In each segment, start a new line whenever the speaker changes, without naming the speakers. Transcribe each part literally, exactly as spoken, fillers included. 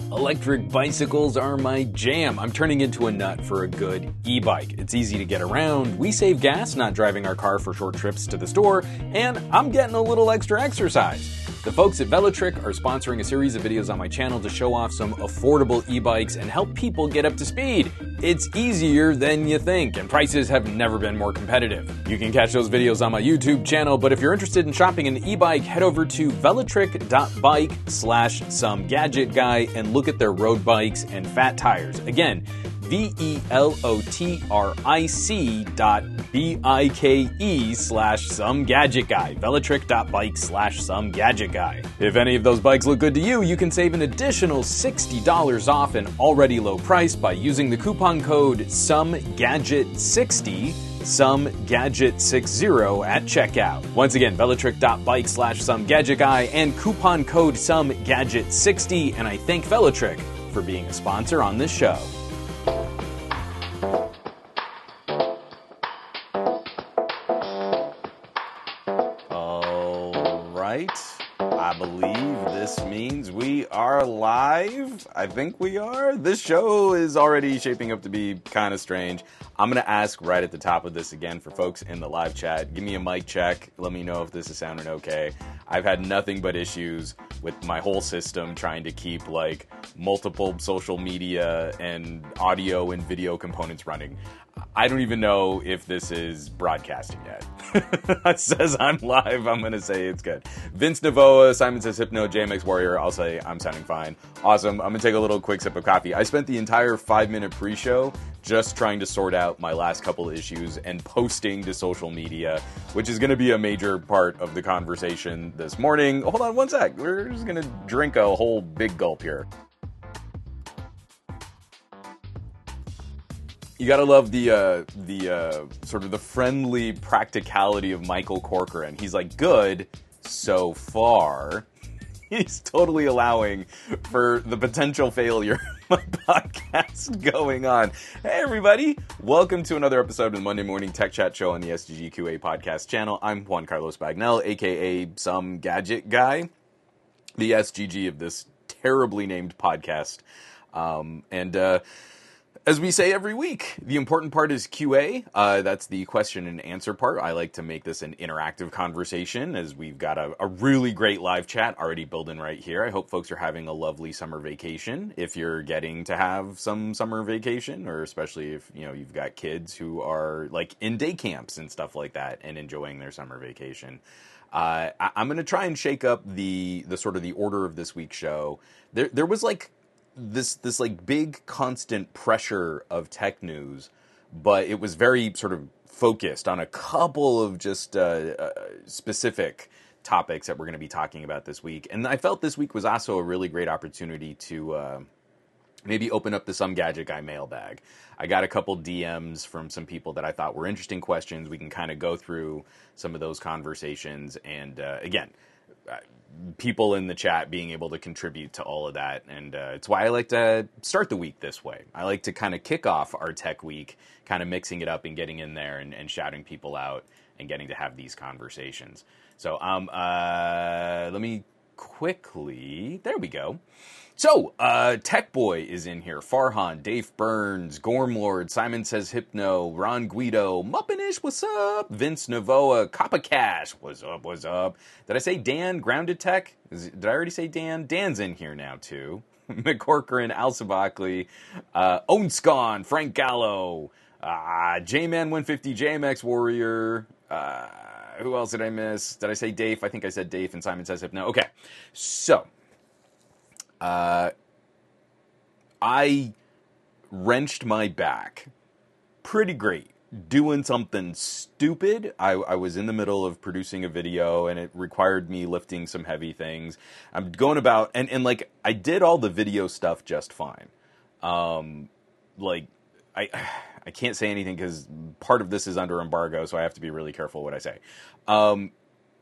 Electric bicycles are my jam. I'm turning into a nut for a good e-bike. It's easy to get around, we save gas not driving our car for short trips to the store, and I'm getting a little extra exercise. The folks at Velotric are sponsoring a series of videos on my channel to show off some affordable e-bikes and help people get up to speed. It's easier than you think, and prices have never been more competitive. You can catch those videos on my YouTube channel, but if you're interested in shopping an e-bike, head over to velotric.bike slash some gadget guy and look at their road bikes and fat tires. Again, V-E-L-O-T-R-I-C dot B-I-K-E slash some gadget guy. Velotric.bike slash some gadget guy. If any of those bikes look good to you, you can save an additional sixty dollars off an already low price by using the coupon code some gadget sixty, some gadget sixty at checkout. Once again, velotric.bike slash some gadget guy and coupon code some gadget sixty, and I thank Velotric for being a sponsor on this show. I believe this means we are live. I think we are. This show is already shaping up to be kind of strange. I'm going to ask right at the top of this again for folks in the live chat. Give me a mic check. Let me know if this is sounding okay. I've had nothing but issues with my whole system trying to keep like multiple social media and audio and video components running. I don't even know if this is broadcasting yet. It says I'm live. I'm going to say it's good. Vince Navoa, Simon says Hypno, J M X Warrior. I'll say I'm sounding fine. Awesome. I'm going to take a little quick sip of coffee. I spent the entire five minute pre-show just trying to sort out my last couple of issues and posting to social media, which is going to be a major part of the conversation this morning. Hold on one sec. We're just going to drink a whole big gulp here. You gotta love the uh, the uh, sort of the friendly practicality of Michael Corcoran. He's like, good so far. He's totally allowing for the potential failure of my podcast going on. Hey everybody, welcome to another episode of the Monday Morning Tech Chat Show on the S G G Q A podcast channel. I'm Juan Carlos Bagnell, aka Some Gadget Guy, the S G G of this terribly named podcast. Um, and uh, As we say every week, the important part is Q A. Uh, that's the question and answer part. I like to make this an interactive conversation as we've got a, a really great live chat already building right here. I hope folks are having a lovely summer vacation. If you're getting to have some summer vacation, or especially if you know you've got kids who are like in day camps and stuff like that and enjoying their summer vacation. Uh, I, I'm going to try and shake up the the sort of the order of this week's show. There there was like this this like big constant pressure of tech news, but it was very sort of focused on a couple of just uh, uh, specific topics that we're going to be talking about this week. And I felt this week was also a really great opportunity to uh, maybe open up the Some Gadget Guy mailbag. I got a couple D Ms from some people that I thought were interesting questions. We can kind of go through some of those conversations. And uh, again, people in the chat being able to contribute to all of that. And uh, it's why I like to start the week this way. I like to kind of kick off our tech week, kind of mixing it up and getting in there and, and shouting people out and getting to have these conversations. So um, uh, let me quickly, there we go. So, uh, Tech Boy is in here. Farhan, Dave Burns, Gormlord, Simon Says Hypno, Ron Guido, Muppinish, what's up? Vince Navoa, Kappa Cash, what's up, what's up? Did I say Dan, Grounded Tech? Is, did I already say Dan? Dan's in here now, too. McCorcoran, Al Sabakli, uh, Onscon, Frank Gallo, uh, J-Man one fifty, J M X Warrior, uh, who else did I miss? Did I say Dave? I think I said Dave and Simon Says Hypno. Okay, so... Uh, I wrenched my back pretty great doing something stupid. I, I was in the middle of producing a video and it required me lifting some heavy things. I'm going about, and, and like, I did all the video stuff just fine. Um, like, I, I can't say anything because part of this is under embargo, so I have to be really careful what I say. Um,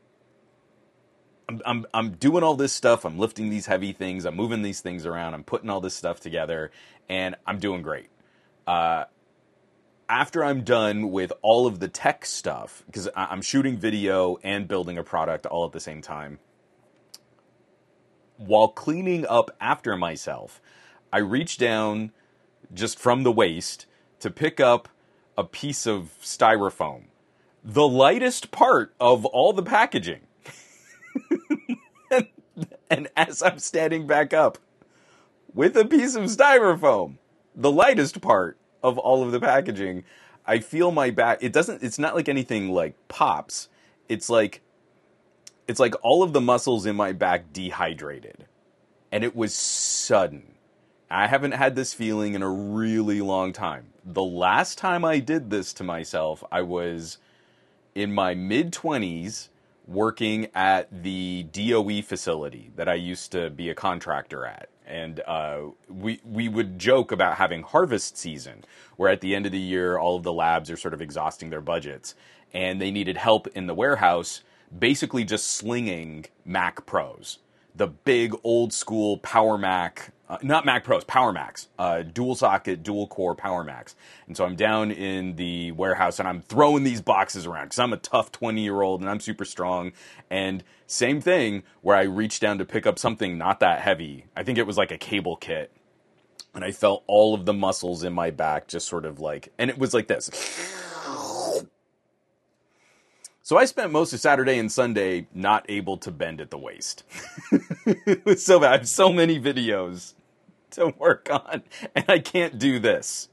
I'm, I'm I'm doing all this stuff. I'm lifting these heavy things. I'm moving these things around. I'm putting all this stuff together, and I'm doing great. Uh, after I'm done with all of the tech stuff, because I'm shooting video and building a product all at the same time, while cleaning up after myself, I reached down just from the waist to pick up a piece of styrofoam, the lightest part of all the packaging. and, and as I'm standing back up with a piece of styrofoam, the lightest part of all of the packaging, I feel my back. It doesn't, it's not like anything like pops. It's like, it's like all of the muscles in my back dehydrated. And it was sudden. I haven't had this feeling in a really long time. The last time I did this to myself, I was in my mid-twenties working at the D O E facility that I used to be a contractor at. And uh, we we would joke about having harvest season, where at the end of the year, all of the labs are sort of exhausting their budgets. And they needed help in the warehouse, basically just slinging Mac Pros. The big old school Power Mac, uh, not Mac Pros, Power Macs, uh, dual socket, dual core Power Macs. And so I'm down in the warehouse and I'm throwing these boxes around because I'm a tough twenty year old and I'm super strong. And same thing where I reached down to pick up something not that heavy. I think it was like a cable kit. And I felt all of the muscles in my back just sort of like, and it was like this. So I spent most of Saturday and Sunday not able to bend at the waist. It was so bad. I have so many videos to work on, and I can't do this.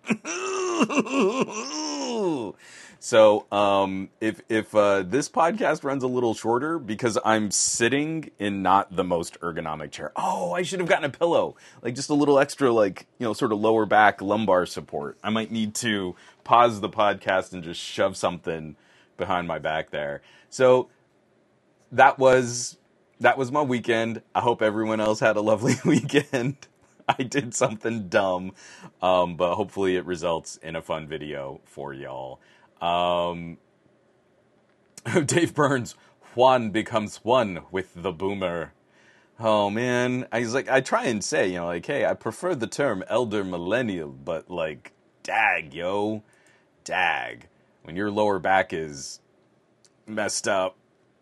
So um, if if uh, this podcast runs a little shorter because I'm sitting in not the most ergonomic chair. Oh, I should have gotten a pillow. Like just a little extra, like, you know, sort of lower back lumbar support. I might need to pause the podcast and just shove something behind my back there. So that was that was my weekend. I hope everyone else had a lovely weekend. I did something dumb, um, but hopefully it results in a fun video for y'all. Um, Dave Burns, Juan becomes one with the boomer. Oh man, I was like, I try and say, you know, like, hey, I prefer the term elder millennial, but like, dag, yo, dag. When your lower back is messed up.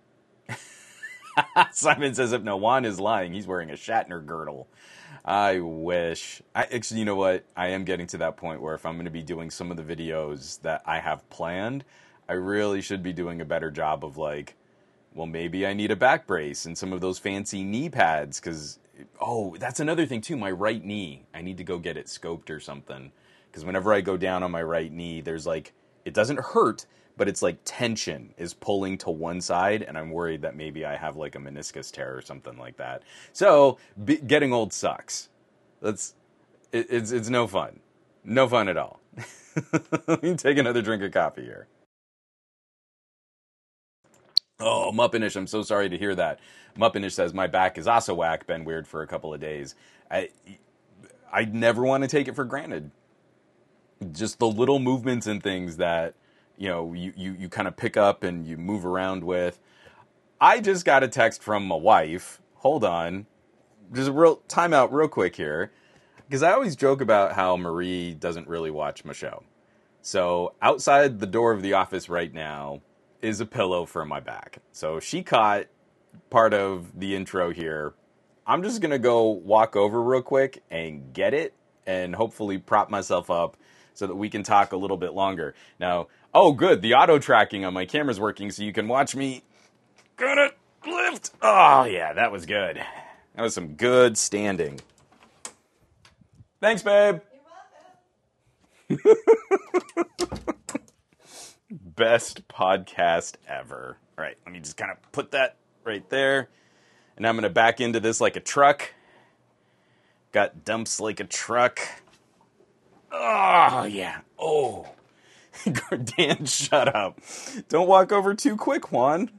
Simon says if no, Juan is lying. He's wearing a Shatner girdle. I wish. I actually, you know what? I am getting to that point where if I'm going to be doing some of the videos that I have planned, I really should be doing a better job of like, well, maybe I need a back brace and some of those fancy knee pads because, oh, that's another thing too. My right knee. I need to go get it scoped or something because whenever I go down on my right knee, there's like, it doesn't hurt, but it's like tension is pulling to one side, and I'm worried that maybe I have like a meniscus tear or something like that. So be, getting old sucks. That's it, it's it's no fun, no fun at all. Let me take another drink of coffee here. Oh, Muppinish, I'm so sorry to hear that. Muppinish says my back is also whack, been weird for a couple of days. I I never want to take it for granted. Just the little movements and things that, you know, you, you, you kind of pick up and you move around with. I just got a text from my wife. Hold on. Just a real timeout real quick here. Because I always joke about how Marie doesn't really watch my show. So outside the door of the office right now is a pillow for my back. So she caught part of the intro here. I'm just going to go walk over real quick and get it and hopefully prop myself up so that we can talk a little bit longer. Now, oh good, the auto tracking on my camera's working so you can watch me get it lift. Oh yeah, that was good. That was some good standing. Thanks, babe. You're welcome. Best podcast ever. All right, let me just kind of put that right there. And I'm going to back into this like a truck. Got dumps like a truck. Oh, yeah. Oh. Dan, shut up. Don't walk over too quick, Juan.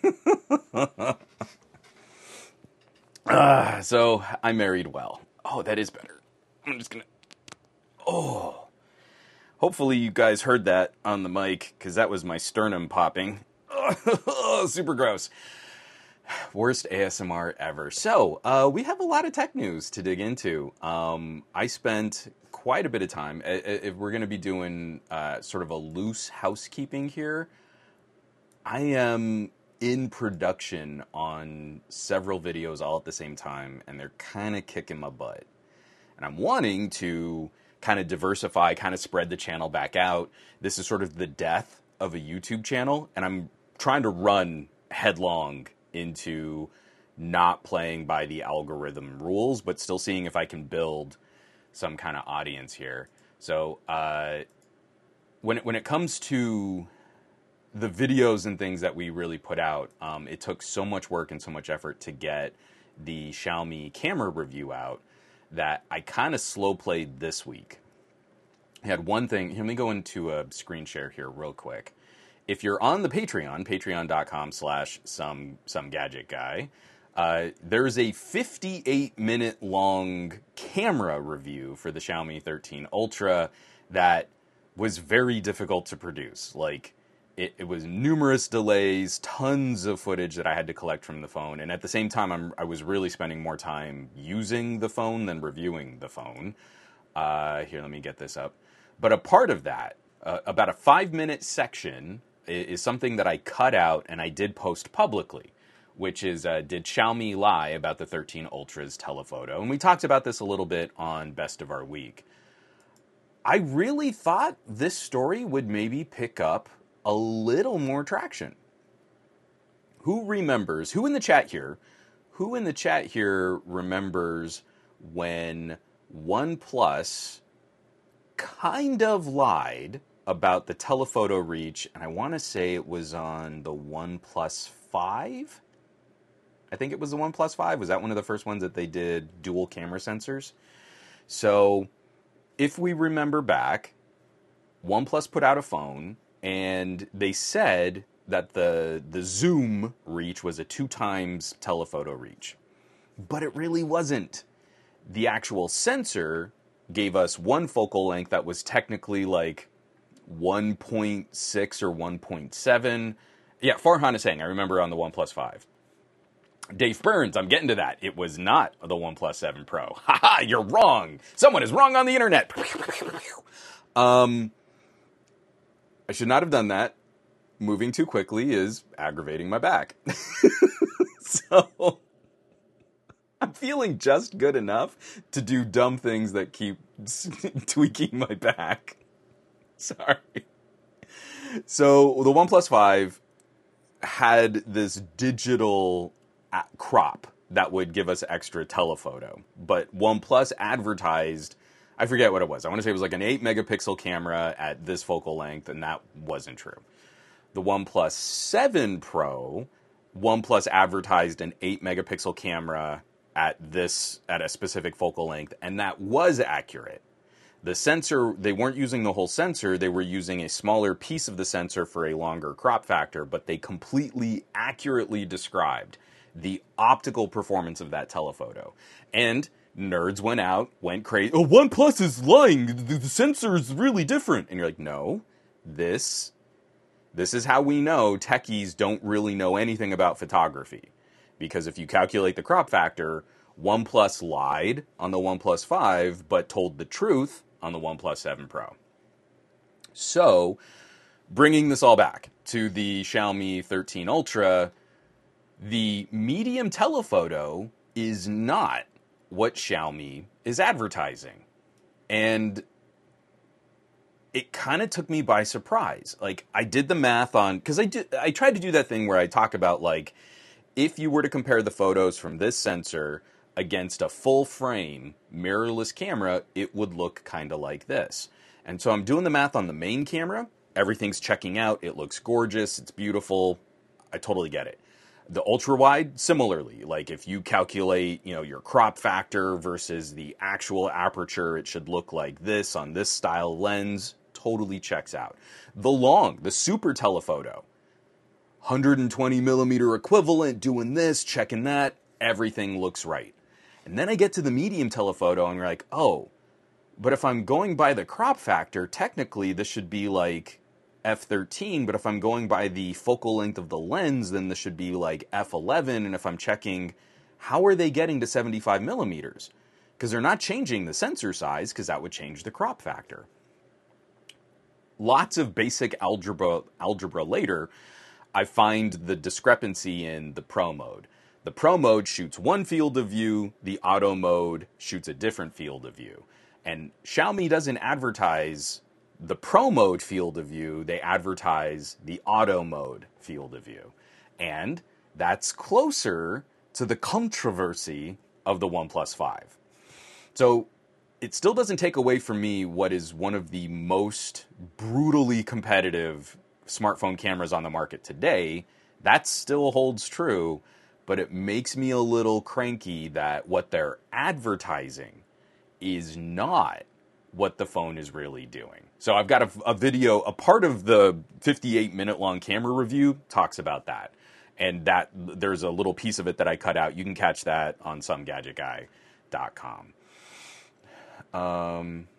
uh, so, I married well. Oh, that is better. I'm just gonna... Oh. Hopefully you guys heard that on the mic, because that was my sternum popping. Oh, super gross. Worst A S M R ever. So, uh, we have a lot of tech news to dig into. Um, I spent quite a bit of time. If we're going to be doing uh, sort of a loose housekeeping here, I am in production on several videos all at the same time, and they're kind of kicking my butt. And I'm wanting to kind of diversify, kind of spread the channel back out. This is sort of the death of a YouTube channel, and I'm trying to run headlong into not playing by the algorithm rules, but still seeing if I can build some kind of audience here. So uh, when, it, when it comes to the videos and things that we really put out, um, it took so much work and so much effort to get the Xiaomi camera review out that I kind of slow played this week. I had one thing. Let me go into a screen share here real quick. If you're on the Patreon, patreon.com slash some some gadget guy, uh, there's a fifty-eight minute long camera review for the Xiaomi thirteen Ultra that was very difficult to produce. Like, It, it was numerous delays, tons of footage that I had to collect from the phone, and at the same time, I'm, I was really spending more time using the phone than reviewing the phone. Uh, here, let me get this up. But a part of that, uh, about a five-minute section, is, is something that I cut out and I did post publicly, which is, uh, did Xiaomi lie about the thirteen Ultra's telephoto? And we talked about this a little bit on Best of Our Week. I really thought this story would maybe pick up a little more traction. Who remembers, who in the chat here, who in the chat here remembers when OnePlus kind of lied about the telephoto reach, and I want to say it was on the OnePlus five? I think it was the OnePlus five. Was that one of the first ones that they did dual camera sensors? So, if we remember back, OnePlus put out a phone, and they said that the the zoom reach was a two times telephoto reach. But it really wasn't. The actual sensor gave us one focal length that was technically like one point six or one point seven. Yeah, Farhan is saying, I remember on the OnePlus five. Dave Burns, I'm getting to that. It was not the OnePlus seven Pro. Haha, you're wrong. Someone is wrong on the internet. um... I should not have done that. Moving too quickly is aggravating my back. So, I'm feeling just good enough to do dumb things that keep tweaking my back. Sorry. So, the OnePlus five had this digital crop that would give us extra telephoto. But OnePlus advertised, I forget what it was. I want to say it was like an eight megapixel camera at this focal length, and that wasn't true. The OnePlus seven Pro, OnePlus advertised an eight megapixel camera at this at a specific focal length, and that was accurate. The sensor, they weren't using the whole sensor, they were using a smaller piece of the sensor for a longer crop factor, but they completely accurately described the optical performance of that telephoto. And nerds went out, went crazy. Oh, OnePlus is lying. The, the sensor is really different. And you're like, no, this, this is how we know techies don't really know anything about photography. Because if you calculate the crop factor, OnePlus lied on the OnePlus five, but told the truth on the OnePlus seven Pro. So, bringing this all back to the Xiaomi thirteen Ultra, the medium telephoto is not what Xiaomi is advertising. And it kind of took me by surprise. Like, I did the math on, because I did, I tried to do that thing where I talk about, like, if you were to compare the photos from this sensor against a full frame mirrorless camera, it would look kind of like this. And so I'm doing the math on the main camera. Everything's checking out. It looks gorgeous. It's beautiful. I totally get it. The ultra wide, similarly, like if you calculate, you know, your crop factor versus the actual aperture, it should look like this on this style lens, totally checks out. The long, the super telephoto, one hundred twenty millimeter equivalent, doing this, checking that, everything looks right. And then I get to the medium telephoto and you're like, oh, but if I'm going by the crop factor, technically this should be like F thirteen, but if I'm going by the focal length of the lens, then this should be like F eleven, and if I'm checking, how are they getting to seventy-five millimeters? Because they're not changing the sensor size, because that would change the crop factor. Lots of basic algebra, algebra later, I find the discrepancy in the Pro mode. The Pro mode shoots one field of view, the Auto mode shoots a different field of view. And Xiaomi doesn't advertise the Pro mode field of view, they advertise the Auto mode field of view. And that's closer to the controversy of the OnePlus five. So it still doesn't take away from me what is one of the most brutally competitive smartphone cameras on the market today. That still holds true, but it makes me a little cranky that what they're advertising is not what the phone is really doing. So I've got a, a video, a part of the fifty-eight minute long camera review talks about that. And that there's a little piece of it that I cut out. You can catch that on some gadget guy dot com. Um,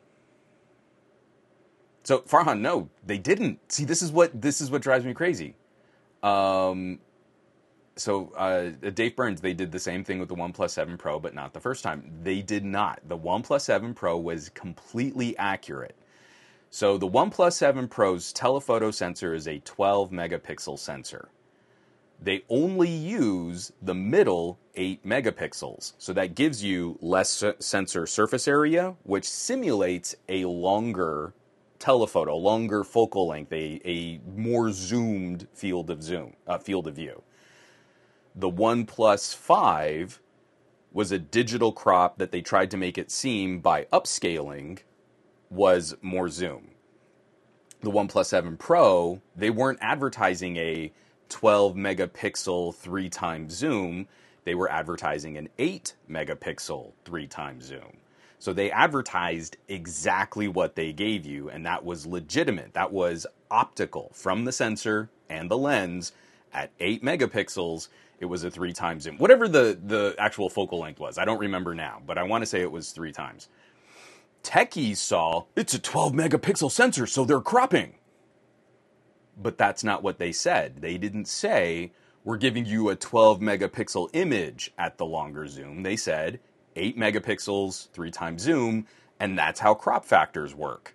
so Farhan, no, they didn't. See, this is what this is what drives me crazy. Um, so uh, Dave Burns, they did the same thing with the OnePlus seven Pro, but not the first time. They did not. The OnePlus seven Pro was completely accurate. So the OnePlus seven Pro's telephoto sensor is a twelve megapixel sensor. They only use the middle eight megapixels. So that gives you less sensor surface area, which simulates a longer telephoto, longer focal length, a, a more zoomed field of zoom, uh, field of view. The OnePlus five was a digital crop that they tried to make it seem by upscaling was more zoom. The OnePlus seven Pro, they weren't advertising a twelve megapixel three times zoom. They were advertising an eight megapixel three times zoom. So they advertised exactly what they gave you, and that was legitimate. That was optical from the sensor and the lens at eight megapixels. It was a three times zoom. Whatever the, the actual focal length was, I don't remember now, but I want to say it was three times. Techies saw, it's a twelve megapixel sensor, so they're cropping. But that's not what they said. They didn't say, we're giving you a twelve megapixel image at the longer zoom. They said, eight megapixels, three times zoom, and that's how crop factors work.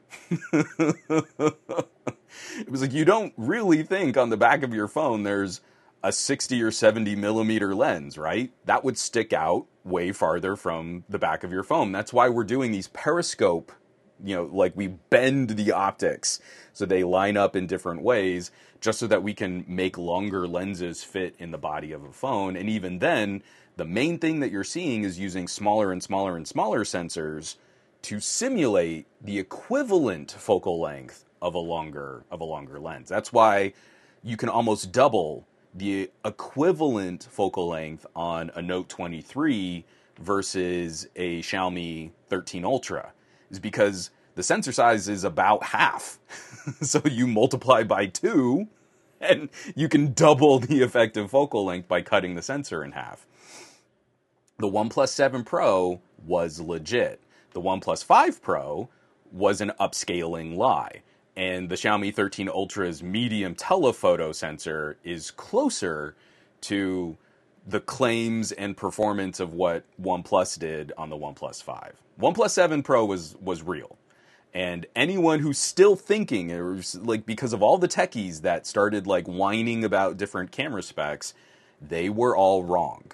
It was like, you don't really think on the back of your phone there's a sixty or seventy millimeter lens, right? That would stick out way farther from the back of your phone. That's why we're doing these periscope, you know, like we bend the optics so they line up in different ways just so that we can make longer lenses fit in the body of a phone. And even then, the main thing that you're seeing is using smaller and smaller and smaller sensors to simulate the equivalent focal length of a longer of a longer lens. That's why you can almost double the equivalent focal length on a Note twenty-three versus a Xiaomi thirteen Ultra, is because the sensor size is about half. So you multiply by two, and you can double the effective focal length by cutting the sensor in half. The OnePlus seven Pro was legit. The OnePlus five Pro was an upscaling lie. And the Xiaomi thirteen Ultra's medium telephoto sensor is closer to the claims and performance of what OnePlus did on the OnePlus five. OnePlus seven Pro was was real. And anyone who's still thinking, or like because of all the techies that started like whining about different camera specs, they were all wrong.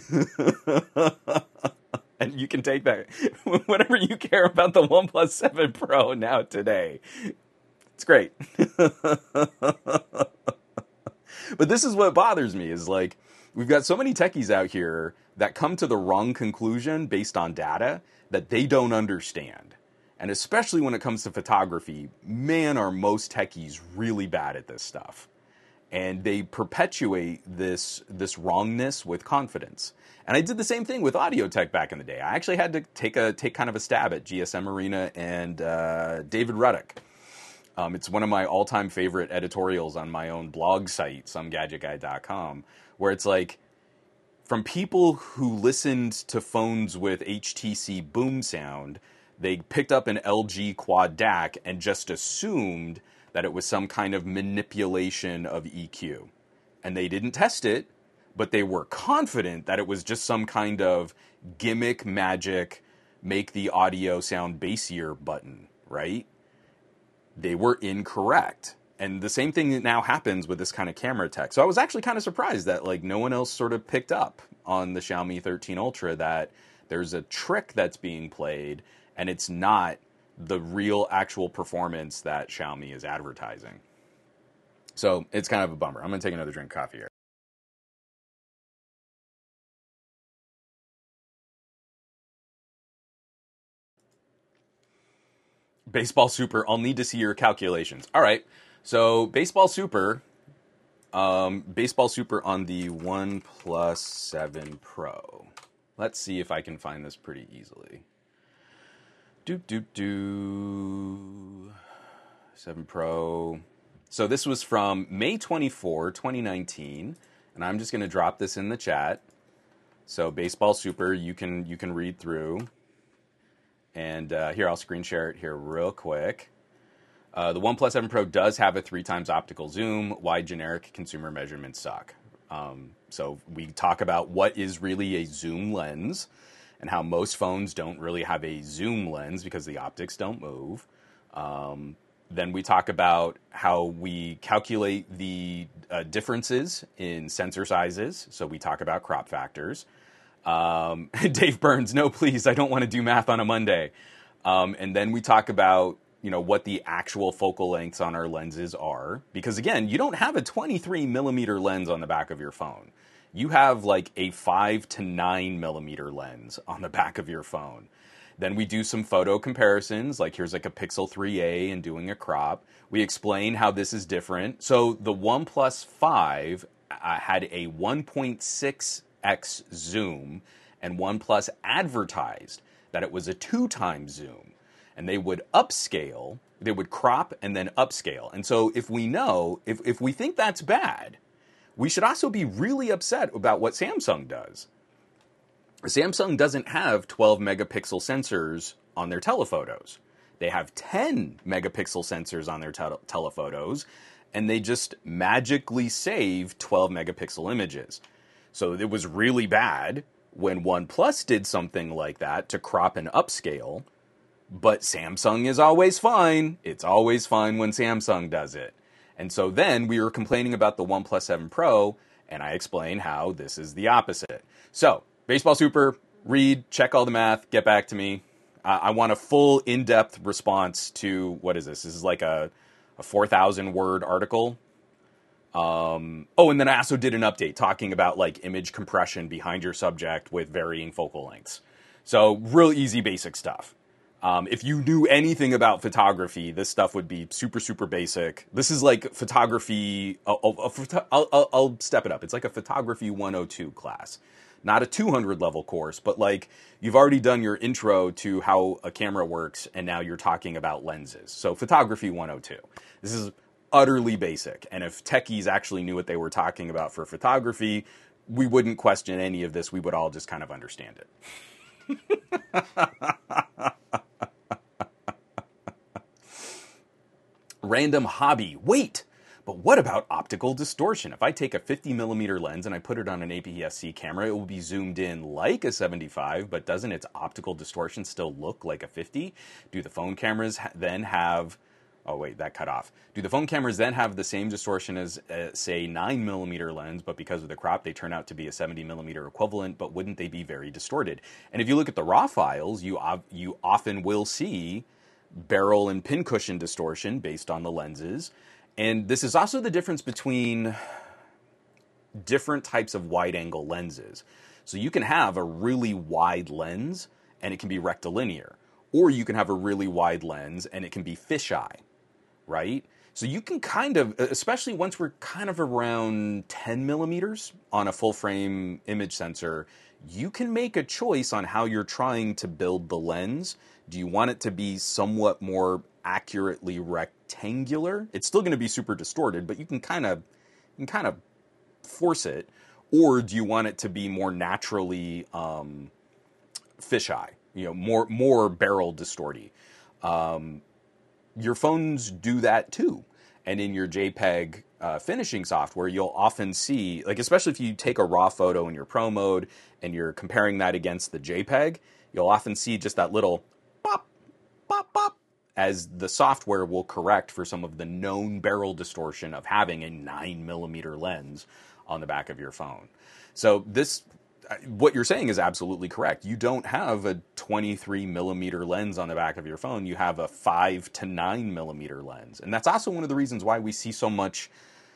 And you can take that, whatever you care about the OnePlus seven Pro now today. It's great. But this is what bothers me, is like, we've got so many techies out here that come to the wrong conclusion based on data that they don't understand. And especially when it comes to photography, man, are most techies really bad at this stuff. And they perpetuate this, this wrongness with confidence. And I did the same thing with audio tech back in the day. I actually had to take a take kind of a stab at G S M Arena and uh, David Ruddock. Um, it's one of my all-time favorite editorials on my own blog site, some gadget guy dot com, where it's like, from people who listened to phones with H T C boom sound, they picked up an L G quad D A C and just assumed that it was some kind of manipulation of E Q. And they didn't test it, but they were confident that it was just some kind of gimmick magic, make the audio sound bassier button, right? They were incorrect. and the same thing now happens with this kind of camera tech. So I was actually kind of surprised that like no one else sort of picked up on the Xiaomi thirteen Ultra that there's a trick that's being played, and it's not the real actual performance that Xiaomi is advertising. So it's kind of a bummer. I'm going to take another drink of coffee here. Baseball Super, I'll need to see your calculations. All right. So Baseball Super, um, Baseball Super on the OnePlus seven Pro. Let's see if I can find this pretty easily. Doop, doop, doo. seven Pro. So this was from May twenty-fourth, twenty nineteen. And I'm just going to drop this in the chat. So Baseball Super, you can you can read through. And uh, here, I'll screen share it here real quick. Uh, the OnePlus seven Pro does have a three times optical zoom. Why generic consumer measurements suck. Um, so we talk about what is really a zoom lens and how most phones don't really have a zoom lens because the optics don't move. Um, then we talk about how we calculate the uh, differences in sensor sizes. So we talk about crop factors. Um, Dave Burns, no, please, I don't want to do math on a Monday. Um, and then we talk about, you know, what the actual focal lengths on our lenses are. Because again, you don't have a twenty-three millimeter lens on the back of your phone. You have like a five to nine millimeter lens on the back of your phone. Then we do some photo comparisons, like here's like a Pixel three A and doing a crop. We explain how this is different. So the OnePlus five uh, had a one point six X zoom, and OnePlus advertised that it was a two times zoom, and they would upscale, they would crop and then upscale. And so if we know, if, if we think that's bad, we should also be really upset about what Samsung does. Samsung doesn't have twelve megapixel sensors on their telephotos. They have ten megapixel sensors on their te- telephotos, and they just magically save twelve megapixel images. So it was really bad when OnePlus did something like that to crop and upscale, but Samsung is always fine. It's always fine when Samsung does it. And so then we were complaining about the OnePlus seven Pro, and I explained how this is the opposite. So, Baseball Super, read, check all the math, get back to me. Uh, I want a full in-depth response to, what is this? This is like a, a four thousand word article. Um, oh, and then I also did an update talking about like image compression behind your subject with varying focal lengths. So real easy, basic stuff. Um, if you knew anything about photography, this stuff would be super, super basic. This is like photography. I'll, I'll, I'll, I'll step it up. It's like a photography one oh two class, not a two hundred level course, but like you've already done your intro to how a camera works, and now you're talking about lenses. So photography one oh two. This is utterly basic. And if techies actually knew what they were talking about for photography, we wouldn't question any of this. We would all just kind of understand it. Random hobby. Wait, but what about optical distortion? If I take a fifty millimeter lens and I put it on an A P S C camera, it will be zoomed in like a seventy-five, but doesn't its optical distortion still look like a fifty? Do the phone cameras ha- then have... Oh, wait, that cut off. Do the phone cameras then have the same distortion as, uh, say, nine millimeter lens, but because of the crop, they turn out to be a seventy millimeter equivalent, but wouldn't they be very distorted? And if you look at the raw files, you, uh, you often will see barrel and pincushion distortion based on the lenses. And this is also the difference between different types of wide-angle lenses. So you can have a really wide lens, and it can be rectilinear. Or you can have a really wide lens, and it can be fisheye. Right? So you can kind of, especially once we're kind of around ten millimeters on a full frame image sensor, you can make a choice on how you're trying to build the lens. Do you want it to be somewhat more accurately rectangular? It's still going to be super distorted, but you can kind of, you can kind of force it. Or do you want it to be more naturally um, fisheye? You know, more more barrel distorty. Um, Your phones do that too. And in your JPEG uh, finishing software, you'll often see, like especially if you take a raw photo in your Pro mode and you're comparing that against the JPEG, you'll often see just that little pop, pop, pop as the software will correct for some of the known barrel distortion of having a nine millimeter lens on the back of your phone. So this, what you're saying is absolutely correct. You don't have a twenty-three millimeter lens on the back of your phone. You have a five to nine millimeter lens. And that's also one of the reasons why we see so much,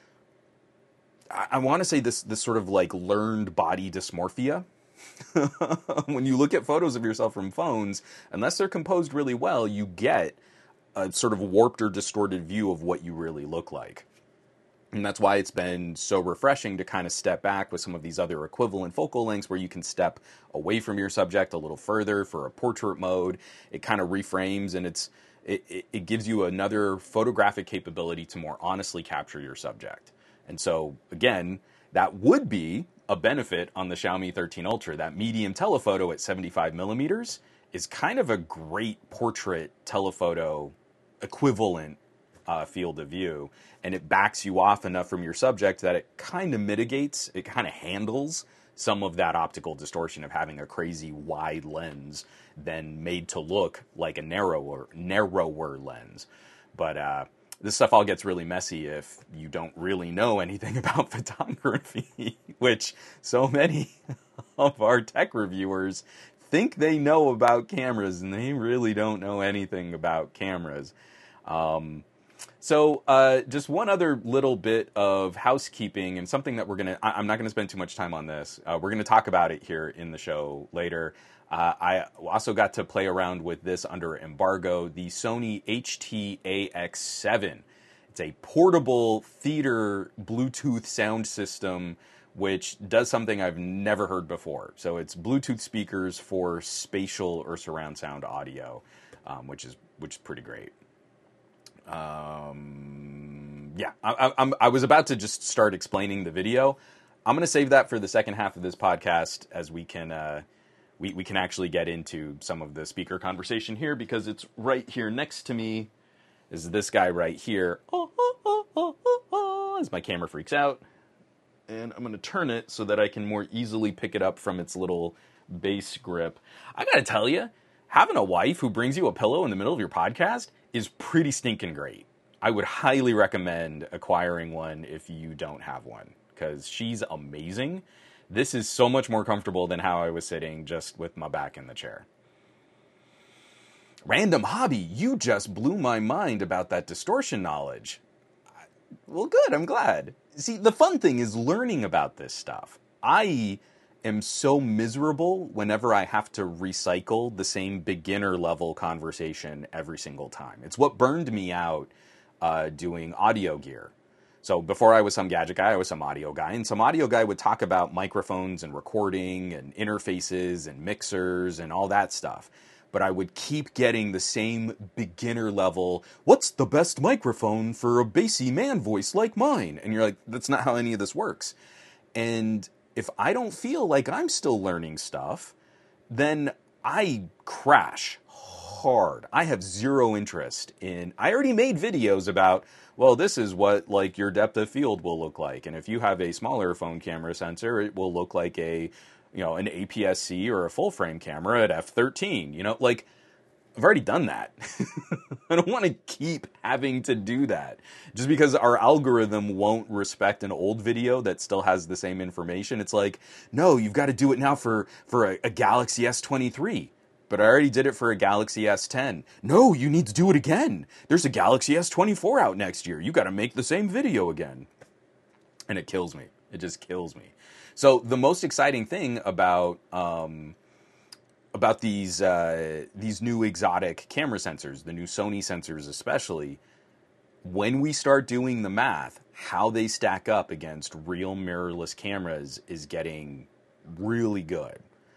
I, I want to say this, this sort of like learned body dysmorphia. When you look at photos of yourself from phones, unless they're composed really well, you get a sort of warped or distorted view of what you really look like. And that's why it's been so refreshing to kind of step back with some of these other equivalent focal lengths where you can step away from your subject a little further for a portrait mode. It kind of reframes, and it's it, it, it gives you another photographic capability to more honestly capture your subject. And so, again, that would be a benefit on the Xiaomi thirteen Ultra. That medium telephoto at seventy-five millimeters is kind of a great portrait telephoto equivalent uh, field of view, and it backs you off enough from your subject that it kind of mitigates, it kind of handles some of that optical distortion of having a crazy wide lens then made to look like a narrower, narrower lens. But uh, this stuff all gets really messy if you don't really know anything about photography, which so many of our tech reviewers think they know about cameras, and they really don't know anything about cameras. Um, so uh, just one other little bit of housekeeping, and something that we're going to, I'm not going to spend too much time on this. Uh, we're going to talk about it here in the show later. Uh, I also got to play around with this under embargo, the Sony H T A X seven. It's a portable theater Bluetooth sound system, which does something I've never heard before. So it's Bluetooth speakers for spatial or surround sound audio, um, which is which is pretty great. Um, yeah, I, I, I was about to just start explaining the video. I'm going to save that for the second half of this podcast, as we can uh, we we can actually get into some of the speaker conversation here, because it's right here next to me is this guy right here. Oh, oh, oh, oh, oh, oh, as my camera freaks out, and I'm going to turn it so that I can more easily pick it up from its little base grip. I got to tell you, having a wife who brings you a pillow in the middle of your podcast is pretty stinking great. I would highly recommend acquiring one if you don't have one, because she's amazing. This is so much more comfortable than how I was sitting just with my back in the chair. Random hobby, you just blew my mind about that distortion knowledge. Well, good, I'm glad. See, the fun thing is learning about this stuff. I am so miserable whenever I have to recycle the same beginner level conversation every single time. It's what burned me out uh, doing audio gear. So before I was some gadget guy, I was some audio guy, and some audio guy would talk about microphones and recording and interfaces and mixers and all that stuff. But I would keep getting the same beginner level, what's the best microphone for a bassy man voice like mine? And you're like, that's not how any of this works. And if I don't feel like I'm still learning stuff, then I crash hard. I have zero interest in, I already made videos about, well, this is what like your depth of field will look like. And if you have a smaller phone camera sensor, it will look like a, you know, an A P S C or a full frame camera at f thirteen, you know, like I've already done that. I don't want to keep having to do that just because our algorithm won't respect an old video that still has the same information. It's like, no, you've got to do it now for, for a, a Galaxy S twenty-three. But I already did it for a Galaxy S ten. No, you need to do it again. There's a Galaxy S twenty-four out next year. You got to make the same video again. And it kills me. It just kills me. So the most exciting thing about um, about these uh, these new exotic camera sensors, the new Sony sensors especially, when we start doing the math, how they stack up against real mirrorless cameras is getting really good.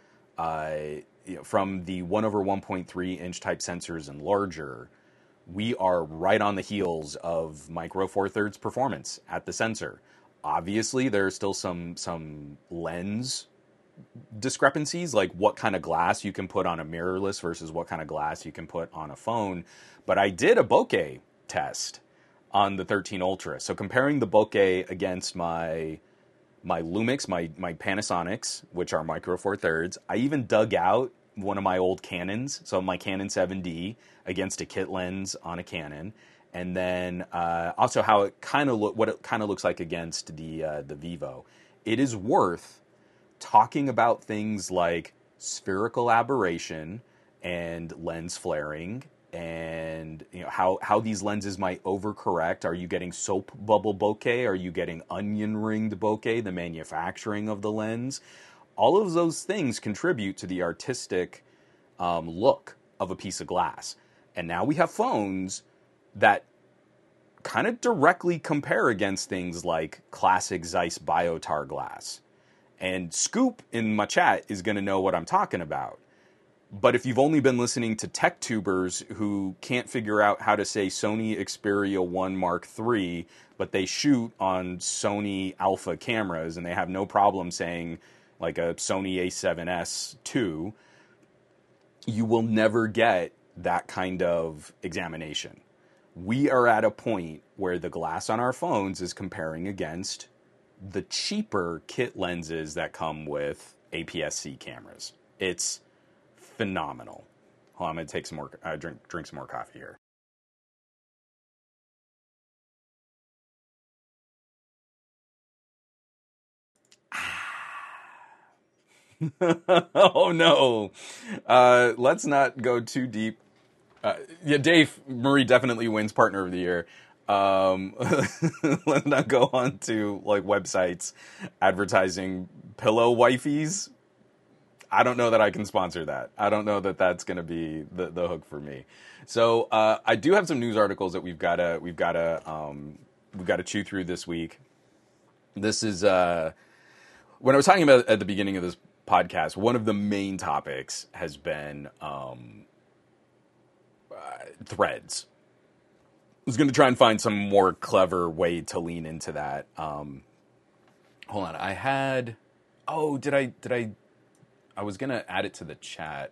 Uh, you know, from the one over one point three inch type sensors and larger, we are right on the heels of Micro Four Thirds performance at the sensor. Obviously, there are still some some lens discrepancies, like what kind of glass you can put on a mirrorless versus what kind of glass you can put on a phone. But I did a bokeh test on the thirteen Ultra. So comparing the bokeh against my my Lumix, my, my Panasonics, which are Micro Four Thirds, I even dug out one of my old Canons, so my Canon seven D against a kit lens on a Canon, and then uh, also how it kind of look what it kind of looks like against the uh, the Vivo. It is worth talking about things like spherical aberration and lens flaring, and you know how how these lenses might overcorrect. Are you getting soap bubble bokeh? Are you getting onion ringed bokeh? The manufacturing of the lens, all of those things contribute to the artistic um, look of a piece of glass. And now we have phones that kind of directly compare against things like classic Zeiss Biotar glass. And Scoop in my chat is going to know what I'm talking about. But if you've only been listening to tech tubers who can't figure out how to say Sony Xperia one Mark three, but they shoot on Sony Alpha cameras and they have no problem saying like a Sony A seven S two, you will never get that kind of examination. We are at a point where the glass on our phones is comparing against the cheaper kit lenses that come with A P S C cameras. It's phenomenal. Hold on, I'm gonna take some more, uh, drink, drink some more coffee here. Oh no, uh, let's not go too deep. Uh, yeah, Dave Murray definitely wins Partner of the Year. Um, let's not go on to like websites advertising pillow wifeys. I don't know that I can sponsor that. I don't know that that's going to be the, the hook for me. So uh, I do have some news articles that we've got to we've got to um, we've got to chew through this week. This is uh, when I was talking about at the beginning of this podcast. One of the main topics has been um, uh, threads. I was going to try and find some more clever way to lean into that. Um, hold on, I had. Oh, did I? Did I? I was going to add it to the chat.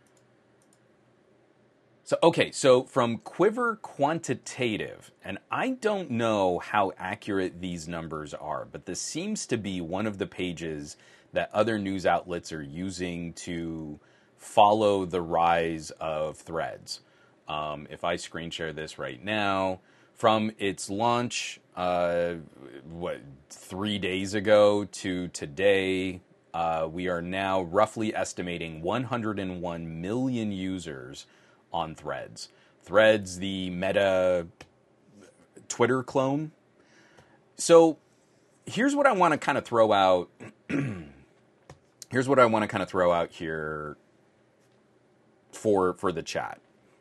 So, okay, so from Quiver Quantitative, and I don't know how accurate these numbers are, but this seems to be one of the pages that other news outlets are using to follow the rise of threads. Um, if I screen share this right now, from its launch, uh, what, three days ago to today, uh, we are now roughly estimating one hundred one million users on Threads. Threads, the Meta Twitter clone. So here's what I want to kind of throw out. Here's what I want to kind of throw out here for for the chat.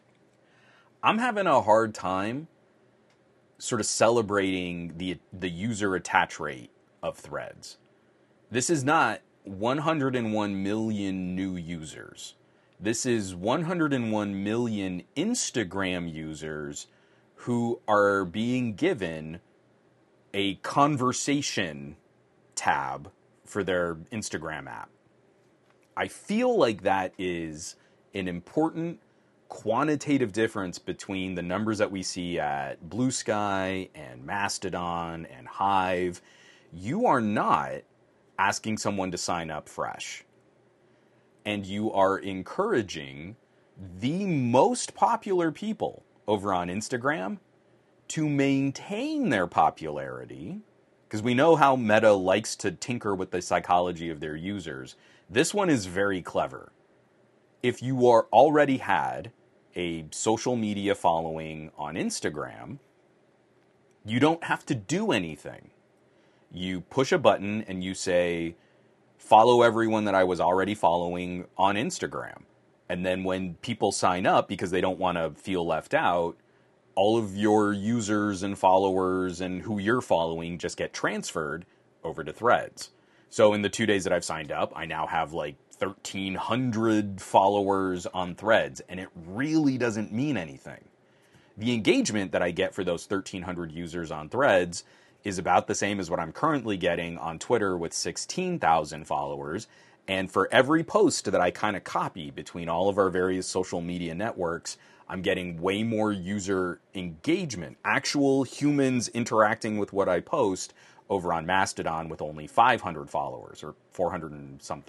I'm having a hard time sort of celebrating the the user attach rate of Threads. This is not one hundred one million new users. This is one hundred one million Instagram users who are being given a conversation tab for their Instagram app. I feel like that is an important quantitative difference between the numbers that we see at Blue Sky and Mastodon and Hive. You are not asking someone to sign up fresh. And you are encouraging the most popular people over on Instagram to maintain their popularity, because we know how Meta likes to tinker with the psychology of their users. This one is very clever. If you are already had a social media following on Instagram, you don't have to do anything. You push a button and you say, follow everyone that I was already following on Instagram. And then when people sign up because they don't want to feel left out, all of your users and followers and who you're following just get transferred over to Threads. So in the two days that I've signed up, I now have like thirteen hundred followers on Threads, and it really doesn't mean anything. The engagement that I get for those thirteen hundred users on Threads is about the same as what I'm currently getting on Twitter with sixteen thousand followers. And for every post that I kind of copy between all of our various social media networks, I'm getting way more user engagement, actual humans interacting with what I post over on Mastodon with only five hundred followers, or four hundred and something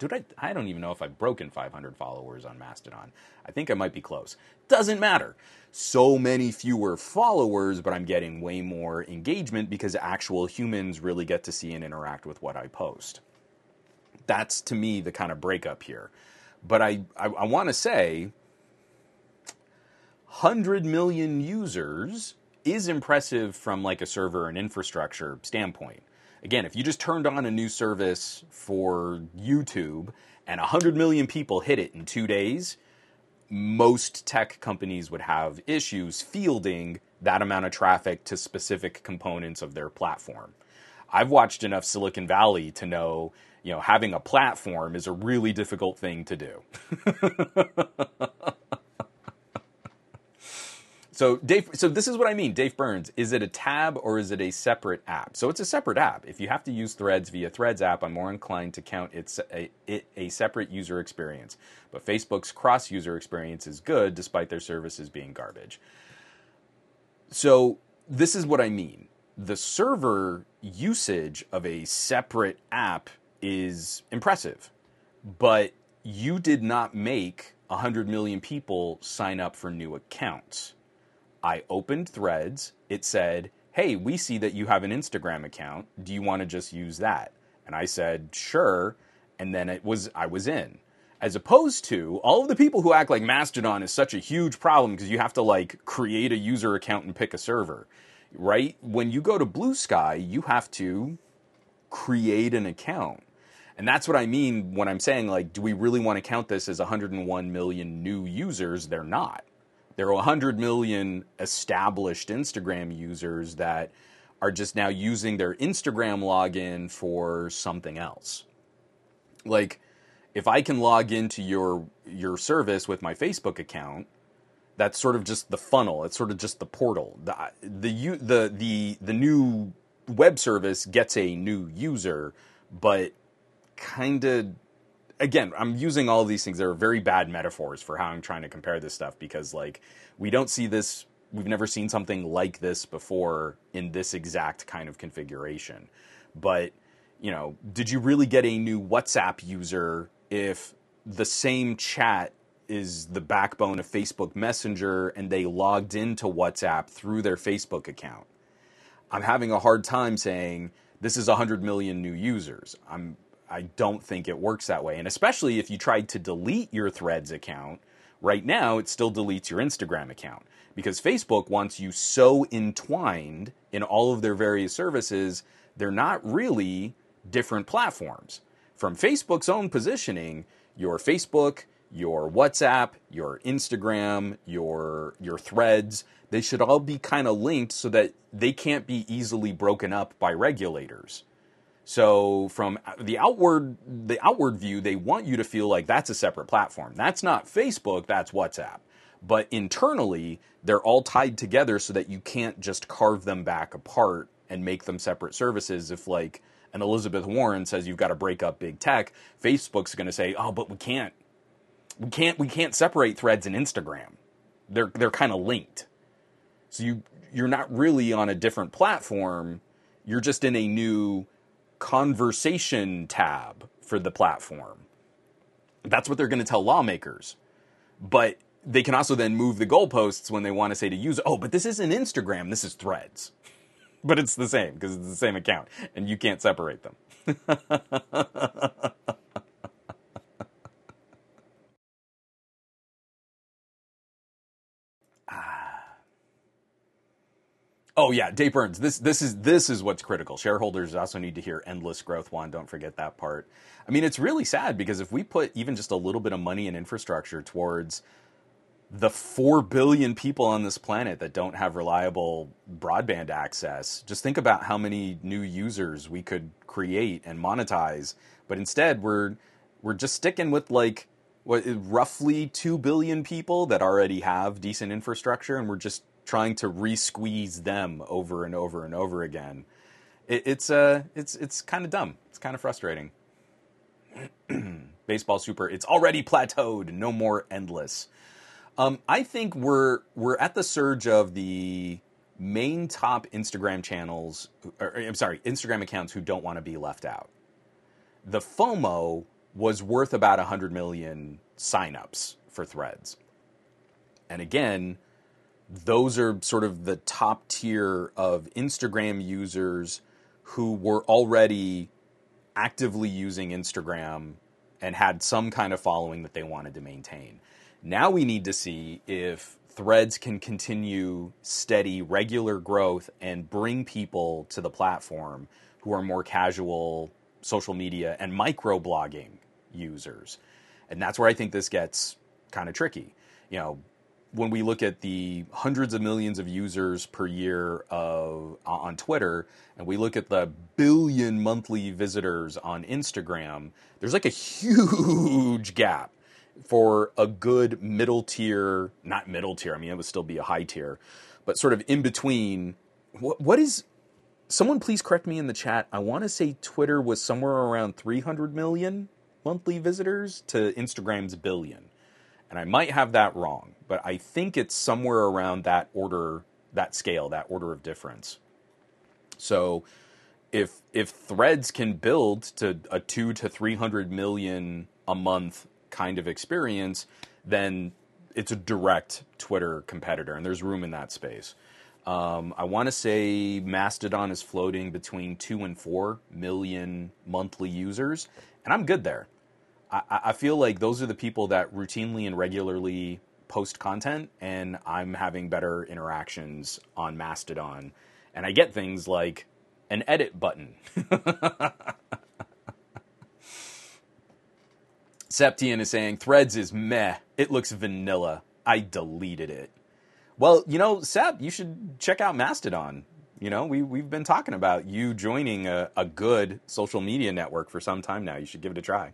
Dude, I, I don't even know if I've broken five hundred followers on Mastodon. I think I might be close. Doesn't matter. So many fewer followers, but I'm getting way more engagement because actual humans really get to see and interact with what I post. That's, to me, the kind of breakup here. But I, I, I want to say, one hundred million users is impressive from like a server and infrastructure standpoint. Again, if you just turned on a new service for YouTube and one hundred million people hit it in two days, most tech companies would have issues fielding that amount of traffic to specific components of their platform. I've watched enough Silicon Valley to know, you know, having a platform is a really difficult thing to do. So Dave, so this is what I mean, Dave Burns. Is it a tab or is it a separate app? So it's a separate app. If you have to use Threads via Threads app, I'm more inclined to count it's a, it a separate user experience. But Facebook's cross-user experience is good, despite their services being garbage. So this is what I mean. The server usage of a separate app is impressive, but you did not make one hundred million people sign up for new accounts. I opened Threads. It said, hey, we see that you have an Instagram account. Do you want to just use that? And I said, sure. And then it was I was in. As opposed to all of the people who act like Mastodon is such a huge problem because you have to like create a user account and pick a server, right? When you go to Blue Sky, you have to create an account. And that's what I mean when I'm saying, like, do we really want to count this as one hundred one million new users? They're not. There are one hundred million established Instagram users that are just now using their Instagram login for something else. Like, if I can log into your your service with my Facebook account, that's sort of just the funnel. It's sort of just the portal. The the the the, the new web service gets a new user, but kind of, again, I'm using all of these things. They're very bad metaphors for how I'm trying to compare this stuff because, like, we don't see this, we've never seen something like this before in this exact kind of configuration. But, you know, did you really get a new WhatsApp user if the same chat is the backbone of Facebook Messenger and they logged into WhatsApp through their Facebook account? I'm having a hard time saying this is one hundred million new users. I'm I don't think it works that way. And especially if you tried to delete your Threads account, right now it still deletes your Instagram account. Because Facebook wants you so entwined in all of their various services, they're not really different platforms. From Facebook's own positioning, your Facebook, your WhatsApp, your Instagram, your, your Threads, they should all be kind of linked so that they can't be easily broken up by regulators. So from the outward the outward view, they want you to feel like that's a separate platform. That's not Facebook, that's WhatsApp. But internally, they're all tied together so that you can't just carve them back apart and make them separate services. If like an Elizabeth Warren says you've got to break up big tech, Facebook's going to say, "Oh, but we can't. We can't we can't separate Threads and Instagram. They're they're kind of linked." So you you're not really on a different platform. You're just in a new conversation tab for the platform. That's what they're going to tell lawmakers. But they can also then move the goalposts when they want to say to use, oh, but this isn't Instagram, this is Threads. But it's the same because it's the same account and you can't separate them. Oh yeah, Dave Burns. This this is this is what's critical. Shareholders also need to hear endless growth. Juan, don't forget that part. I mean, it's really sad because if we put even just a little bit of money and infrastructure towards the four billion people on this planet that don't have reliable broadband access, just think about how many new users we could create and monetize. But instead, we're we're just sticking with like what roughly two billion people that already have decent infrastructure, and we're just trying to re-squeeze them over and over and over again. It, it's uh, it's it's kind of dumb. It's kind of frustrating. Baseball Super. It's already plateaued. No more endless. Um, I think we're we're at the surge of the main top Instagram channels. Or, I'm sorry, Instagram accounts who don't want to be left out. The FOMO was worth about one hundred million signups for Threads. And again, those are sort of the top tier of Instagram users who were already actively using Instagram and had some kind of following that they wanted to maintain. Now we need to see if Threads can continue steady, regular growth and bring people to the platform who are more casual social media and microblogging users. And that's where I think this gets kind of tricky. You know, when we look at the hundreds of millions of users per year of on Twitter, and we look at the billion monthly visitors on Instagram, there's like a huge gap for a good middle tier, not middle tier, I mean, it would still be a high tier, but sort of in between. What, what is, someone please correct me in the chat, I want to say Twitter was somewhere around three hundred million monthly visitors to Instagram's billion. And I might have that wrong, but I think it's somewhere around that order, that scale, that order of difference. So if if Threads can build to a two to three hundred million a month kind of experience, then it's a direct Twitter competitor, and there's room in that space. Um, I want to say Mastodon is floating between two and four million monthly users, and I'm good there. I, I feel like those are the people that routinely and regularly post content, and I'm having better interactions on Mastodon, and I get things like an edit button. Septian is saying, Threads is meh. It looks vanilla. I deleted it. Well, you know, Sep, you should check out Mastodon. You know, we, we've been talking about you joining a, a good social media network for some time now. You should give it a try.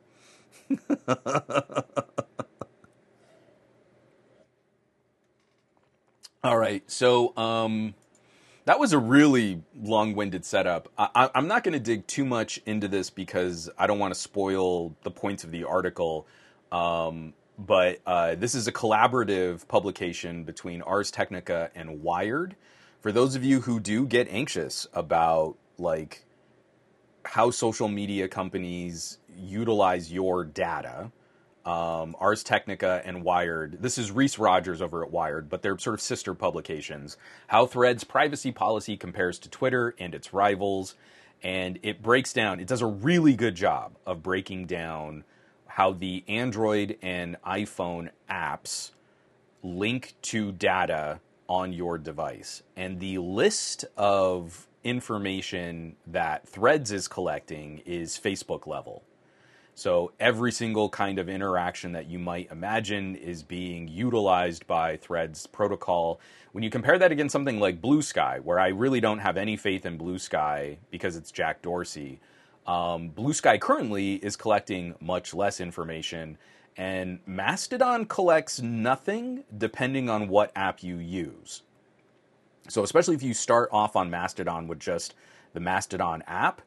All right, so um, that was a really long-winded setup. I, I, I'm not going to dig too much into this because I don't want to spoil the points of the article. Um, but uh, this is a collaborative publication between Ars Technica and Wired. For those of you who do get anxious about like how social media companies utilize your data, um, Ars Technica and Wired. This is Reese Rogers over at Wired, but they're sort of sister publications. How Threads privacy policy compares to Twitter and its rivals. And it breaks down, it does a really good job of breaking down how the Android and iPhone apps link to data on your device. And the list of information that Threads is collecting is Facebook level. So every single kind of interaction that you might imagine is being utilized by Threads protocol. When you compare that against something like Blue Sky, where I really don't have any faith in Blue Sky because it's Jack Dorsey, um, Blue Sky currently is collecting much less information, and Mastodon collects nothing depending on what app you use. So especially if you start off on Mastodon with just the Mastodon app,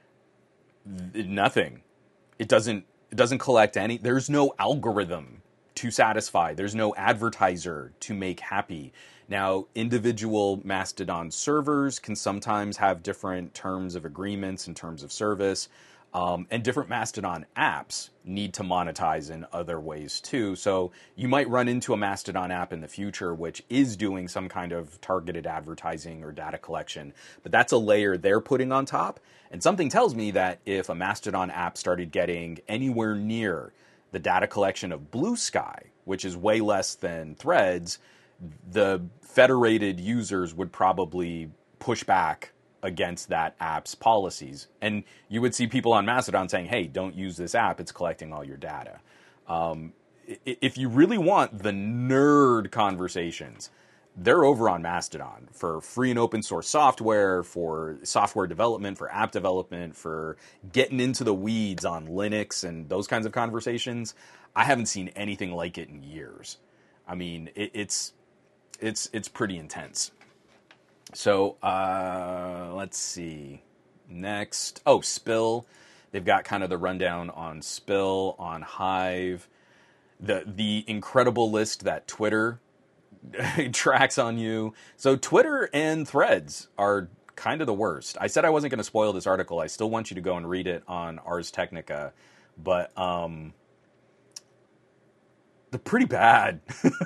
nothing. It doesn't it doesn't collect any, there's no algorithm to satisfy. There's no advertiser to make happy. Now, individual Mastodon servers can sometimes have different terms of agreements in terms of service. Um, and different Mastodon apps need to monetize in other ways too. So you might run into a Mastodon app in the future which is doing some kind of targeted advertising or data collection, but that's a layer they're putting on top. And something tells me that if a Mastodon app started getting anywhere near the data collection of Blue Sky, which is way less than Threads, the federated users would probably push back against that app's policies. And you would see people on Mastodon saying, hey, don't use this app, it's collecting all your data. Um, if you really want the nerd conversations, they're over on Mastodon for free and open source software, for software development, for app development, for getting into the weeds on Linux and those kinds of conversations. I haven't seen anything like it in years. I mean, it, it's it's it's pretty intense. So, uh, let's see. Next. Oh, Spill. They've got kind of the rundown on Spill, on Hive. The the incredible list that Twitter tracks on you. So Twitter and Threads are kind of the worst. I said I wasn't going to spoil this article. I still want you to go and read it on Ars Technica. but um, they're pretty bad.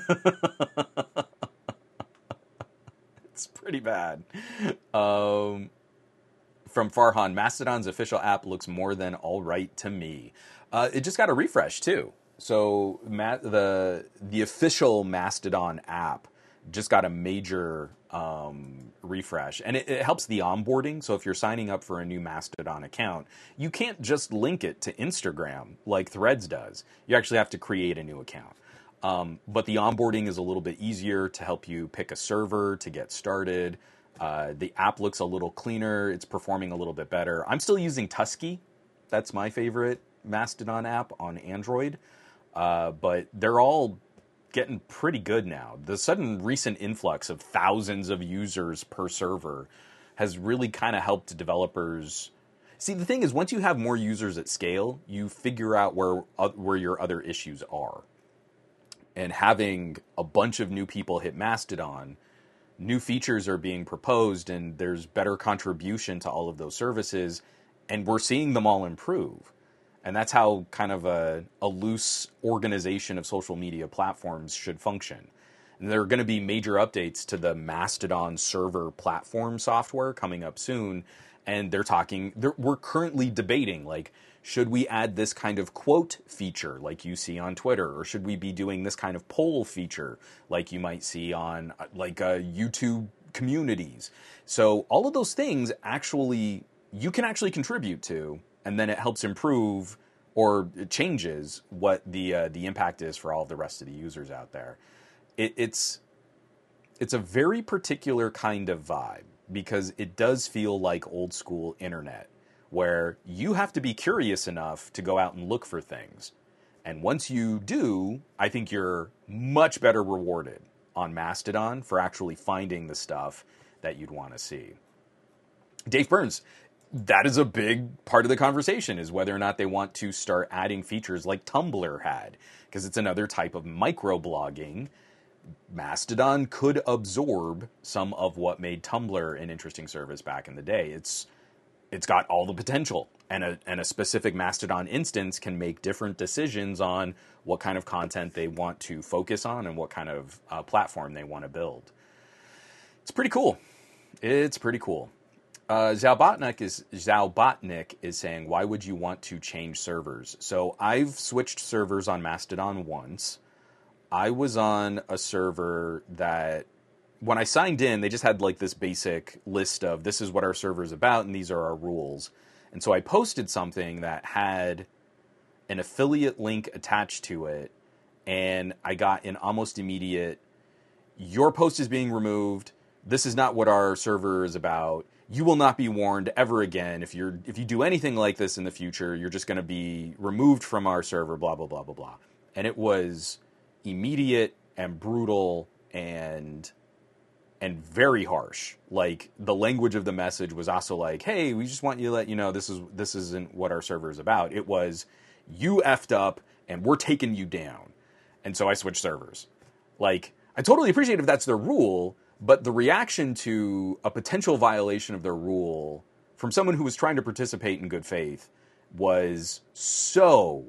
It's pretty bad. Um, from Farhan, Mastodon's official app looks more than all right to me. Uh, it just got a refresh too. So Ma- the the official Mastodon app just got a major um, refresh, and it, it helps the onboarding. So if you're signing up for a new Mastodon account, you can't just link it to Instagram like Threads does. You actually have to create a new account. Um, but the onboarding is a little bit easier to help you pick a server to get started. Uh, the app looks a little cleaner. It's performing a little bit better. I'm still using Tusky. That's my favorite Mastodon app on Android. Uh, but they're all getting pretty good now. The sudden recent influx of thousands of users per server has really kind of helped developers. See, the thing is, once you have more users at scale, you figure out where uh, where your other issues are. And having a bunch of new people hit Mastodon, new features are being proposed, and there's better contribution to all of those services, and we're seeing them all improve. And that's how kind of a, a loose organization of social media platforms should function. And there are going to be major updates to the Mastodon server platform software coming up soon. And they're talking, they're, we're currently debating, like, should we add this kind of quote feature like you see on Twitter? Or should we be doing this kind of poll feature like you might see on like uh, YouTube communities? So all of those things actually, you can actually contribute to, and then it helps improve or it changes what the uh, the impact is for all of the rest of the users out there. It, it's it's a very particular kind of vibe because it does feel like old school internet, where you have to be curious enough to go out and look for things. And once you do, I think you're much better rewarded on Mastodon for actually finding the stuff that you'd want to see. Dave Burns, that is a big part of the conversation, is whether or not they want to start adding features like Tumblr had, because it's another type of microblogging. Mastodon could absorb some of what made Tumblr an interesting service back in the day. It's It's got all the potential, and a, and a specific Mastodon instance can make different decisions on what kind of content they want to focus on and what kind of uh, platform they want to build. It's pretty cool. It's pretty cool. Uh, Zalbotnik is Zalbotnik is saying, why would you want to change servers? So I've switched servers on Mastodon once. I was on a server that, when I signed in, they just had like this basic list of this is what our server is about and these are our rules. And so I posted something that had an affiliate link attached to it, and I got an almost immediate, your post is being removed. This is not what our server is about. You will not be warned ever again. If you're if you do anything like this in the future, you're just going to be removed from our server, blah, blah, blah, blah, blah. And it was immediate and brutal and and very harsh. Like, the language of the message was also like, hey, we just want you to let you know this is this isn't what our server is about. It was, you effed up and we're taking you down. And so I switched servers. Like, I totally appreciate if that's their rule, but the reaction to a potential violation of their rule from someone who was trying to participate in good faith was so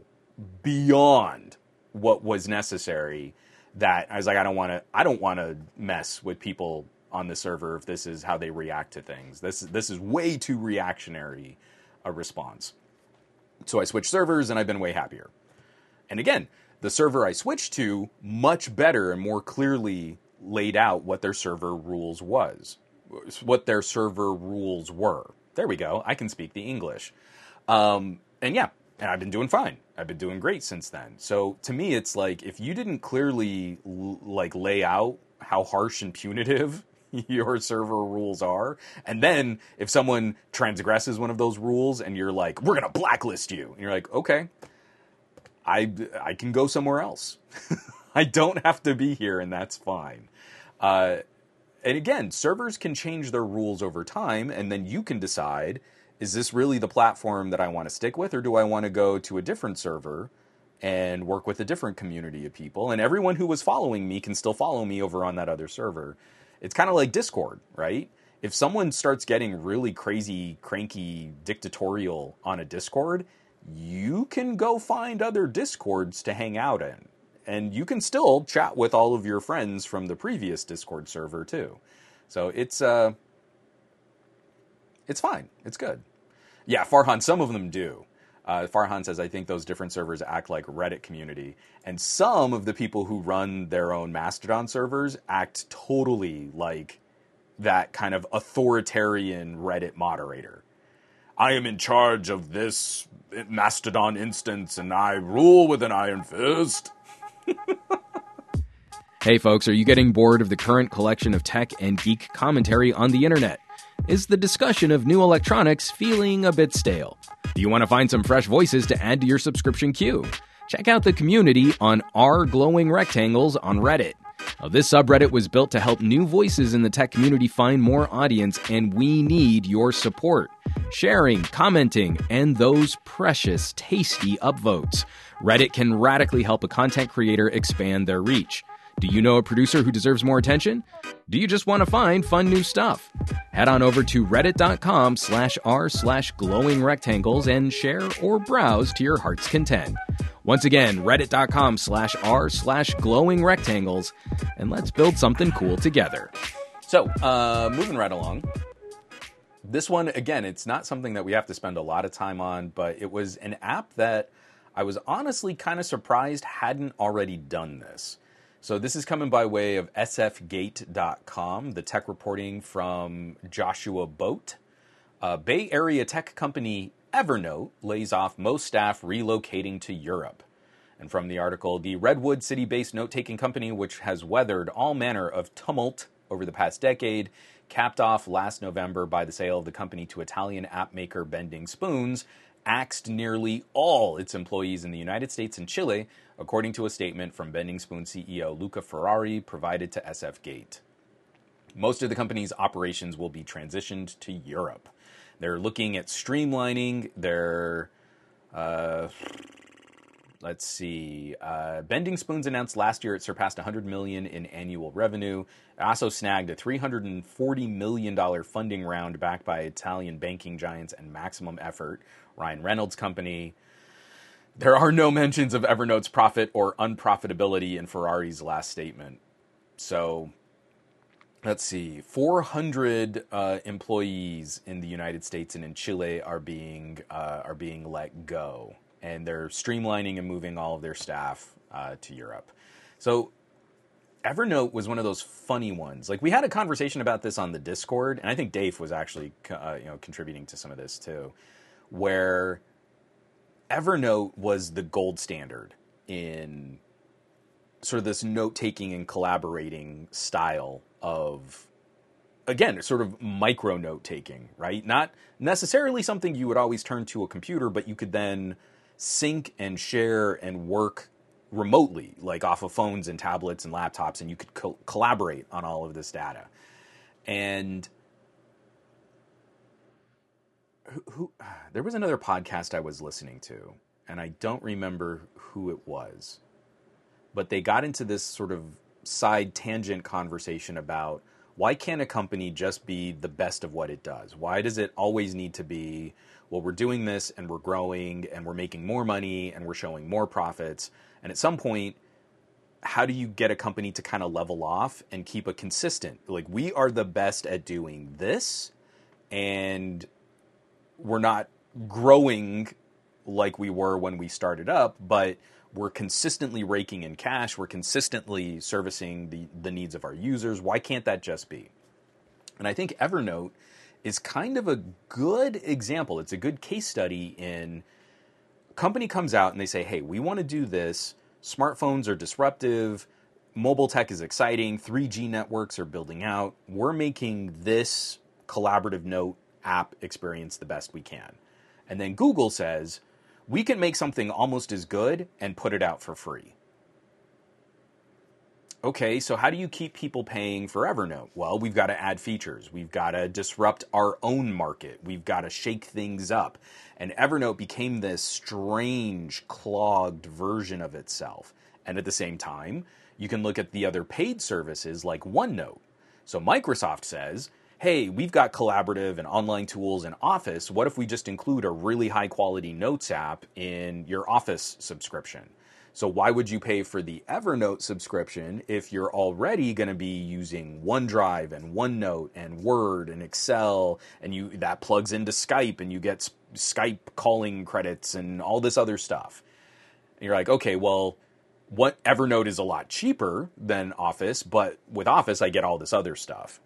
beyond what was necessary that I was like, I don't want to, I don't want to mess with people on the server if this is how they react to things. This this is way too reactionary a response. So I switched servers and I've been way happier. And again, the server I switched to much better and more clearly laid out what their server rules was, what their server rules were. There we go. I can speak the English. Um, and yeah, and I've been doing fine. I've been doing great since then. So to me, it's like, if you didn't clearly l- like lay out how harsh and punitive your server rules are, and then if someone transgresses one of those rules and you're like, we're going to blacklist you, and you're like, okay, I, I can go somewhere else. I don't have to be here, and that's fine. Uh, and again, servers can change their rules over time, and then you can decide, is this really the platform that I want to stick with, or do I want to go to a different server and work with a different community of people? And everyone who was following me can still follow me over on that other server. It's kind of like Discord, right? If someone starts getting really crazy, cranky, dictatorial on a Discord, you can go find other Discords to hang out in. And you can still chat with all of your friends from the previous Discord server, too. So it's, uh, it's fine. It's good. Yeah, Farhan, some of them do. Uh, Farhan says, I think those different servers act like Reddit community. And some of the people who run their own Mastodon servers act totally like that kind of authoritarian Reddit moderator. I am in charge of this Mastodon instance, and I rule with an iron fist.
Hey folks, are you getting bored of the current collection of tech and geek commentary on the internet? Is the discussion of new electronics feeling a bit stale? Do you want to find some fresh voices to add to your subscription queue? Check out the community on r glowing rectangles on Reddit. Now, this subreddit was built to help new voices in the tech community find more audience, and we need your support. Sharing, commenting, and those precious, tasty upvotes. Reddit can radically help a content creator expand their reach. Do you know a producer who deserves more attention? Do you just want to find fun new stuff? Head on over to reddit.com slash r slash glowing rectangles and share or browse to your heart's content. Once again, reddit.com slash r slash glowing rectangles, and let's build something cool together.
So, uh, moving right along. This one, again, it's not something that we have to spend a lot of time on, but it was an app that I was honestly kind of surprised hadn't already done this. So this is coming by way of S F gate dot com, the tech reporting from Joshua Boat. Uh, Bay Area tech company Evernote lays off most staff relocating to Europe. And from the article, the Redwood City-based note-taking company, which has weathered all manner of tumult over the past decade, capped off last November by the sale of the company to Italian app maker Bending Spoons, axed nearly all its employees in the United States and Chile, according to a statement from Bending Spoon C E O Luca Ferrari provided to S F Gate. Most of the company's operations will be transitioned to Europe. They're looking at streamlining their, uh, let's see, uh, Bending Spoons announced last year it surpassed one hundred million dollars in annual revenue. It also snagged a three hundred forty million dollars funding round backed by Italian banking giants and Maximum Effort, Ryan Reynolds' company. There are no mentions of Evernote's profit or unprofitability in Ferrari's last statement. So, let's see, four hundred uh, employees in the United States and in Chile are being uh, are being let go, and they're streamlining and moving all of their staff uh, to Europe. So, Evernote was one of those funny ones. Like, we had a conversation about this on the Discord, and I think Dave was actually uh, you know contributing to some of this too, where Evernote was the gold standard in sort of this note-taking and collaborating style of, again, sort of micro note-taking, right? Not necessarily something you would always turn to a computer, but you could then sync and share and work remotely, like off of phones and tablets and laptops, and you could co- collaborate on all of this data. And Who, who, there was another podcast I was listening to, and I don't remember who it was, but they got into this sort of side tangent conversation about why can't a company just be the best of what it does? Why does it always need to be, well, we're doing this and we're growing and we're making more money and we're showing more profits, and at some point, how do you get a company to kind of level off and keep a consistent, like, we are the best at doing this, and we're not growing like we were when we started up, but we're consistently raking in cash. We're consistently servicing the, the needs of our users. Why can't that just be? And I think Evernote is kind of a good example. It's a good case study in a company comes out and they say, hey, we want to do this. Smartphones are disruptive. Mobile tech is exciting. three G networks are building out. We're making this collaborative note app experience the best we can. And then Google says, we can make something almost as good and put it out for free. Okay, so how do you keep people paying for Evernote? Well, we've got to add features. We've got to disrupt our own market. We've got to shake things up. And Evernote became this strange, clogged version of itself. And at the same time, you can look at the other paid services like OneNote. So Microsoft says, hey, we've got collaborative and online tools in Office. What if we just include a really high quality Notes app in your Office subscription? So why would you pay for the Evernote subscription if you're already going to be using OneDrive and OneNote and Word and Excel, and you that plugs into Skype and you get Skype calling credits and all this other stuff? And you're like, okay, well, what Evernote is a lot cheaper than Office, but with Office I get all this other stuff.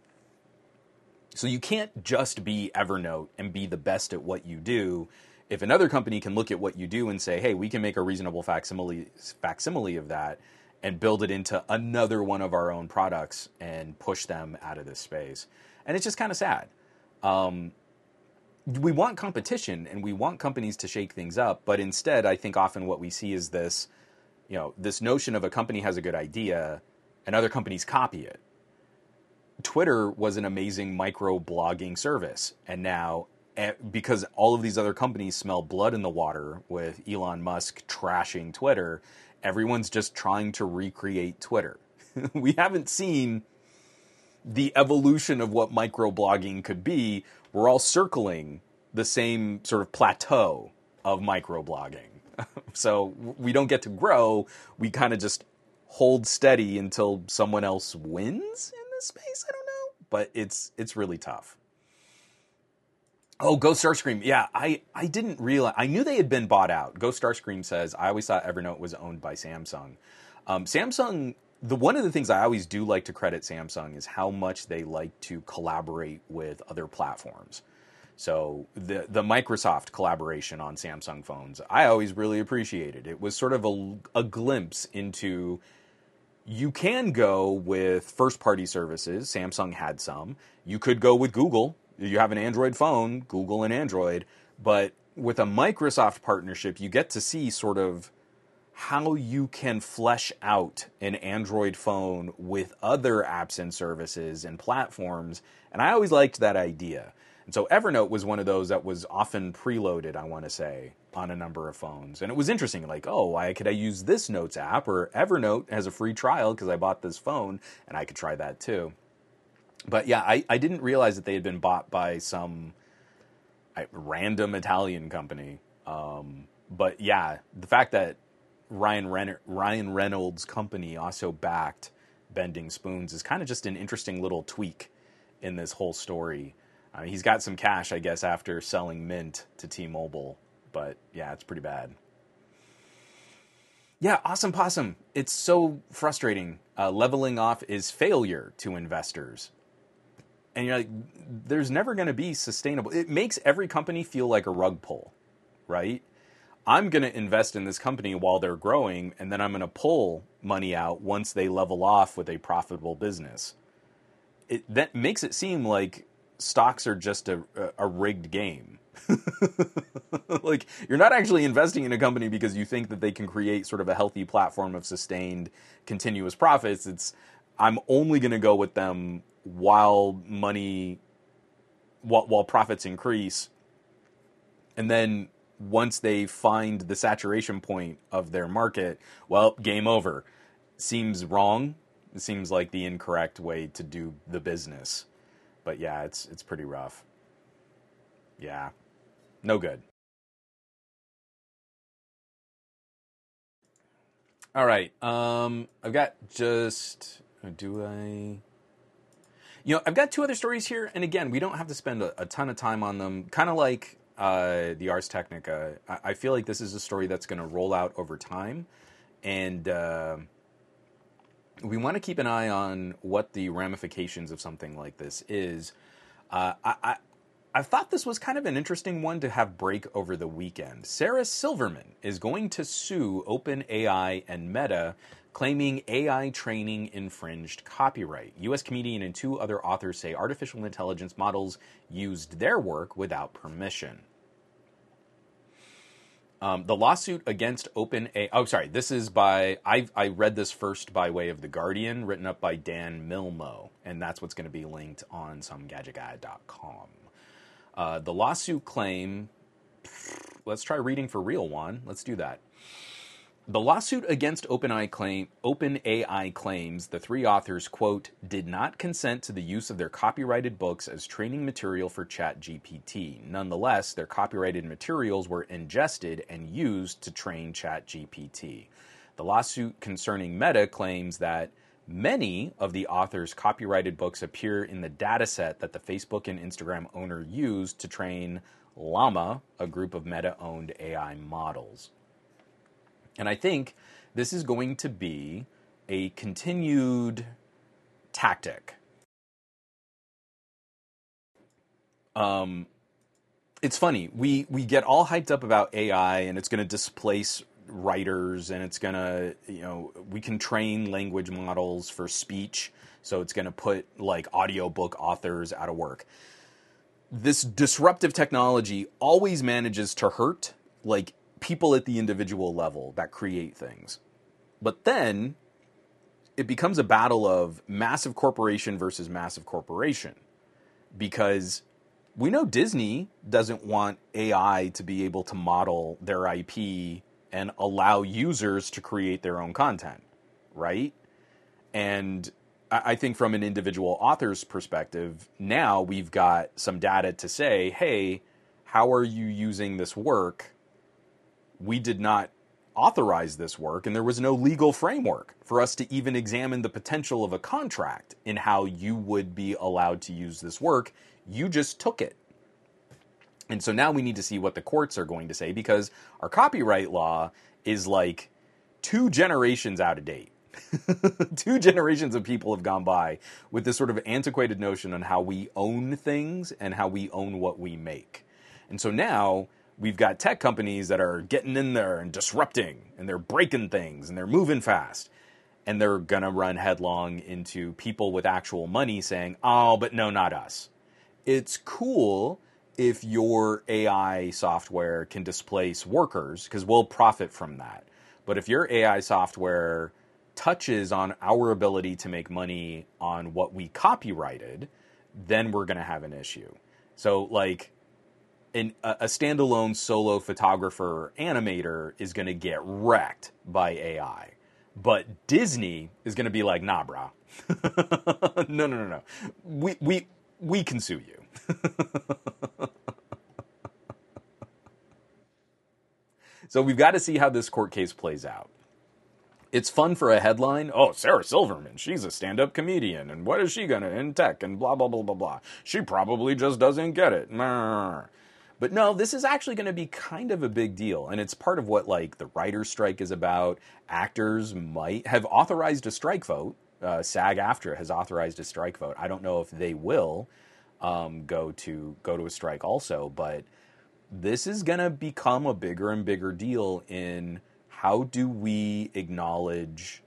So you can't just be Evernote and be the best at what you do. If another company can look at what you do and say, hey, we can make a reasonable facsimile, facsimile of that and build it into another one of our own products and push them out of this space. And it's just kind of sad. Um, we want competition and we want companies to shake things up, but instead I think often what we see is this, you know, this notion of a company has a good idea and other companies copy it. Twitter was an amazing micro-blogging service, and now, because all of these other companies smell blood in the water with Elon Musk trashing Twitter, everyone's just trying to recreate Twitter. We haven't seen the evolution of what micro-blogging could be. We're all circling the same sort of plateau of micro-blogging. So we don't get to grow, we kind of just hold steady until someone else wins in this space. I don't know, but it's it's really tough. Oh, Ghost Starscream. Yeah, I, I didn't realize. I knew they had been bought out. Ghost Starscream says, I always thought Evernote was owned by Samsung. Um, Samsung, the one of the things I always do like to credit Samsung is how much they like to collaborate with other platforms. So the the Microsoft collaboration on Samsung phones, I always really appreciated. It was sort of a, a glimpse into, you can go with first-party services. Samsung had some. You could go with Google. You have an Android phone, Google and Android. But with a Microsoft partnership, you get to see sort of how you can flesh out an Android phone with other apps and services and platforms. And I always liked that idea. And so Evernote was one of those that was often preloaded, I want to say, on a number of phones. And it was interesting, like, oh, why could I use this Notes app? Or Evernote has a free trial because I bought this phone, and I could try that too. But yeah, I, I didn't realize that they had been bought by some I, random Italian company. Um, but yeah, the fact that Ryan, Ren- Ryan Reynolds' company also backed Bending Spoons is kind of just an interesting little tweak in this whole story. Uh, he's got some cash, I guess, after selling Mint to T-Mobile. But yeah, it's pretty bad. Yeah, Awesome Possum. It's so frustrating. Uh, leveling off is failure to investors. And you're like, there's never going to be sustainable. It makes every company feel like a rug pull, right? I'm going to invest in this company while they're growing, and then I'm going to pull money out once they level off with a profitable business. It that makes it seem like stocks are just a, a rigged game. Like, you're not actually investing in a company because you think that they can create sort of a healthy platform of sustained continuous profits. It's, I'm only going to go with them while money, while, while profits increase. And then once they find the saturation point of their market, well, game over. Seems wrong. It seems like the incorrect way to do the business. But yeah, it's it's pretty rough. Yeah. No good. All right. Um, I've got just... Do I... You know, I've got two other stories here. And again, we don't have to spend a, a ton of time on them. Kind of like uh, the Ars Technica. I, I feel like this is a story that's going to roll out over time. And... Uh, we want to keep an eye on what the ramifications of something like this is. Uh, I, I, I thought this was kind of an interesting one to have break over the weekend. Sarah Silverman is going to sue OpenAI and Meta, claiming A I training infringed copyright. U S comedian and two other authors say artificial intelligence models used their work without permission. Um, the lawsuit against OpenAI... Oh, sorry. This is by... I I read this first by way of The Guardian, written up by Dan Milmo. And that's what's going to be linked on some gadget guy dot com. Uh, the lawsuit claim... Let's try reading for real, Juan. Let's do that. The lawsuit against OpenAI, claim, OpenAI claims the three authors, quote, did not consent to the use of their copyrighted books as training material for ChatGPT. Nonetheless, their copyrighted materials were ingested and used to train ChatGPT. The lawsuit concerning Meta claims that many of the authors' copyrighted books appear in the dataset that the Facebook and Instagram owner used to train Llama, a group of Meta-owned A I models. And I think this is going to be a continued tactic. Um, it's funny. We we get all hyped up about A I and it's going to displace writers and it's going to, you know, we can train language models for speech. So it's going to put like audiobook authors out of work. This disruptive technology always manages to hurt like people at the individual level that create things. But then it becomes a battle of massive corporation versus massive corporation, because we know Disney doesn't want A I to be able to model their I P and allow users to create their own content, right? And I think from an individual author's perspective, now we've got some data to say, hey, how are you using this work? We did not authorize this work, and there was no legal framework for us to even examine the potential of a contract in how you would be allowed to use this work. You just took it. And so now we need to see what the courts are going to say, because our copyright law is like two generations out of date. Two generations of people have gone by with this sort of antiquated notion on how we own things and how we own what we make. And so now we've got tech companies that are getting in there and disrupting, and they're breaking things, and they're moving fast. And they're going to run headlong into people with actual money saying, oh, but no, not us. It's cool if your A I software can displace workers, because we'll profit from that. But if your A I software touches on our ability to make money on what we copyrighted, then we're going to have an issue. So, like, An, a standalone solo photographer or animator is going to get wrecked by A I. But Disney is going to be like, nah, brah. no, no, no, no. We, we, we can sue you. So we've got to see how this court case plays out. It's fun for a headline. Oh, Sarah Silverman, she's a stand-up comedian. And what is she going to in tech and blah, blah, blah, blah, blah. She probably just doesn't get it. But no, this is actually going to be kind of a big deal. And it's part of what, like, the writer's strike is about. Actors might have authorized a strike vote. Uh, SAG-AFTRA has authorized a strike vote. I don't know if they will um, go to go to a strike also. But this is going to become a bigger and bigger deal in how do we acknowledge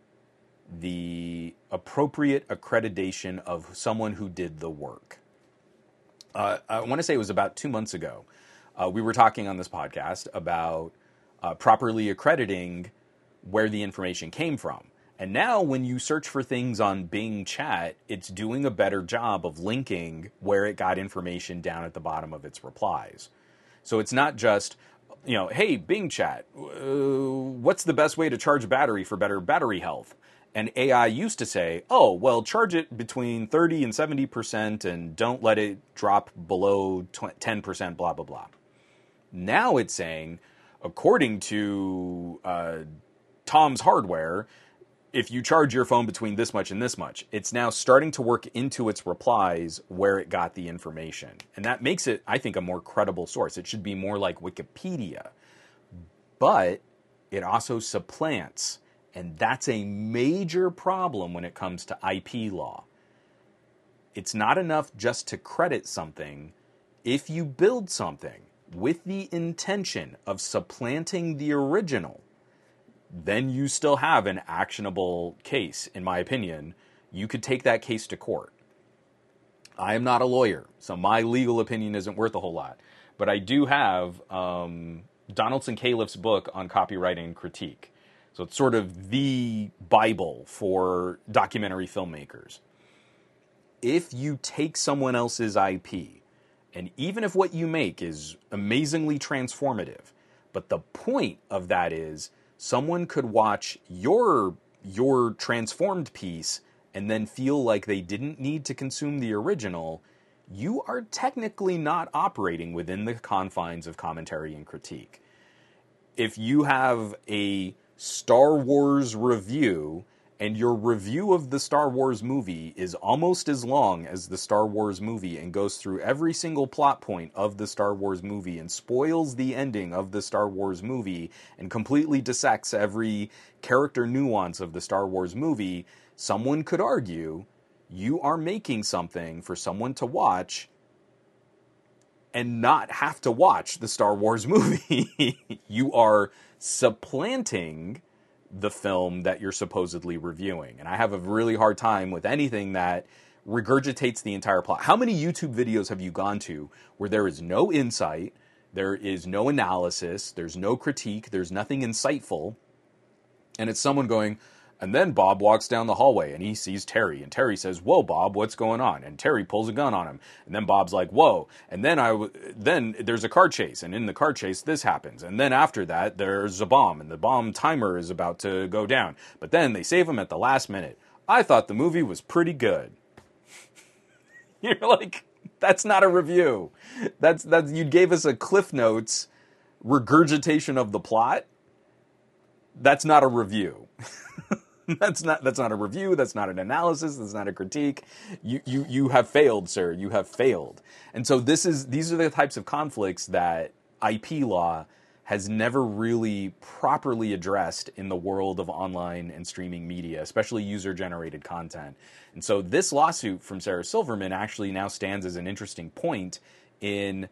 the appropriate accreditation of someone who did the work. Uh, I want to say it was about two months ago. Uh, we were talking on this podcast about uh, properly accrediting where the information came from. And now when you search for things on Bing Chat, it's doing a better job of linking where it got information down at the bottom of its replies. So it's not just, you know, hey, Bing Chat, uh, what's the best way to charge a battery for better battery health? And A I used to say, oh, well, charge it between thirty and seventy percent and don't let it drop below ten percent, blah, blah, blah. Now it's saying, according to uh, Tom's Hardware, if you charge your phone between this much and this much, it's now starting to work into its replies where it got the information. And that makes it, I think, a more credible source. It should be more like Wikipedia. But it also supplants. And that's a major problem when it comes to I P law. It's not enough just to credit something. If you build something with the intention of supplanting the original, then you still have an actionable case, in my opinion. You could take that case to court. I am not a lawyer, so my legal opinion isn't worth a whole lot. But I do have um, Donaldson Califf's book on copywriting and critique. So it's sort of the Bible for documentary filmmakers. If you take someone else's I P, and even if what you make is amazingly transformative, but the point of that is someone could watch your your transformed piece and then feel like they didn't need to consume the original, you are technically not operating within the confines of commentary and critique. If you have a Star Wars review and your review of the Star Wars movie is almost as long as the Star Wars movie and goes through every single plot point of the Star Wars movie and spoils the ending of the Star Wars movie and completely dissects every character nuance of the Star Wars movie, someone could argue you are making something for someone to watch and not have to watch the Star Wars movie. You are supplanting the film that you're supposedly reviewing. And I have a really hard time with anything that regurgitates the entire plot. How many YouTube videos have you gone to where there is no insight, there is no analysis, there's no critique, there's nothing insightful, and it's someone going, and then Bob walks down the hallway and he sees Terry, and Terry says, "Whoa, Bob, what's going on?" And Terry pulls a gun on him, and then Bob's like, "Whoa!" And then I, w- then there's a car chase, and in the car chase this happens, and then after that there's a bomb, and the bomb timer is about to go down, but then they save him at the last minute. I thought the movie was pretty good. You're like, that's not a review. That's that's you gave us a Cliff Notes regurgitation of the plot. That's not a review. That's not that's not a review, that's not an analysis, that's not a critique. You you you have failed, sir. You have failed. And so this is these are the types of conflicts that I P law has never really properly addressed in the world of online and streaming media, especially user-generated content. And so this lawsuit from Sarah Silverman actually now stands as an interesting point in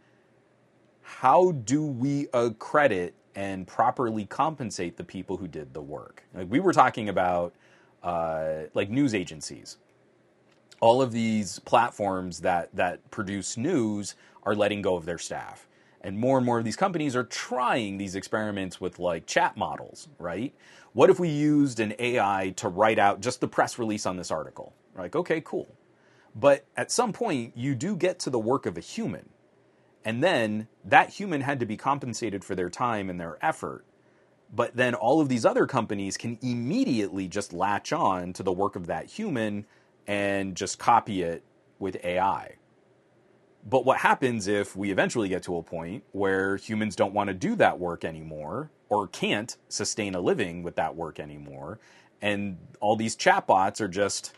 how do we accredit and properly compensate the people who did the work. Like we were talking about uh, like news agencies. All of these platforms that, that produce news are letting go of their staff. And more and more of these companies are trying these experiments with like chat models, right? What if we used an A I to write out just the press release on this article? Like, okay, cool. But at some point, you do get to the work of a human. And then that human had to be compensated for their time and their effort. But then all of these other companies can immediately just latch on to the work of that human and just copy it with A I. But what happens if we eventually get to a point where humans don't want to do that work anymore or can't sustain a living with that work anymore, and all these chatbots are just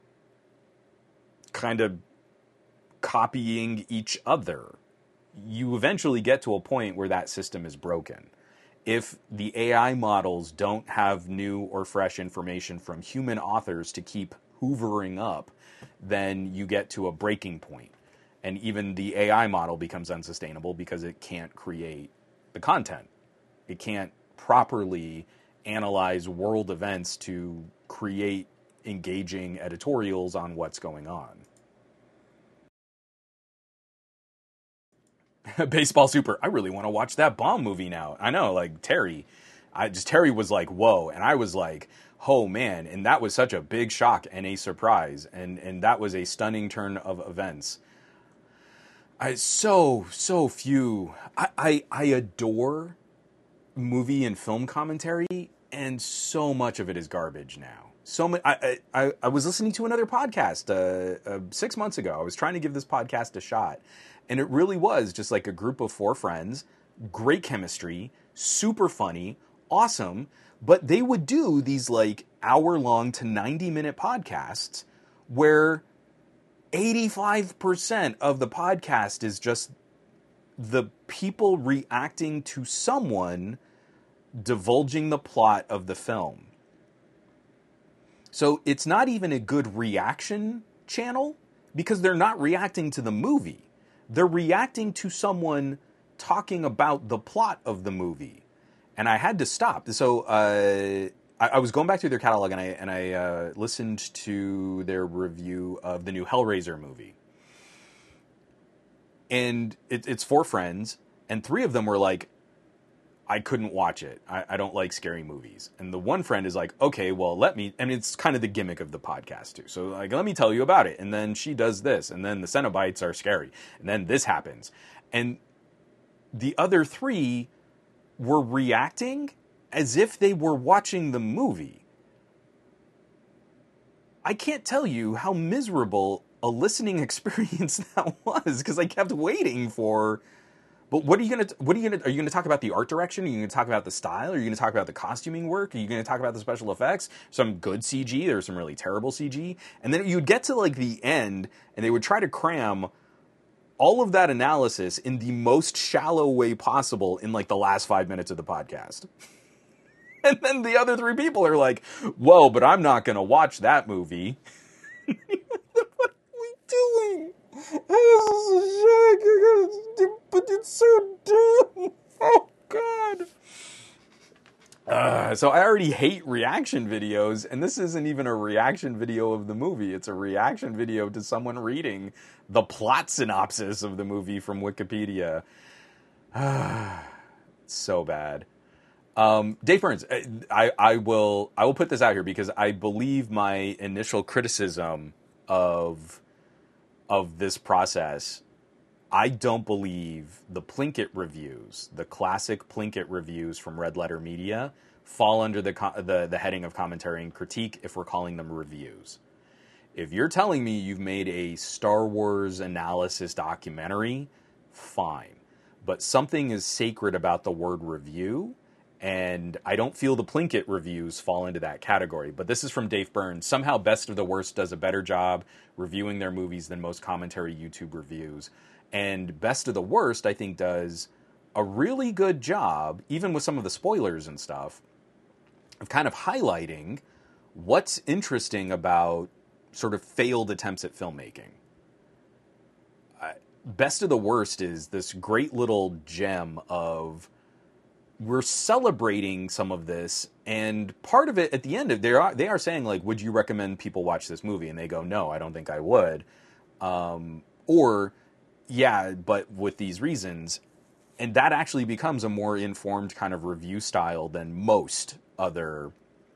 kind of copying each other? You eventually get to a point where that system is broken. If the A I models don't have new or fresh information from human authors to keep hoovering up, then you get to a breaking point. And even the A I model becomes unsustainable because it can't create the content. It can't properly analyze world events to create engaging editorials on what's going on. Baseball Super. I really want to watch that bomb movie now. I know, like Terry. I just Terry was like, whoa. And I was like, oh man. And that was such a big shock and a surprise. And and that was a stunning turn of events. I so, so few. I, I, I adore movie and film commentary, and so much of it is garbage now. So much, I, I, I was listening to another podcast uh, uh, six months ago. I was trying to give this podcast a shot, and it really was just like a group of four friends, great chemistry, super funny, awesome, but they would do these like hour-long to ninety-minute podcasts where eighty-five percent of the podcast is just the people reacting to someone divulging the plot of the film. So it's not even a good reaction channel because they're not reacting to the movie. They're reacting to someone talking about the plot of the movie. And I had to stop. So uh, I, I was going back through their catalog and I and I uh, listened to their review of the new Hellraiser movie. And it, it's four friends, and three of them were like, I couldn't watch it. I, I don't like scary movies. And the one friend is like, okay, well, let me, and it's kind of the gimmick of the podcast too. So like, let me tell you about it. And then she does this, and then the Cenobites are scary. And then this happens. And the other three were reacting as if they were watching the movie. I can't tell you how miserable a listening experience that was, because I kept waiting for... But what are you gonna? What are you gonna? Are you gonna talk about the art direction? Are you gonna talk about the style? Are you gonna talk about the costuming work? Are you gonna talk about the special effects? Some good C G. There's some really terrible C G. And then you'd get to like the end, and they would try to cram all of that analysis in the most shallow way possible in like the last five minutes of the podcast. And then the other three people are like, "Whoa, but I'm not gonna watch that movie." What are we doing? But it's so dumb. Oh, God. Uh, so I already hate reaction videos, and this isn't even a reaction video of the movie. It's a reaction video to someone reading the plot synopsis of the movie from Wikipedia. It's so bad. Um, Dave Burns, I, I will I will put this out here because I believe my initial criticism of of this process, I don't believe the Plinkett reviews, the classic Plinkett reviews from Red Letter Media, fall under the, the the heading of commentary and critique if we're calling them reviews. If you're telling me you've made a Star Wars analysis documentary, fine. But something is sacred about the word review, and I don't feel the Plinkett reviews fall into that category. But this is from Dave Burns. Somehow Best of the Worst does a better job reviewing their movies than most commentary YouTube reviews. And Best of the Worst, I think, does a really good job, even with some of the spoilers and stuff, of kind of highlighting what's interesting about sort of failed attempts at filmmaking. Uh, Best of the Worst is this great little gem of... we're celebrating some of this, and part of it at the end of they are they are saying like, would you recommend people watch this movie? And they go, no, I don't think I would. Um, or, yeah, but with these reasons. And that actually becomes a more informed kind of review style than most other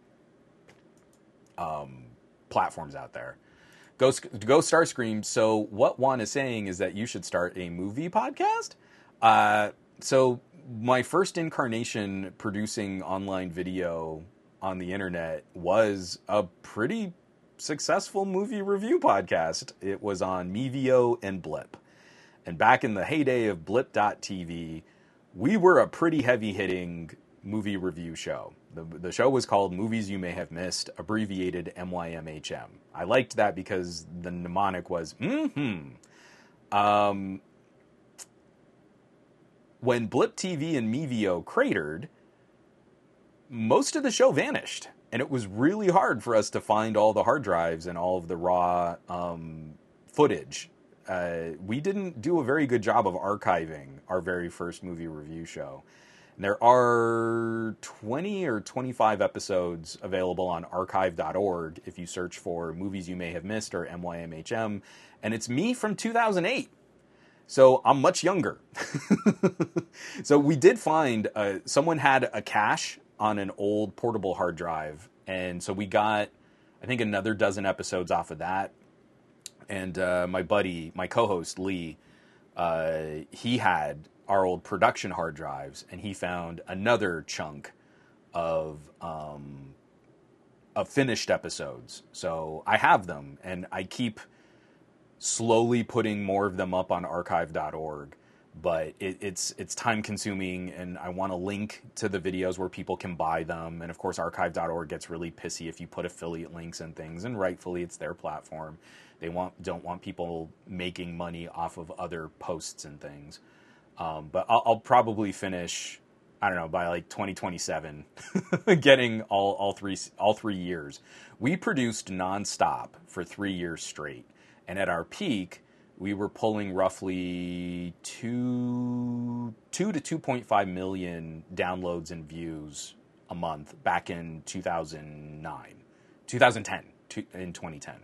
um, platforms out there. Go, go Starscream. So what Juan is saying is that you should start a movie podcast. Uh, so... my first incarnation producing online video on the internet was a pretty successful movie review podcast. It was on Mevio and Blip. And back in the heyday of Blip dot T V, we were a pretty heavy-hitting movie review show. The, the show was called Movies You May Have Missed, abbreviated M Y M H M. I liked that because the mnemonic was, mm-hmm. Um... When Blip T V and Mevio cratered, most of the show vanished. And it was really hard for us to find all the hard drives and all of the raw um, footage. Uh, we didn't do a very good job of archiving our very first movie review show. And there are twenty or twenty-five episodes available on archive dot org if you search for Movies You May Have Missed or M Y M H M. And it's me from two thousand eight. So I'm much younger. So we did find, uh, someone had a cache on an old portable hard drive. And so we got, I think, another dozen episodes off of that. And uh, my buddy, my co-host, Lee, uh, he had our old production hard drives. And he found another chunk of, um, of finished episodes. So I have them, and I keep... slowly putting more of them up on archive dot org, but it, it's it's time consuming, and I want to link to the videos where people can buy them. And of course, archive dot org gets really pissy if you put affiliate links and things, and rightfully it's their platform. They want don't want people making money off of other posts and things. Um, but I'll, I'll probably finish, I don't know, by like twenty twenty-seven, getting all all three all three years. We produced nonstop for three years straight. And at our peak, we were pulling roughly two, two to two point five million downloads and views a month back in two thousand nine, two thousand ten, in twenty ten.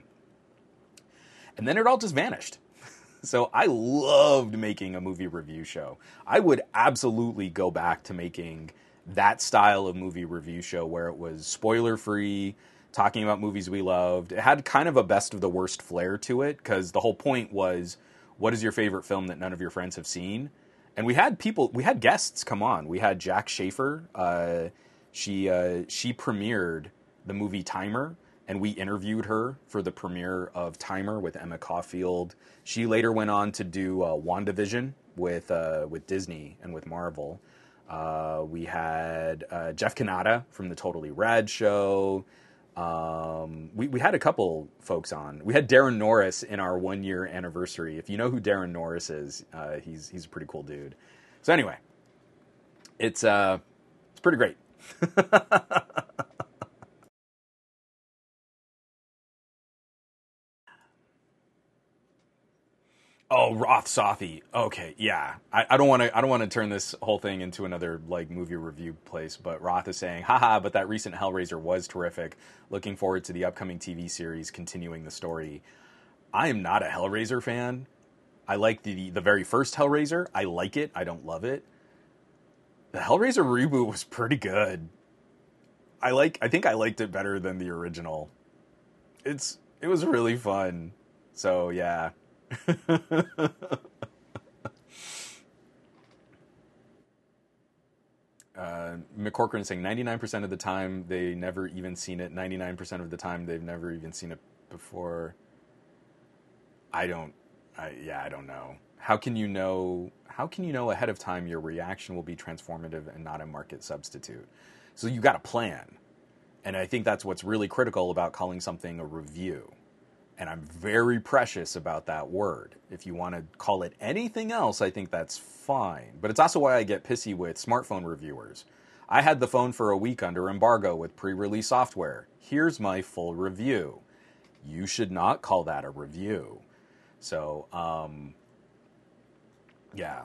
And then it all just vanished. So I loved making a movie review show. I would absolutely go back to making that style of movie review show where it was spoiler-free, talking about movies we loved. It had kind of a best of the worst flair to it, because the whole point was, what is your favorite film that none of your friends have seen? And we had people, we had guests come on. We had Jack Schaefer. Uh, She uh, she premiered the movie Timer, and we interviewed her for the premiere of Timer with Emma Caulfield. She later went on to do uh, WandaVision with uh, with Disney and with Marvel. Uh, we had uh, Jeff Kanata from the Totally Rad Show. Um, we, we had a couple folks on. We had Darren Norris in our one year anniversary. If you know who Darren Norris is, uh, he's he's a pretty cool dude. So anyway, it's uh, it's pretty great. Oh, Roth Sothy. Okay, yeah. I, I don't want to. I don't want to turn this whole thing into another like movie review place. But Roth is saying, "Haha!" But that recent Hellraiser was terrific. Looking forward to the upcoming T V series continuing the story. I am not a Hellraiser fan. I like the the very first Hellraiser. I like it. I don't love it. The Hellraiser reboot was pretty good. I like. I think I liked it better than the original. It's. It was really fun. So yeah. uh, McCorcoran saying ninety-nine percent of the time they never even seen it. ninety-nine percent of the time they've never even seen it before. I don't. I, yeah, I don't know. How can you know? How can you know ahead of time your reaction will be transformative and not a market substitute? So you got a plan, and I think that's what's really critical about calling something a review. And I'm very precious about that word. If you want to call it anything else, I think that's fine. But it's also why I get pissy with smartphone reviewers. I had the phone for a week under embargo with pre-release software. Here's my full review. You should not call that a review. So, um, yeah.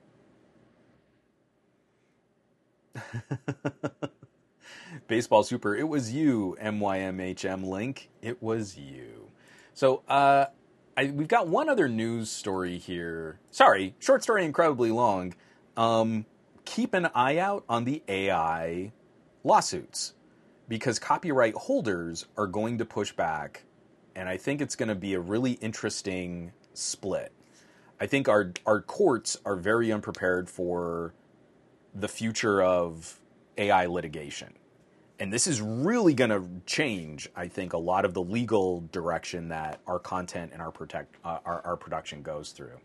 Baseball Super, it was you, M Y M H M Link. It was you. So, uh, I, we've got one other news story here. Sorry, short story, incredibly long. Um, keep an eye out on the A I lawsuits, because copyright holders are going to push back, and I think it's going to be a really interesting split. I think our our courts are very unprepared for the future of A I litigation. And this is really going to change, I think, a lot of the legal direction that our content and our protect uh, our, our production goes through.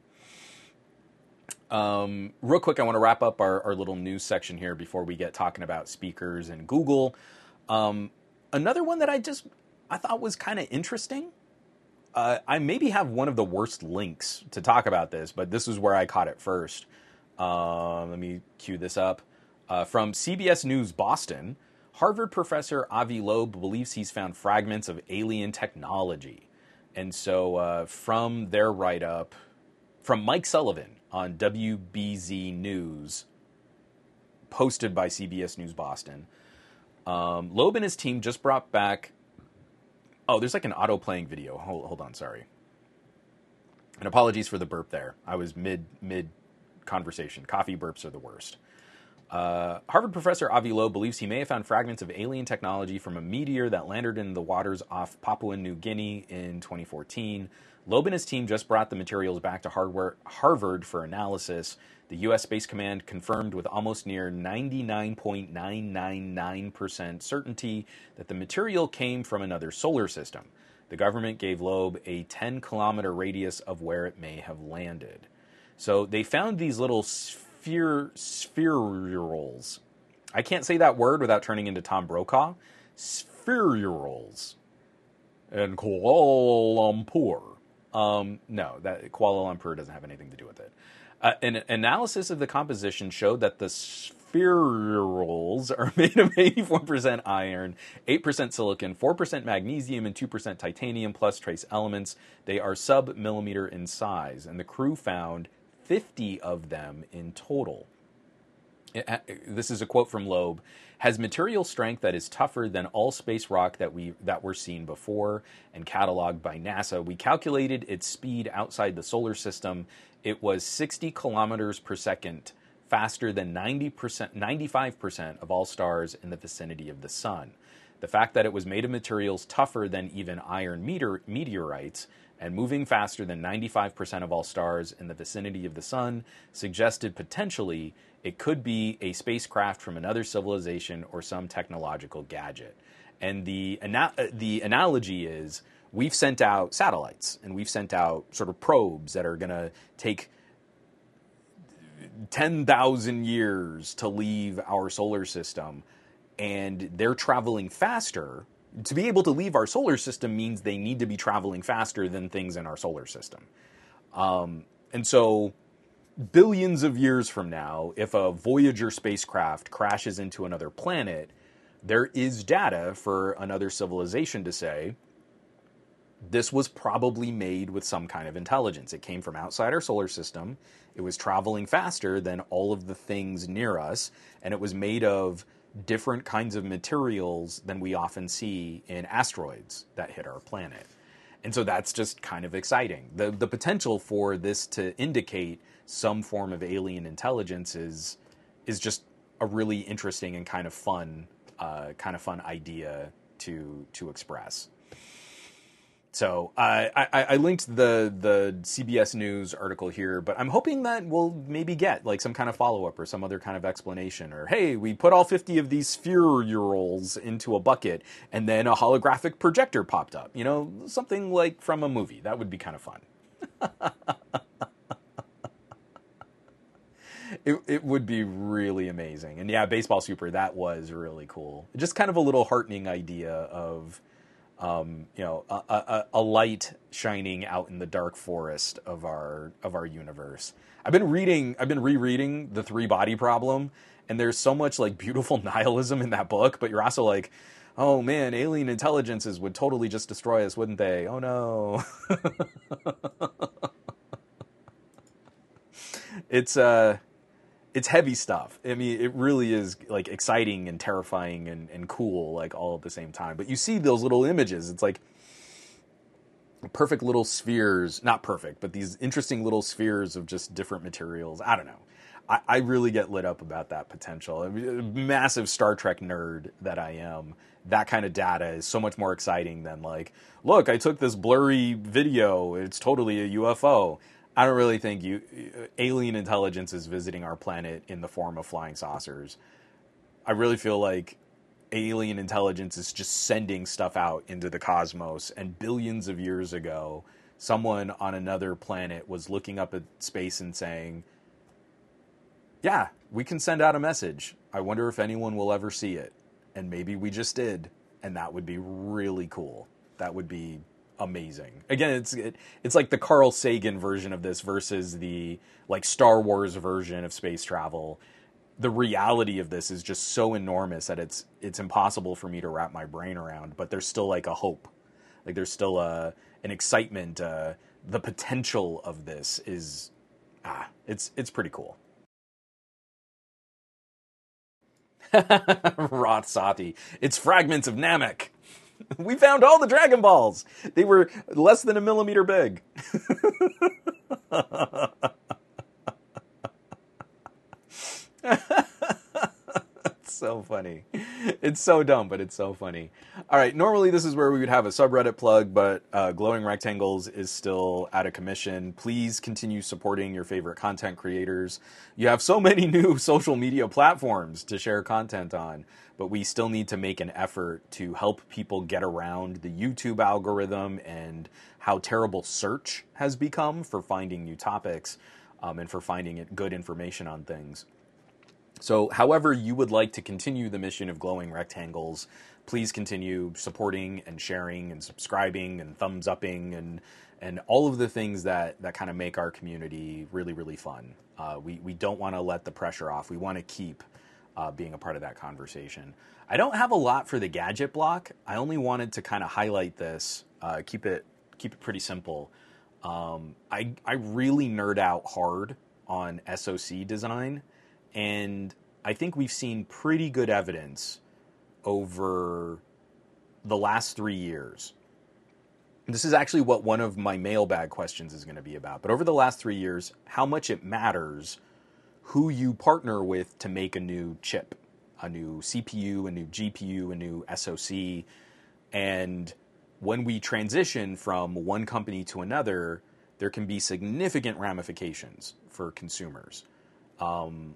Um, real quick, I want to wrap up our, our little news section here before we get talking about speakers and Google. Um, another one that I just I thought was kind of interesting. Uh, I maybe have one of the worst links to talk about this, but this is where I caught it first. Uh, let me cue this up. Uh, from C B S News Boston, Harvard professor Avi Loeb believes he's found fragments of alien technology. And so uh, from their write-up, from Mike Sullivan on W B Z News, posted by C B S News Boston, um, Loeb and his team just brought back... Oh, there's like an auto-playing video. Hold, hold on, sorry. And apologies for the burp there. I was mid, mid conversation. Coffee burps are the worst. Uh, Harvard professor Avi Loeb believes he may have found fragments of alien technology from a meteor that landed in the waters off Papua New Guinea in twenty fourteen. Loeb and his team just brought the materials back to Harvard for analysis. The U S Space Command confirmed with almost near ninety-nine point nine nine nine percent certainty that the material came from another solar system. The government gave Loeb a ten kilometer radius of where it may have landed. So they found these little sphere, spherules. I can't say that word without turning into Tom Brokaw. Spherules. In Kuala Lumpur. Um, no, that Kuala Lumpur doesn't have anything to do with it. Uh, an analysis of the composition showed that the spherules are made of eighty-four percent iron, eight percent silicon, four percent magnesium, and two percent titanium plus trace elements. They are sub-millimeter in size, and the crew found fifty of them in total. It, this is a quote from Loeb. Has material strength that is tougher than all space rock that we that were seen before and cataloged by NASA. We calculated its speed outside the solar system. It was sixty kilometers per second, faster than ninety percent, ninety-five percent of all stars in the vicinity of the sun. The fact that it was made of materials tougher than even iron meteor, meteorites and moving faster than ninety-five percent of all stars in the vicinity of the sun suggested potentially it could be a spacecraft from another civilization or some technological gadget. And the ana- the analogy is we've sent out satellites and we've sent out sort of probes that are going to take ten thousand years to leave our solar system, and they're traveling faster. To be able to leave our solar system means they need to be traveling faster than things in our solar system. Um, and so billions of years from now, if a Voyager spacecraft crashes into another planet, there is data for another civilization to say, this was probably made with some kind of intelligence. It came from outside our solar system. It was traveling faster than all of the things near us, and it was made of different kinds of materials than we often see in asteroids that hit our planet. And so that's just kind of exciting. The the potential for this to indicate some form of alien intelligence is is just a really interesting and kind of fun uh, kind of fun idea to to express. So uh, I, I linked the the C B S News article here, but I'm hoping that we'll maybe get like some kind of follow-up or some other kind of explanation. Or, hey, we put all fifty of these spherules into a bucket and then a holographic projector popped up. You know, something like from a movie. That would be kind of fun. It, it would be really amazing. And yeah, Baseball Super, that was really cool. Just kind of a little heartening idea of... Um, you know, a, a, a light shining out in the dark forest of our of our universe. I've been reading, I've been rereading The Three Body Problem, and there's so much like beautiful nihilism in that book. But you're also like, oh man, alien intelligences would totally just destroy us, wouldn't they? Oh no. It's uh. It's heavy stuff. I mean, it really is like exciting and terrifying and, and cool, like all at the same time. But you see those little images. It's like perfect little spheres, not perfect, but these interesting little spheres of just different materials. I don't know. I, I really get lit up about that potential. I mean, massive Star Trek nerd that I am. That kind of data is so much more exciting than like, look, I took this blurry video. It's totally a U F O. I don't really think you, alien intelligence is visiting our planet in the form of flying saucers. I really feel like alien intelligence is just sending stuff out into the cosmos. And billions of years ago, someone on another planet was looking up at space and saying, yeah, we can send out a message. I wonder if anyone will ever see it. And maybe we just did. And that would be really cool. That would be amazing. Again, it's it, it's like the Carl Sagan version of this versus the like Star Wars version of space travel. The reality of this is just so enormous that it's it's impossible for me to wrap my brain around. But there's still like a hope, like there's still a an excitement. Uh, the potential of this is ah, it's it's pretty cool. Roth Sati, it's fragments of Namek. We found all the Dragon Balls. They were less than a millimeter big. It's so funny. It's so dumb, but it's so funny. All right, normally this is where we would have a subreddit plug, but uh, Glowing Rectangles is still out of commission. Please continue supporting your favorite content creators. You have so many new social media platforms to share content on, but we still need to make an effort to help people get around the YouTube algorithm and how terrible search has become for finding new topics um, and for finding it good information on things. So however you would like to continue the mission of Glowing Rectangles, please continue supporting and sharing and subscribing and thumbs upping and and all of the things that, that kind of make our community really, really fun. Uh, we, we don't want to let the pressure off. We want to keep uh, being a part of that conversation. I don't have a lot for the gadget block. I only wanted to kind of highlight this, uh, keep it keep it pretty simple. Um, I, I really nerd out hard on S O C design. And I think we've seen pretty good evidence over the last three years. This is actually what one of my mailbag questions is going to be about. But over the last three years, how much it matters who you partner with to make a new chip, a new C P U, a new G P U, a new S O C. And when we transition from one company to another, there can be significant ramifications for consumers. Um,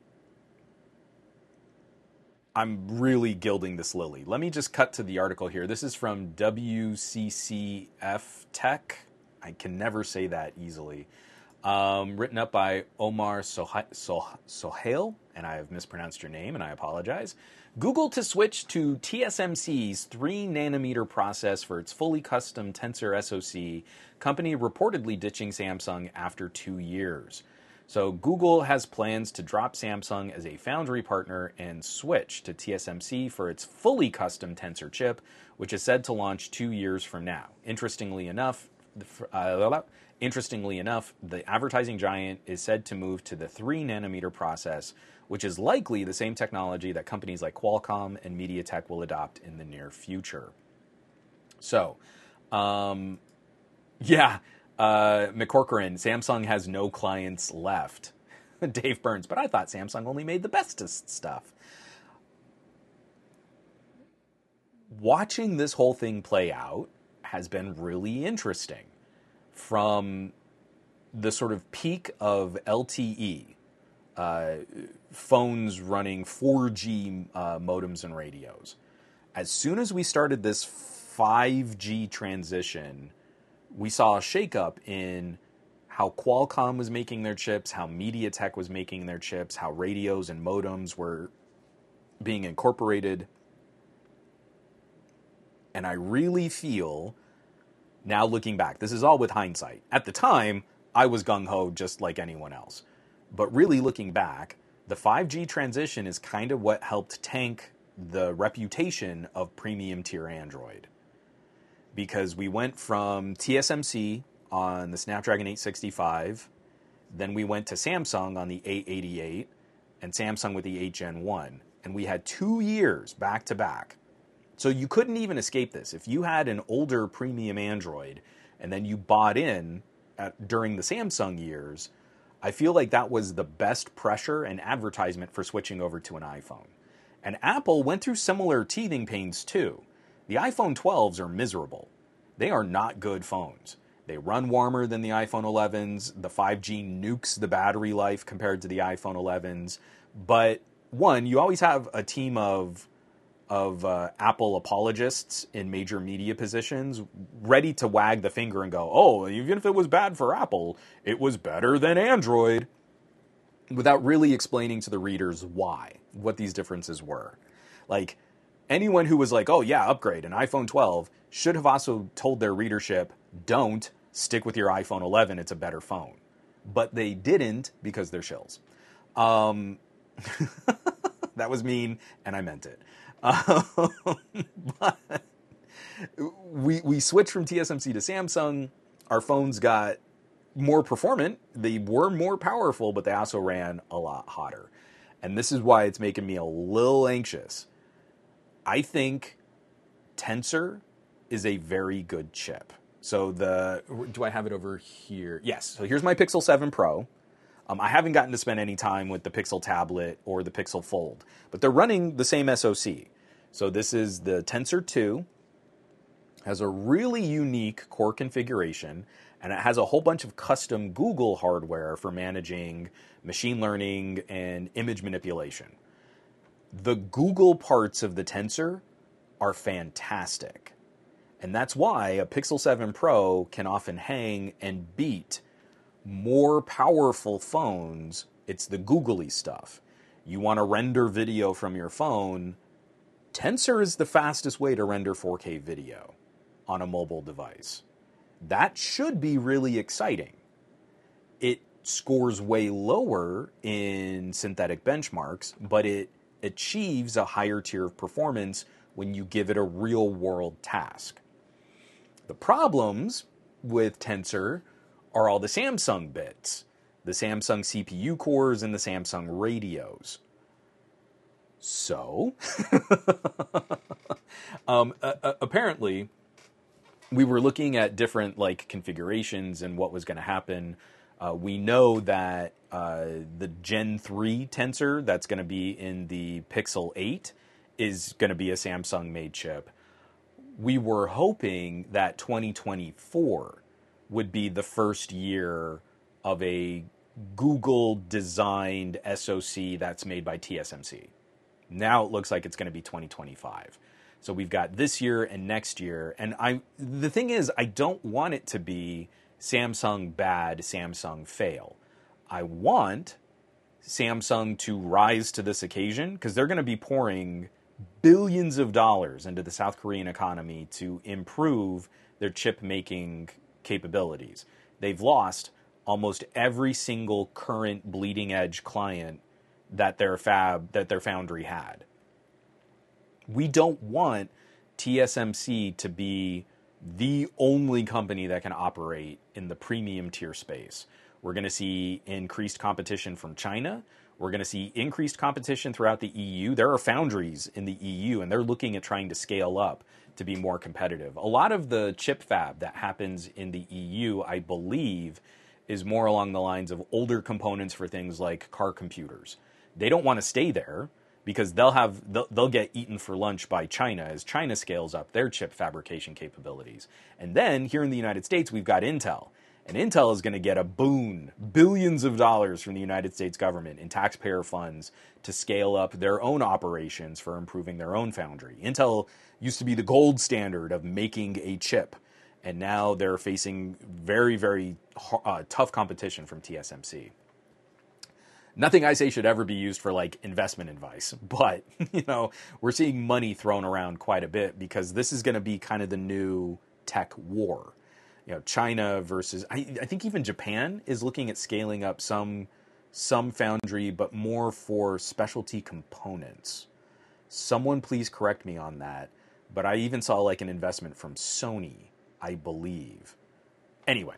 I'm really gilding this lily. Let me just cut to the article here. This is from W C C F Tech. I can never say that easily. Um, written up by Omar Soha- Soh- Sohail, and I have mispronounced your name, and I apologize. Google to switch to T S M C's three nanometer process for its fully custom Tensor S O C, company reportedly ditching Samsung after two years. So Google has plans to drop Samsung as a foundry partner and switch to T S M C for its fully custom Tensor chip, which is said to launch two years from now. Interestingly enough, uh, interestingly enough, the advertising giant is said to move to the three nanometer process, which is likely the same technology that companies like Qualcomm and MediaTek will adopt in the near future. So, um, yeah. Uh, McCorcoran, Samsung has no clients left. Dave Burns, but I thought Samsung only made the bestest stuff. Watching this whole thing play out has been really interesting. From the sort of peak of L T E, uh, phones running four G uh, modems and radios. As soon as we started this five G transition, we saw a shakeup in how Qualcomm was making their chips, how MediaTek was making their chips, how radios and modems were being incorporated. And I really feel, now looking back, this is all with hindsight. At the time, I was gung-ho just like anyone else. But really looking back, the five G transition is kind of what helped tank the reputation of premium tier Android. Because we went from T S M C on the Snapdragon eight sixty-five, then we went to Samsung on the eight eighty-eight, and Samsung with the eight Gen one. And we had two years back to back. So you couldn't even escape this. If you had an older premium Android, and then you bought in at, during the Samsung years, I feel like that was the best pressure and advertisement for switching over to an iPhone. And Apple went through similar teething pains too. The iPhone twelves are miserable. They are not good phones. They run warmer than the iPhone elevens. The five G nukes the battery life compared to the iPhone elevens. But one, you always have a team of of uh, Apple apologists in major media positions ready to wag the finger and go, oh, even if it was bad for Apple, it was better than Android, without really explaining to the readers why, what these differences were. Like, anyone who was like, oh yeah, upgrade, an iPhone twelve, should have also told their readership, don't stick with your iPhone eleven, it's a better phone. But they didn't because they're shills. Um, that was mean, and I meant it. Um, but we, we switched from T S M C to Samsung. Our phones got more performant. They were more powerful, but they also ran a lot hotter. And this is why it's making me a little anxious. I think Tensor is a very good chip. So the, do I have it over here? Yes. So here's my Pixel seven Pro. Um, I haven't gotten to spend any time with the Pixel tablet or the Pixel Fold, but they're running the same S O C. So this is the Tensor two. Has a really unique core configuration, and it has a whole bunch of custom Google hardware for managing machine learning and image manipulation. The Google parts of the Tensor are fantastic. And that's why a Pixel seven Pro can often hang and beat more powerful phones. It's the googly stuff. You want to render video from your phone, Tensor is the fastest way to render four K video on a mobile device. That should be really exciting. It scores way lower in synthetic benchmarks, but it achieves a higher tier of performance when you give it a real-world task. The problems with Tensor are all the Samsung bits, the Samsung C P U cores and the Samsung radios. So, um, uh, apparently, we were looking at different like configurations and what was going to happen. Uh, we know that uh, the Gen three Tensor that's going to be in the Pixel eight is going to be a Samsung-made chip. we were hoping that twenty twenty-four would be the first year of a Google-designed S O C that's made by T S M C. Now it looks like it's going to be twenty twenty-five. So we've got this year and next year. And I, the thing is, I don't want it to be Samsung bad, Samsung fail. I want Samsung to rise to this occasion because they're going to be pouring billions of dollars into the South Korean economy to improve their chip-making capabilities. They've lost almost every single current bleeding-edge client that their fab, that their foundry had. We don't want T S M C to be the only company that can operate in the premium tier space. We're going to see increased competition from China. We're going to see increased competition throughout the E U. There are foundries in the E U, and they're looking at trying to scale up to be more competitive. A lot of the chip fab that happens in the E U, I believe, is more along the lines of older components for things like car computers. They don't want to stay there because they'll have they'll, they'll get eaten for lunch by China as China scales up their chip fabrication capabilities. And then here in the United States, we've got Intel. And Intel is going to get a boon, billions of dollars from the United States government in taxpayer funds to scale up their own operations for improving their own foundry. Intel used to be the gold standard of making a chip, and now they're facing very, very uh, tough competition from T S M C. Nothing I say should ever be used for like investment advice, but you know, we're seeing money thrown around quite a bit because this is going to be kind of the new tech war. You know, China versus, I, I think even Japan is looking at scaling up some some foundry, but more for specialty components. Someone please correct me on that. But I even saw like an investment from Sony, I believe. Anyway,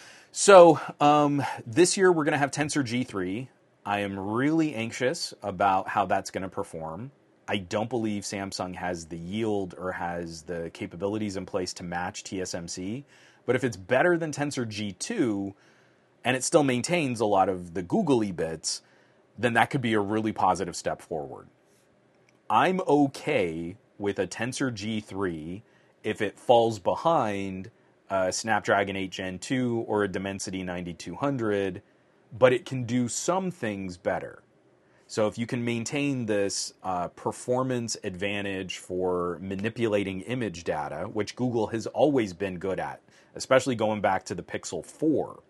so um, this year we're going to have Tensor G three. I am really anxious about how that's going to perform. I don't believe Samsung has the yield or has the capabilities in place to match T S M C. But if it's better than Tensor G two, and it still maintains a lot of the googly bits, then that could be a really positive step forward. I'm okay with a Tensor G three if it falls behind a Snapdragon eight Gen two or a Dimensity ninety-two hundred, but it can do some things better. So if you can maintain this uh, performance advantage for manipulating image data, which Google has always been good at, especially going back to the Pixel four,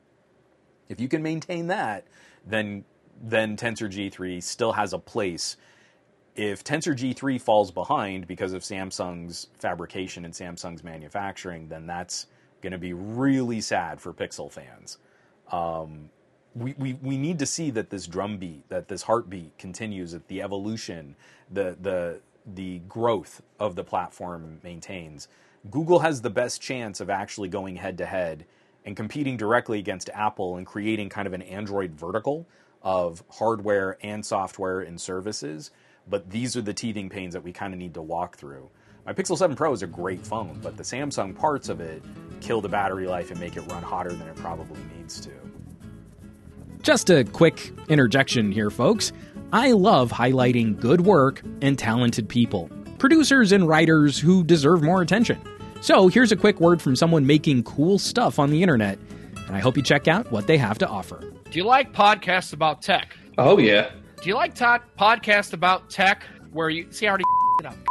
if you can maintain that, then then Tensor G three still has a place. If Tensor G three falls behind because of Samsung's fabrication and Samsung's manufacturing, then that's going to be really sad for Pixel fans. Um, we, we, we need to see that this drumbeat, that this heartbeat continues, that the evolution, the, the, the growth of the platform maintains. Google has the best chance of actually going head-to-head and competing directly against Apple and creating kind of an Android vertical of hardware and software and services. But these are the teething pains that we kind of need to walk through. My Pixel seven Pro is a great phone, but the Samsung parts of it kill the battery life and make it run hotter than it probably needs to.
Just a quick interjection here, folks. I love highlighting good work and talented people, producers and writers who deserve more attention. So here's a quick word from someone making cool stuff on the internet, and I hope you check out what they have to offer.
Do you like podcasts about tech?
Oh, yeah.
Do you like to- podcasts about tech where you... See, I already it up.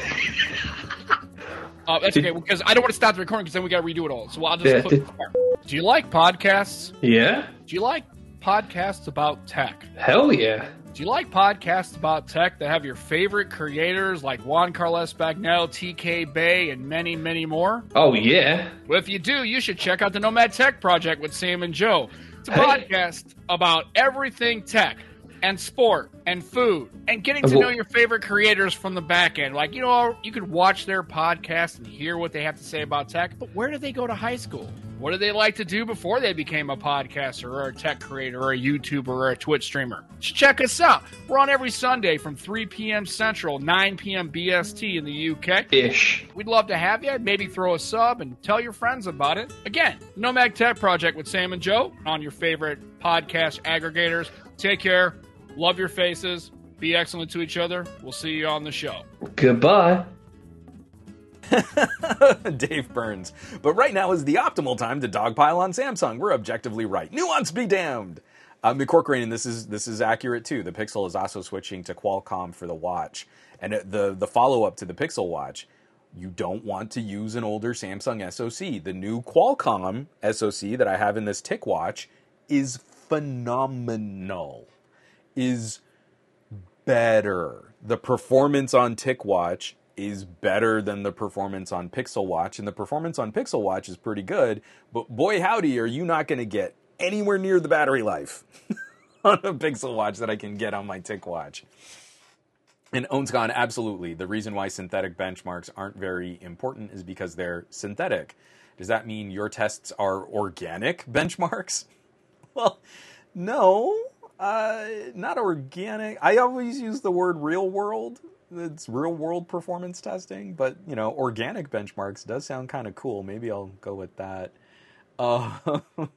uh, that's okay, because I don't want to stop the recording because then we got to redo it all. So I'll just
Yeah,
put
did-
this part. Do you like podcasts?
Yeah?
Do you like podcasts about tech?
Hell yeah.
Do you like podcasts about tech that have your favorite creators like Juan Carlos Bagnell, T K Bay, and many, many more?
Oh, yeah.
Well, if you do, you should check out the Nomad Tech Project with Sam and Joe. It's a
Hey.
podcast about everything tech and sport and food and getting to
Well-
know your favorite creators from the back end. Like, you know, you could watch their podcast and hear what they have to say about tech, but where did they go to high school? What did they like to do before they became a podcaster or a tech creator or a YouTuber or a Twitch streamer? Just check us out. We're on every Sunday from three p.m. Central, nine p.m. B S T in the U K.
Ish.
We'd love to have you. Maybe throw a sub and tell your friends about it. Again, Nomad Tech Project with Sam and Joe on your favorite podcast aggregators. Take care. Love your faces. Be excellent to each other. We'll see you on the show.
Goodbye.
Dave Burns. But right now is the optimal time to dogpile on Samsung. We're objectively right. Nuance be damned. Uh, McCorkrain, and this is this is accurate too. The Pixel is also switching to Qualcomm for the watch, and the the follow up to the Pixel Watch. You don't want to use an older Samsung S O C. The new Qualcomm S O C that I have in this TicWatch is phenomenal. Is better. The performance on TicWatch is better than the performance on Pixel Watch, and the performance on Pixel Watch is pretty good, but boy howdy, are you not going to get anywhere near the battery life on a Pixel Watch that I can get on my TicWatch. And Ownscon, absolutely. The reason why synthetic benchmarks aren't very important is because they're synthetic. Does that mean your tests are organic benchmarks? Well, no, uh, not organic. I always use the word real world. It's real world performance testing, but, you know, organic benchmarks does sound kind of cool. Maybe I'll go with that. Uh,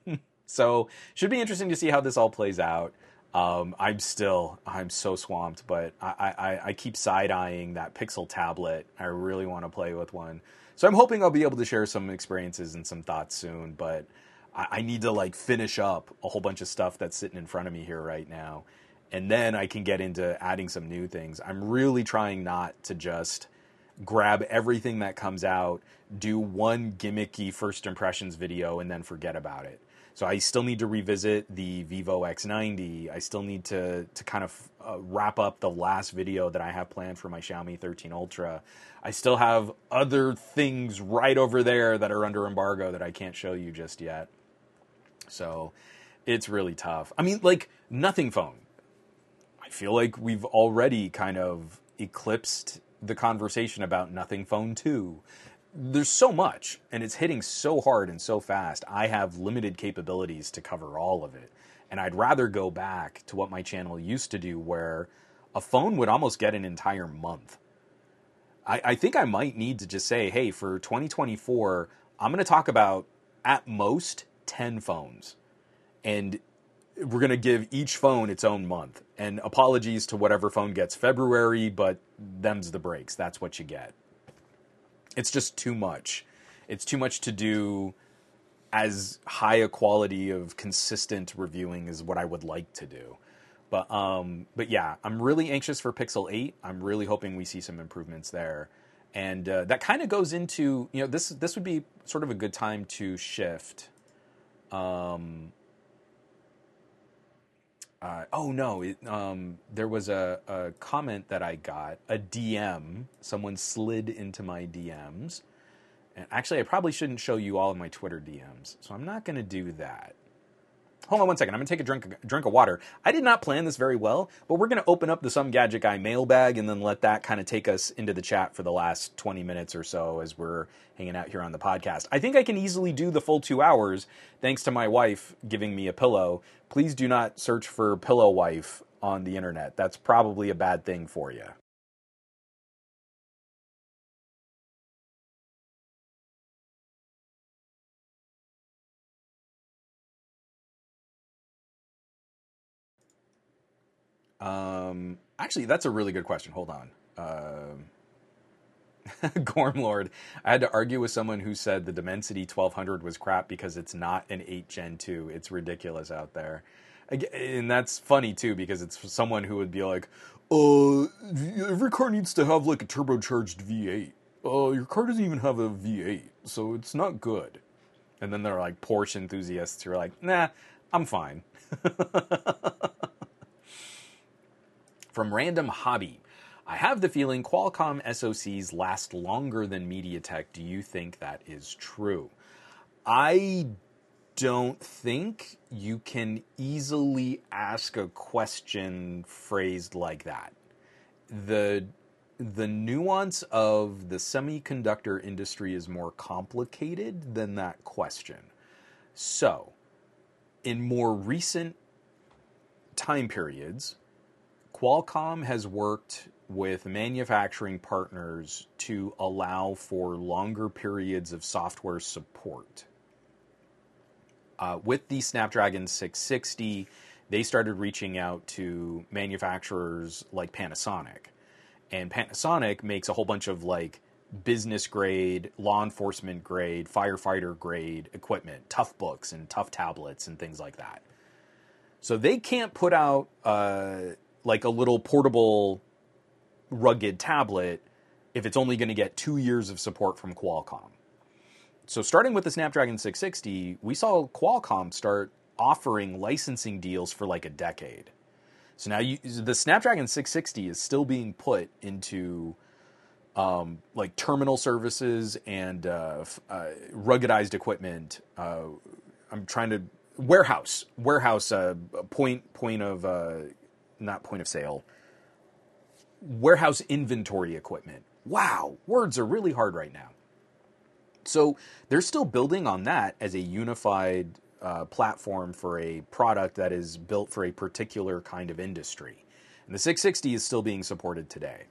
so, should be interesting to see how this all plays out. Um, I'm still, I'm so swamped, but I, I, I keep side-eyeing that Pixel tablet. I really want to play with one. So I'm hoping I'll be able to share some experiences and some thoughts soon, but I, I need to like finish up a whole bunch of stuff that's sitting in front of me here right now. And then I can get into adding some new things. I'm really trying not to just grab everything that comes out, do one gimmicky first impressions video, and then forget about it. So I still need to revisit the Vivo X ninety. I still need to to kind of uh, wrap up the last video that I have planned for my Xiaomi thirteen Ultra. I still have other things right over there that are under embargo that I can't show you just yet. So it's really tough. I mean, like, Nothing Phone. I feel like we've already kind of eclipsed the conversation about Nothing Phone two. There's so much, and it's hitting so hard and so fast. I have limited capabilities to cover all of it. And I'd rather go back to what my channel used to do, where a phone would almost get an entire month. I, I think I might need to just say, hey, for twenty twenty-four, I'm going to talk about, at most, ten phones. And we're going to give each phone its own month. And apologies to whatever phone gets February, but them's the breaks. That's what you get. It's just too much. It's too much to do as high a quality of consistent reviewing as what I would like to do. But um, but yeah, I'm really anxious for Pixel eight. I'm really hoping we see some improvements there. And uh, that kind of goes into, you know, this this would be sort of a good time to shift. Um, uh, oh, no, it, um, there was a, a comment that I got, a D M. Someone slid into my D Ms. And actually, I probably shouldn't show you all of my Twitter D Ms, so I'm not going to do that. Hold on one second. I'm going to take a drink, a drink of water. I did not plan this very well, but we're going to open up the Some Gadget Guy mailbag and then let that kind of take us into the chat for the last twenty minutes or so as we're hanging out here on the podcast. I think I can easily do the full two hours thanks to my wife giving me a pillow. Please do not search for Pillow Wife on the internet. That's probably a bad thing for you. Um, actually, that's a really good question. Hold on. Um, Gormlord, I had to argue with someone who said the Dimensity twelve hundred was crap because it's not an eight Gen two. It's ridiculous out there. And that's funny, too, because it's someone who would be like, uh, every car needs to have, like, a turbocharged V eight. Uh, your car doesn't even have a V eight, so it's not good. And then there are, like, Porsche enthusiasts who are like, nah, I'm fine. From Random Hobby, I have the feeling Qualcomm S O Cs last longer than MediaTek. Do you think that is true? I don't think you can easily ask a question phrased like that. The, the nuance of the semiconductor industry is more complicated than that question. So, in more recent time periods, Qualcomm has worked with manufacturing partners to allow for longer periods of software support. Uh, with the Snapdragon six sixty, they started reaching out to manufacturers like Panasonic. And Panasonic makes a whole bunch of like business grade, law enforcement grade, firefighter grade equipment, tough books and tough tablets and things like that. So they can't put out uh, like a little portable rugged tablet if it's only going to get two years of support from Qualcomm. So starting with the Snapdragon six sixty, we saw Qualcomm start offering licensing deals for like a decade. So now you, the Snapdragon six sixty is still being put into um, like terminal services and uh, uh, ruggedized equipment. Uh, I'm trying to warehouse, warehouse uh, point point of uh, not point of sale, warehouse inventory equipment. Wow, words are really hard right now. So they're still building on that as a unified uh, platform for a product that is built for a particular kind of industry. And the six sixty is still being supported today.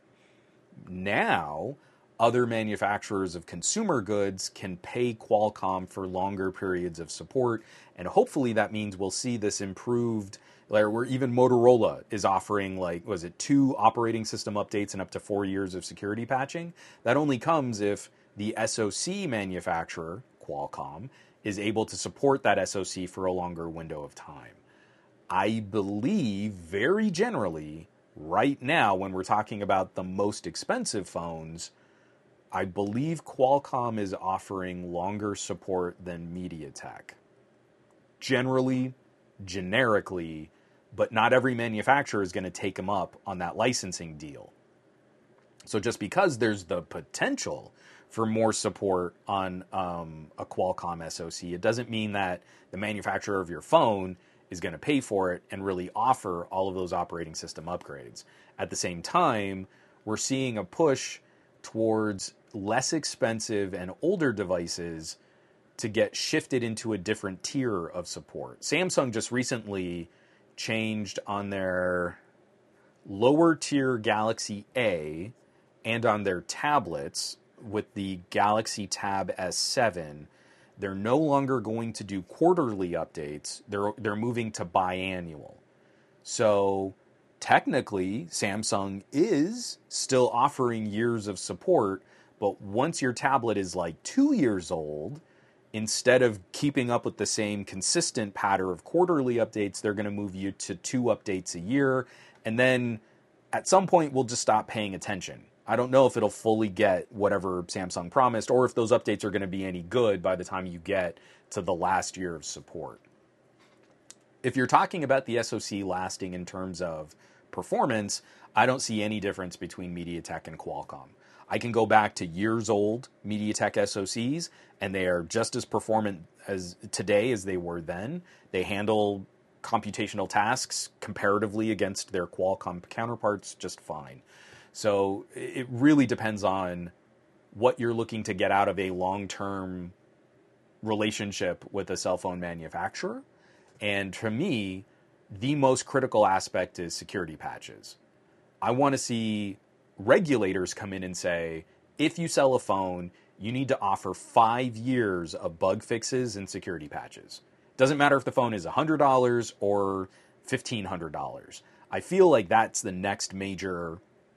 Now, other manufacturers of consumer goods can pay Qualcomm for longer periods of support, and hopefully that means we'll see this improved, like where even Motorola is offering, like, was it two operating system updates and up to four years of security patching? That only comes if the S O C manufacturer, Qualcomm, is able to support that S O C for a longer window of time. I believe, very generally, right now, when we're talking about the most expensive phones, I believe Qualcomm is offering longer support than MediaTek. Generally, generically, but not every manufacturer is going to take them up on that licensing deal. So just because there's the potential for more support on um, a Qualcomm S O C, it doesn't mean that the manufacturer of your phone is going to pay for it and really offer all of those operating system upgrades. At the same time, we're seeing a push towards less expensive and older devices to get shifted into a different tier of support. Samsung just recently changed on their lower tier Galaxy A and on their tablets with the Galaxy Tab S seven. They're no longer going to do quarterly updates. They're they're moving to biannual. So technically, Samsung is still offering years of support, but once your tablet is like two years old, instead of keeping up with the same consistent pattern of quarterly updates, they're going to move you to two updates a year. And then at some point, we'll just stop paying attention. I don't know if it'll fully get whatever Samsung promised, or if those updates are going to be any good by the time you get to the last year of support. If you're talking about the S O C lasting in terms of performance, I don't see any difference between MediaTek and Qualcomm. I can go back to years old MediaTek S O Cs, and they are just as performant as today as they were then. They handle computational tasks comparatively against their Qualcomm counterparts just fine. So it really depends on what you're looking to get out of a long-term relationship with a cell phone manufacturer. And to me, the most critical aspect is security patches. I want to see regulators come in and say, if you sell a phone, you need to offer five years of bug fixes and security patches. Doesn't matter if the phone is one hundred dollars or fifteen hundred dollars. I feel like that's the next major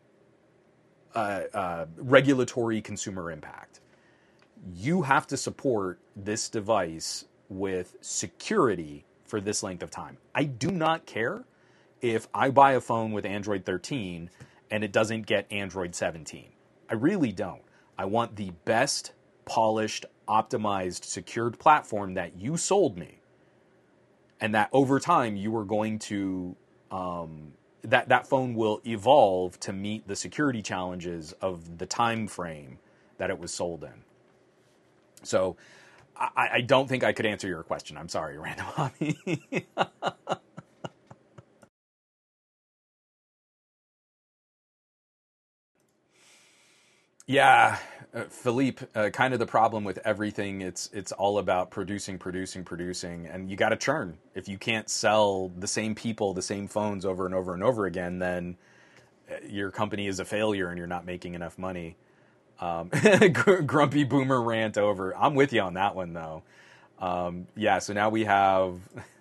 uh, uh, regulatory consumer impact. You have to support this device with security for this length of time. I do not care if I buy a phone with Android thirteen and it doesn't get Android seventeen. I really don't. I want the best, polished, optimized, secured platform that you sold me. And that over time you are going to, um, that, that phone will evolve to meet the security challenges of the time frame that it was sold in. So I, I don't think I could answer your question. I'm sorry, Random Hobby. Yeah, uh, Philippe, uh, kind of the problem with everything, it's it's all about producing, producing, producing, and you got to churn. If you can't sell the same people, the same phones over and over and over again, then your company is a failure and you're not making enough money. Um, grumpy boomer rant over. I'm with you on that one, though. Um, yeah, so now we have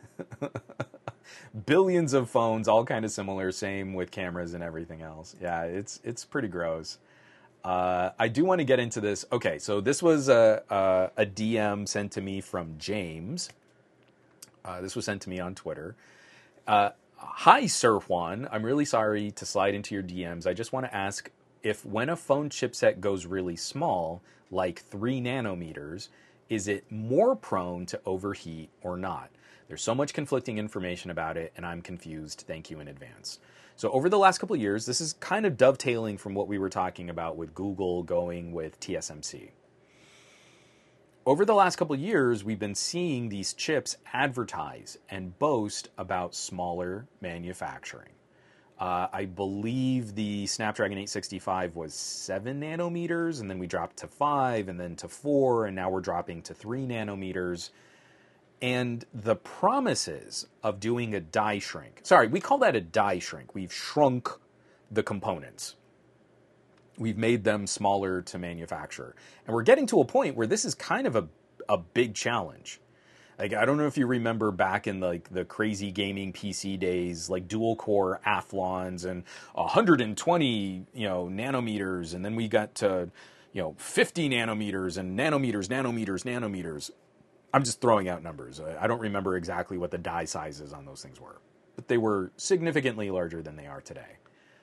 billions of phones, all kind of similar, same with cameras and everything else. Yeah, it's it's pretty gross. Uh, I do want to get into this. Okay, so this was a, a, a D M sent to me from James. Uh, this was sent to me on Twitter. Uh, Hi, Sir Juan. I'm really sorry to slide into your D Ms. I just want to ask if when a phone chipset goes really small, like three nanometers, is it more prone to overheat or not? There's so much conflicting information about it, and I'm confused. Thank you in advance. So over the last couple of years, this is kind of dovetailing from what we were talking about with Google going with T S M C. Over the last couple of years, we've been seeing these chips advertise and boast about smaller manufacturing. Uh, I believe the Snapdragon eight sixty-five was seven nanometers, and then we dropped to five, and then to four, and now we're dropping to three nanometers. And the promises of doing a die shrink, sorry, we call that a die shrink. We've shrunk the components. We've made them smaller to manufacture. And we're getting to a point where this is kind of a, a big challenge. Like, I don't know if you remember back in like the crazy gaming P C days, like dual core Athlons and one hundred twenty, you know, nanometers. And then we got to, you know, fifty nanometers and nanometers, nanometers, nanometers. I'm just throwing out numbers. I don't remember exactly what the die sizes on those things were, but they were significantly larger than they are today.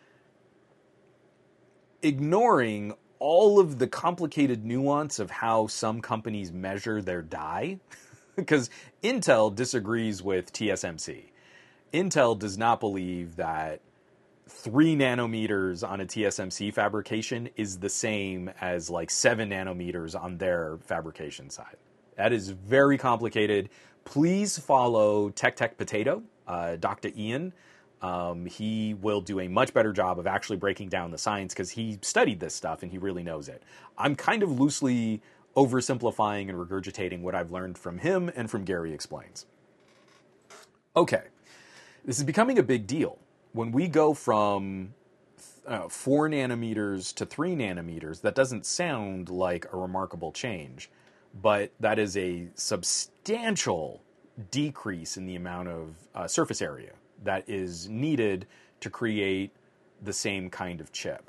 Ignoring all of the complicated nuance of how some companies measure their die, because Intel disagrees with T S M C. Intel does not believe that three nanometers on a T S M C fabrication is the same as like seven nanometers on their fabrication side. That is very complicated. Please follow Tech Tech Potato, uh, Doctor Ian. Um, he will do a much better job of actually breaking down the science because he studied this stuff and he really knows it. I'm kind of loosely oversimplifying and regurgitating what I've learned from him and from Gary Explains. Okay, this is becoming a big deal. When we go from uh, four nanometers to three nanometers, that doesn't sound like a remarkable change, but that is a substantial decrease in the amount of uh, surface area that is needed to create the same kind of chip.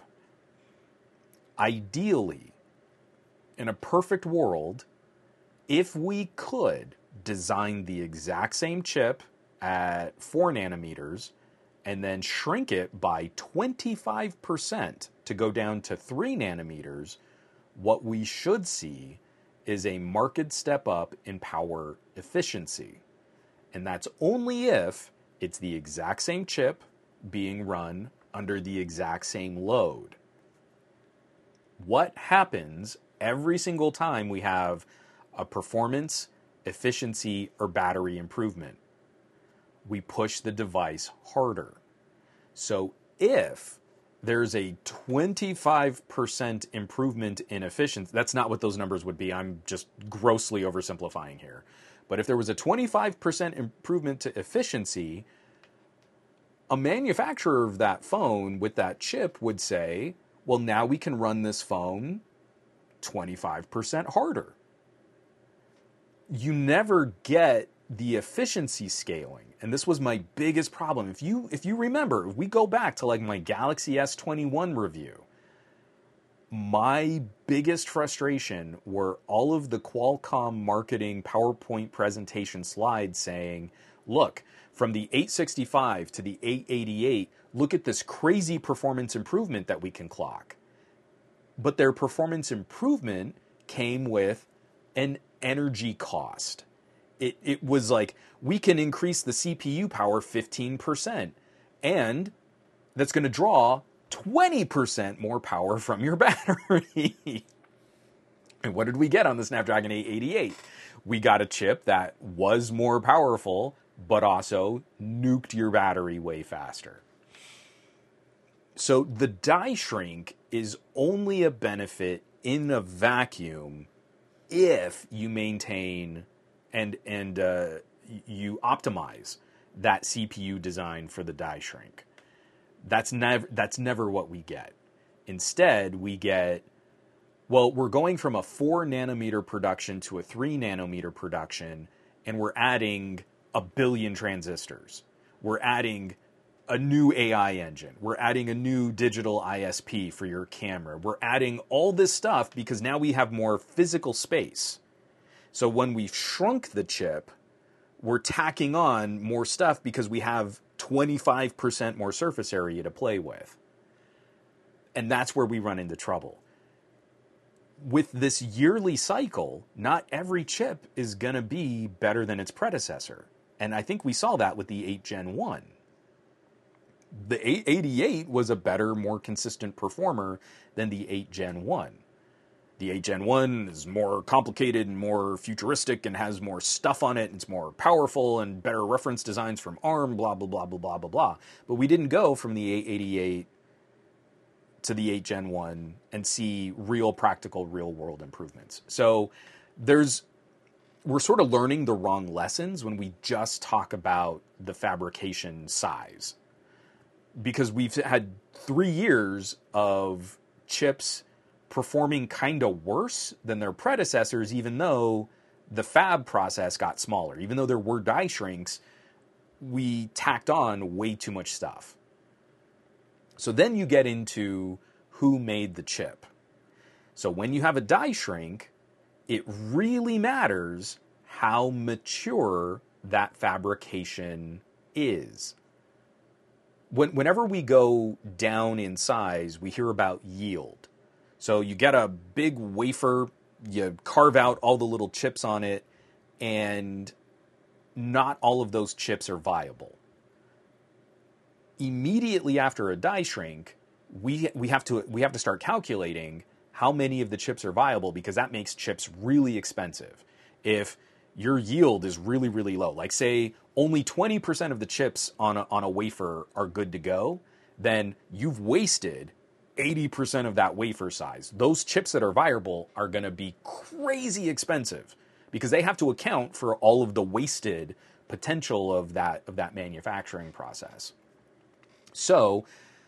Ideally, in a perfect world, if we could design the exact same chip at four nanometers and then shrink it by twenty-five percent to go down to three nanometers, what we should see is a marked step up in power efficiency. And that's only if it's the exact same chip being run under the exact same load. What happens every single time we have a performance, efficiency, or battery improvement? We push the device harder. So if there's a twenty-five percent improvement in efficiency, that's not what those numbers would be. I'm just grossly oversimplifying here. But if there was a twenty-five percent improvement to efficiency, a manufacturer of that phone with that chip would say, well, now we can run this phone twenty-five percent harder. You never get the efficiency scaling. And this was my biggest problem. If you if you remember, if we go back to like my Galaxy S twenty-one review, my biggest frustration were all of the Qualcomm marketing PowerPoint presentation slides saying, look, from the eight sixty-five to the eight eighty-eight, look at this crazy performance improvement that we can clock. But their performance improvement came with an energy cost. It, it was like, we can increase the C P U power fifteen percent, and that's going to draw twenty percent more power from your battery. And what did we get on the Snapdragon eight eighty-eight? We got a chip that was more powerful, but also nuked your battery way faster. So the die shrink is only a benefit in a vacuum if you maintain and and uh, you optimize that C P U design for the die shrink. That's never that's never what we get. Instead, we get, well, we're going from a four nanometer production to a three nanometer production, and we're adding a billion transistors. We're adding a new A I engine. We're adding a new digital I S P for your camera. We're adding all this stuff because now we have more physical space. So when we've shrunk the chip, we're tacking on more stuff because we have twenty-five percent more surface area to play with. And that's where we run into trouble. With this yearly cycle, not every chip is going to be better than its predecessor. And I think we saw that with the eight Gen one. The eight eighty-eight was a better, more consistent performer than the eight Gen one. The eight Gen one is more complicated and more futuristic and has more stuff on it. And it's more powerful and better reference designs from ARM, blah, blah, blah, blah, blah, blah, blah. But we didn't go from the eight eighty-eight to the eight Gen one and see real practical, real world improvements. So there's, we're sort of learning the wrong lessons when we just talk about the fabrication size. Because we've had three years of chips performing kind of worse than their predecessors, even though the fab process got smaller. Even though there were die shrinks, we tacked on way too much stuff. So then you get into who made the chip. So when you have a die shrink, it really matters how mature that fabrication is. When, whenever we go down in size, we hear about yield. So you get a big wafer, you carve out all the little chips on it, and not all of those chips are viable. Immediately after a die shrink, we we have to we have to start calculating how many of the chips are viable, because that makes chips really expensive. If your yield is really, really low, like say only twenty percent of the chips on a, on a wafer are good to go, then you've wasted eighty percent of that wafer size. Those chips that are viable are going to be crazy expensive because they have to account for all of the wasted potential of that of that manufacturing process. So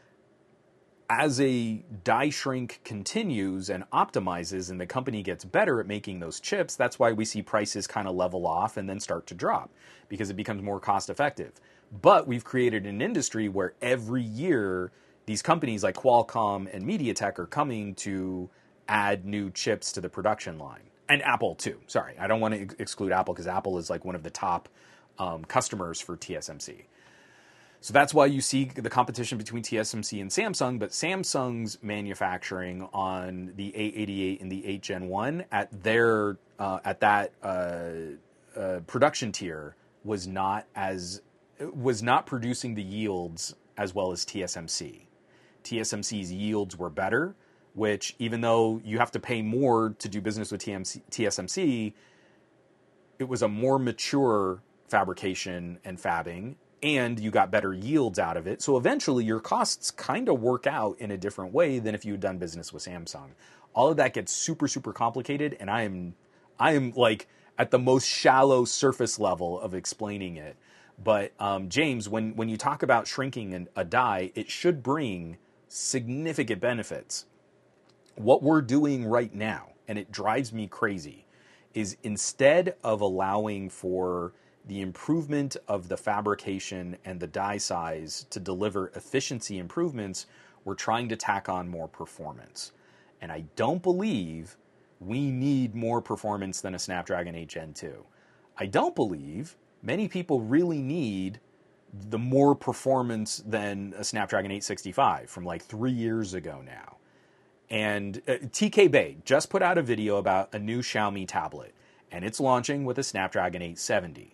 as a die shrink continues and optimizes and the company gets better at making those chips, that's why we see prices kind of level off and then start to drop, because it becomes more cost effective. But we've created an industry where every year these companies like Qualcomm and MediaTek are coming to add new chips to the production line. And Apple too. Sorry, I don't want to ex- exclude Apple because Apple is like one of the top um, customers for T S M C. So that's why you see the competition between T S M C and Samsung, but Samsung's manufacturing on the eight eighty-eight and the eight Gen one at their uh, at that uh, uh, production tier was not as was not producing the yields as well as T S M C. T S M C's yields were better, which even though you have to pay more to do business with T S M C, it was a more mature fabrication and fabbing, and you got better yields out of it. So eventually your costs kind of work out in a different way than if you had done business with Samsung. All of that gets super, super complicated, and I am I am like at the most shallow surface level of explaining it. But um, James, when, when you talk about shrinking an, a die, it should bring significant benefits. What we're doing right now, and it drives me crazy, is instead of allowing for the improvement of the fabrication and the die size to deliver efficiency improvements, we're trying to tack on more performance. And I don't believe we need more performance than a Snapdragon eight Gen two. I don't believe many people really need the more performance than a Snapdragon eight sixty-five from like three years ago now. And uh, T K Bay just put out a video about a new Xiaomi tablet, and it's launching with a Snapdragon eight seventy.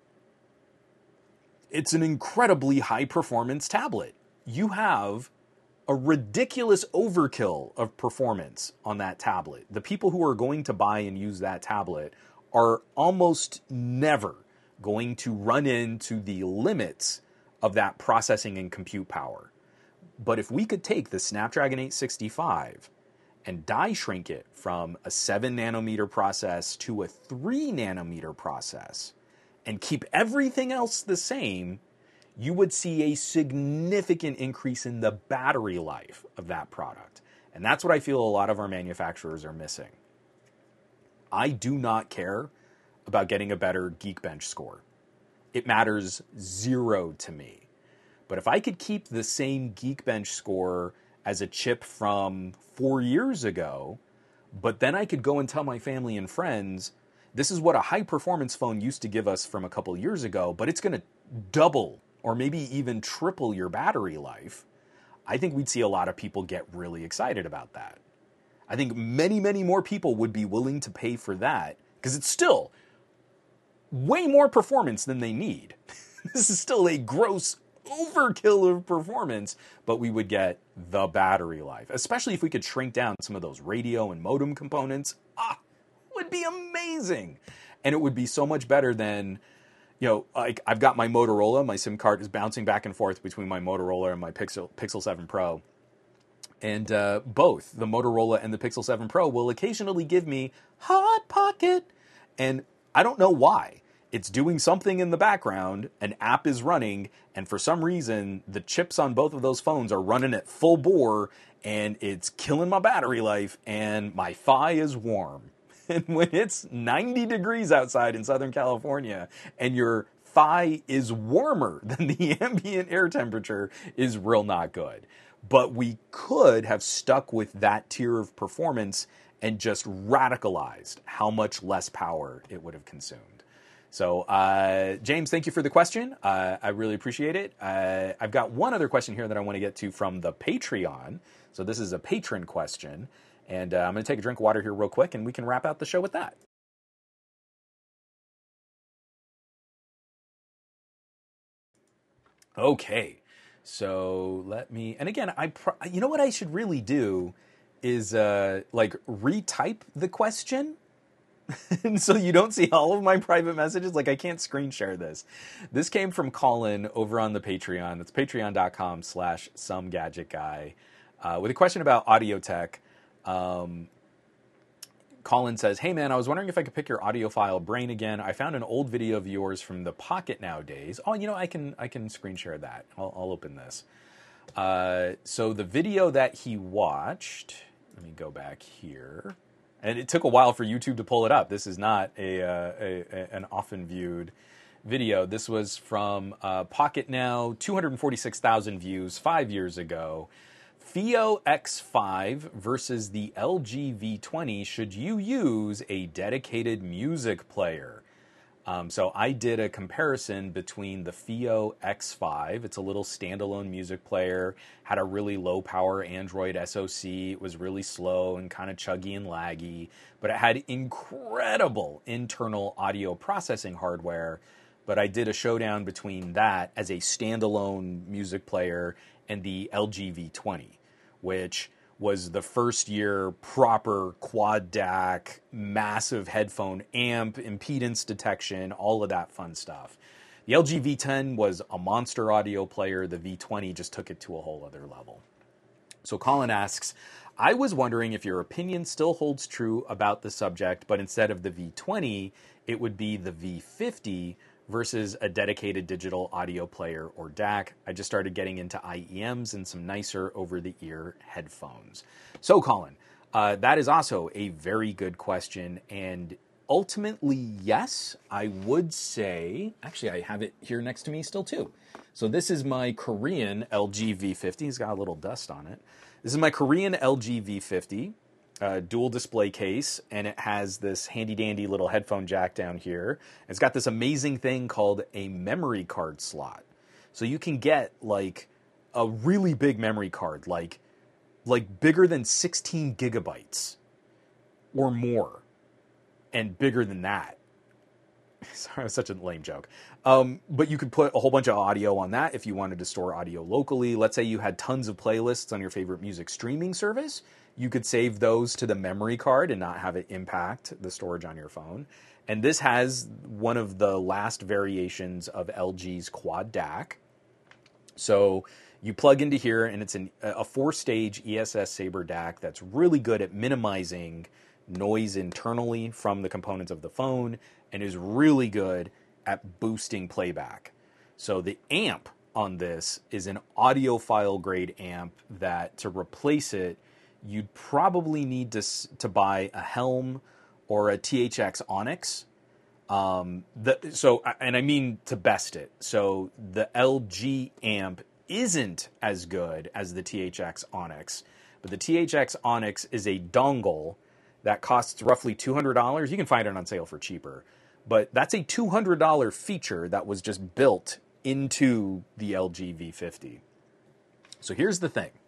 It's an incredibly high-performance tablet. You have a ridiculous overkill of performance on that tablet. The people who are going to buy and use that tablet are almost never going to run into the limits of that processing and compute power. But if we could take the Snapdragon eight sixty-five and die shrink it from a seven nanometer process to a three nanometer process and keep everything else the same, you would see a significant increase in the battery life of that product. And that's what I feel a lot of our manufacturers are missing. I do not care about getting a better Geekbench score. It matters zero to me. But if I could keep the same Geekbench score as a chip from four years ago, but then I could go and tell my family and friends, this is what a high-performance phone used to give us from a couple years ago, but it's going to double or maybe even triple your battery life, I think we'd see a lot of people get really excited about that. I think many, many more people would be willing to pay for that because it's still way more performance than they need. This is still a gross overkill of performance, but we would get the battery life, especially if we could shrink down some of those radio and modem components. Ah, would be amazing. And it would be so much better than, you know, like I've got my Motorola, my SIM card is bouncing back and forth between my Motorola and my Pixel Pixel seven Pro. And uh, both the Motorola and the Pixel seven Pro will occasionally give me Hot Pocket. And I don't know why. It's doing something in the background, an app is running, and for some reason, the chips on both of those phones are running at full bore, and it's killing my battery life, and my thigh is warm. And when it's ninety degrees outside in Southern California and your thigh is warmer than the ambient air temperature is real not good. But we could have stuck with that tier of performance and just radicalized how much less power it would have consumed. So, uh, James, thank you for the question. Uh, I really appreciate it. Uh, I've got one other question here that I want to get to from the Patreon. So this is a patron question. And uh, I'm going to take a drink of water here real quick, and we can wrap out the show with that. Okay, so let me, and again, I, pro- you know what I should really do is uh, like retype the question, and so you don't see all of my private messages. Like I can't screen share this. This came from Colin over on the Patreon. That's patreon.com slash some gadget guy uh, with a question about audio tech. Um, Colin says, hey man, I was wondering if I could pick your audiophile brain again. I found an old video of yours from the Pocket nowadays. Oh, you know, I can I can screen share that. I'll, I'll open this. Uh, so the video that he watched, let me go back here. And it took a while for YouTube to pull it up. This is not a, uh, a, a an often viewed video. This was from uh, Pocket Now, two hundred forty-six thousand views five years ago. Fio X five versus the L G V twenty. Should you use a dedicated music player? Um, so I did a comparison between the Fio X five. It's a little standalone music player, had a really low power Android S O C. It was really slow and kind of chuggy and laggy, but it had incredible internal audio processing hardware. But I did a showdown between that as a standalone music player and the L G V twenty, which was the first year proper quad D A C, massive headphone amp, impedance detection, all of that fun stuff. The L G V ten was a monster audio player. The V twenty just took it to a whole other level. So Colin asks, I was wondering if your opinion still holds true about the subject, but instead of the V twenty, it would be the V fifty versus a dedicated digital audio player or D A C. I just started getting into I E Ms and some nicer over-the-ear headphones. So, Colin, uh, that is also a very good question. And ultimately, yes, I would say, actually, I have it here next to me still, too. So this is my Korean L G V fifty. It's got a little dust on it. This is my Korean L G V fifty. Uh, dual display case, and it has this handy dandy little headphone jack down here. It's got this amazing thing called a memory card slot. So you can get like a really big memory card, like like bigger than sixteen gigabytes or more, and bigger than that. Sorry, it's such a lame joke. Um, but you could put a whole bunch of audio on that if you wanted to store audio locally. Let's say you had tons of playlists on your favorite music streaming service. You could save those to the memory card and not have it impact the storage on your phone. And this has one of the last variations of L G's quad D A C. So you plug into here, and it's an, a four-stage E S S Sabre D A C that's really good at minimizing noise internally from the components of the phone and is really good at boosting playback. So the amp on this is an audiophile grade amp that to replace it, you'd probably need to to buy a Helm or a T H X Onyx. Um, the, so, and I mean to best it. So the L G amp isn't as good as the T H X Onyx. But the T H X Onyx is a dongle that costs roughly two hundred dollars. You can find it on sale for cheaper. But that's a two hundred dollars feature that was just built into the L G V fifty. So here's the thing.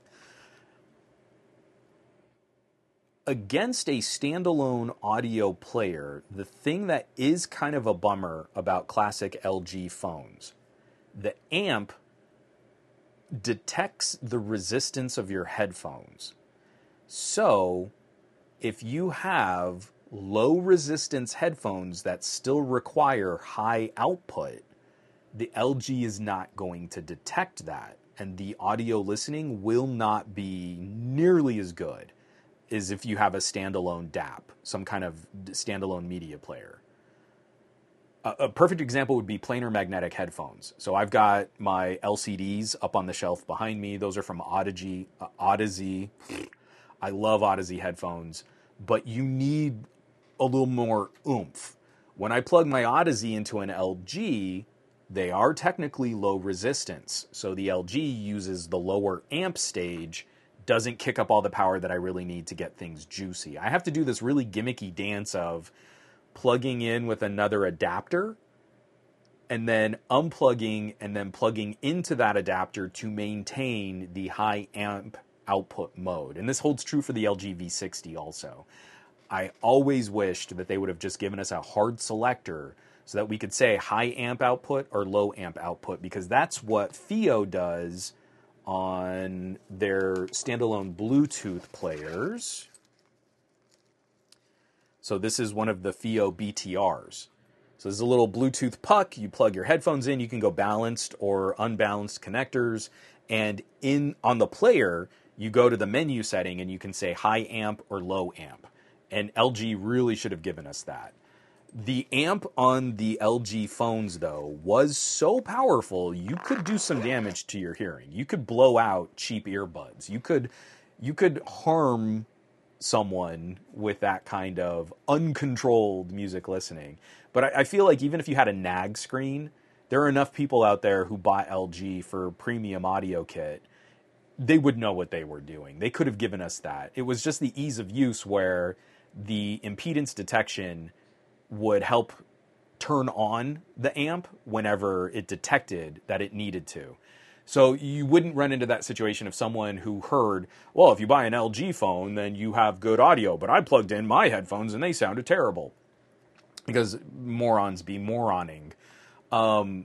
Against a standalone audio player, the thing that is kind of a bummer about classic L G phones, the amp detects the resistance of your headphones. So if you have low resistance headphones that still require high output, the L G is not going to detect that, and the audio listening will not be nearly as good as if you have a standalone D A P, some kind of standalone media player. A, a perfect example would be planar magnetic headphones. So I've got my L C Ds up on the shelf behind me. Those are from Audigy, uh, Audeze. I love Audeze headphones, but you need a little more oomph. When I plug my Audeze into an L G, they are technically low resistance. So the L G uses the lower amp stage, doesn't kick up all the power that I really need to get things juicy. I have to do this really gimmicky dance of plugging in with another adapter and then unplugging and then plugging into that adapter to maintain the high amp output mode. And this holds true for the L G V sixty also. I always wished that they would have just given us a hard selector so that we could say high amp output or low amp output, because that's what FiiO does on their standalone Bluetooth players. So this is one of the FiiO B T Rs. So this is a little Bluetooth puck. You plug your headphones in. You can go balanced or unbalanced connectors. And in on the player, you go to the menu setting and you can say high amp or low amp. And L G really should have given us that. The amp on the L G phones, though, was so powerful, you could do some damage to your hearing. You could blow out cheap earbuds. You could, you could harm someone with that kind of uncontrolled music listening. But I, I feel like even if you had a nag screen, there are enough people out there who bought L G for premium audio kit. They would know what they were doing. They could have given us that. It was just the ease of use where the impedance detection would help turn on the amp whenever it detected that it needed to. So you wouldn't run into that situation of someone who heard, well, if you buy an L G phone, then you have good audio, but I plugged in my headphones and they sounded terrible. Because morons be moroning. Um,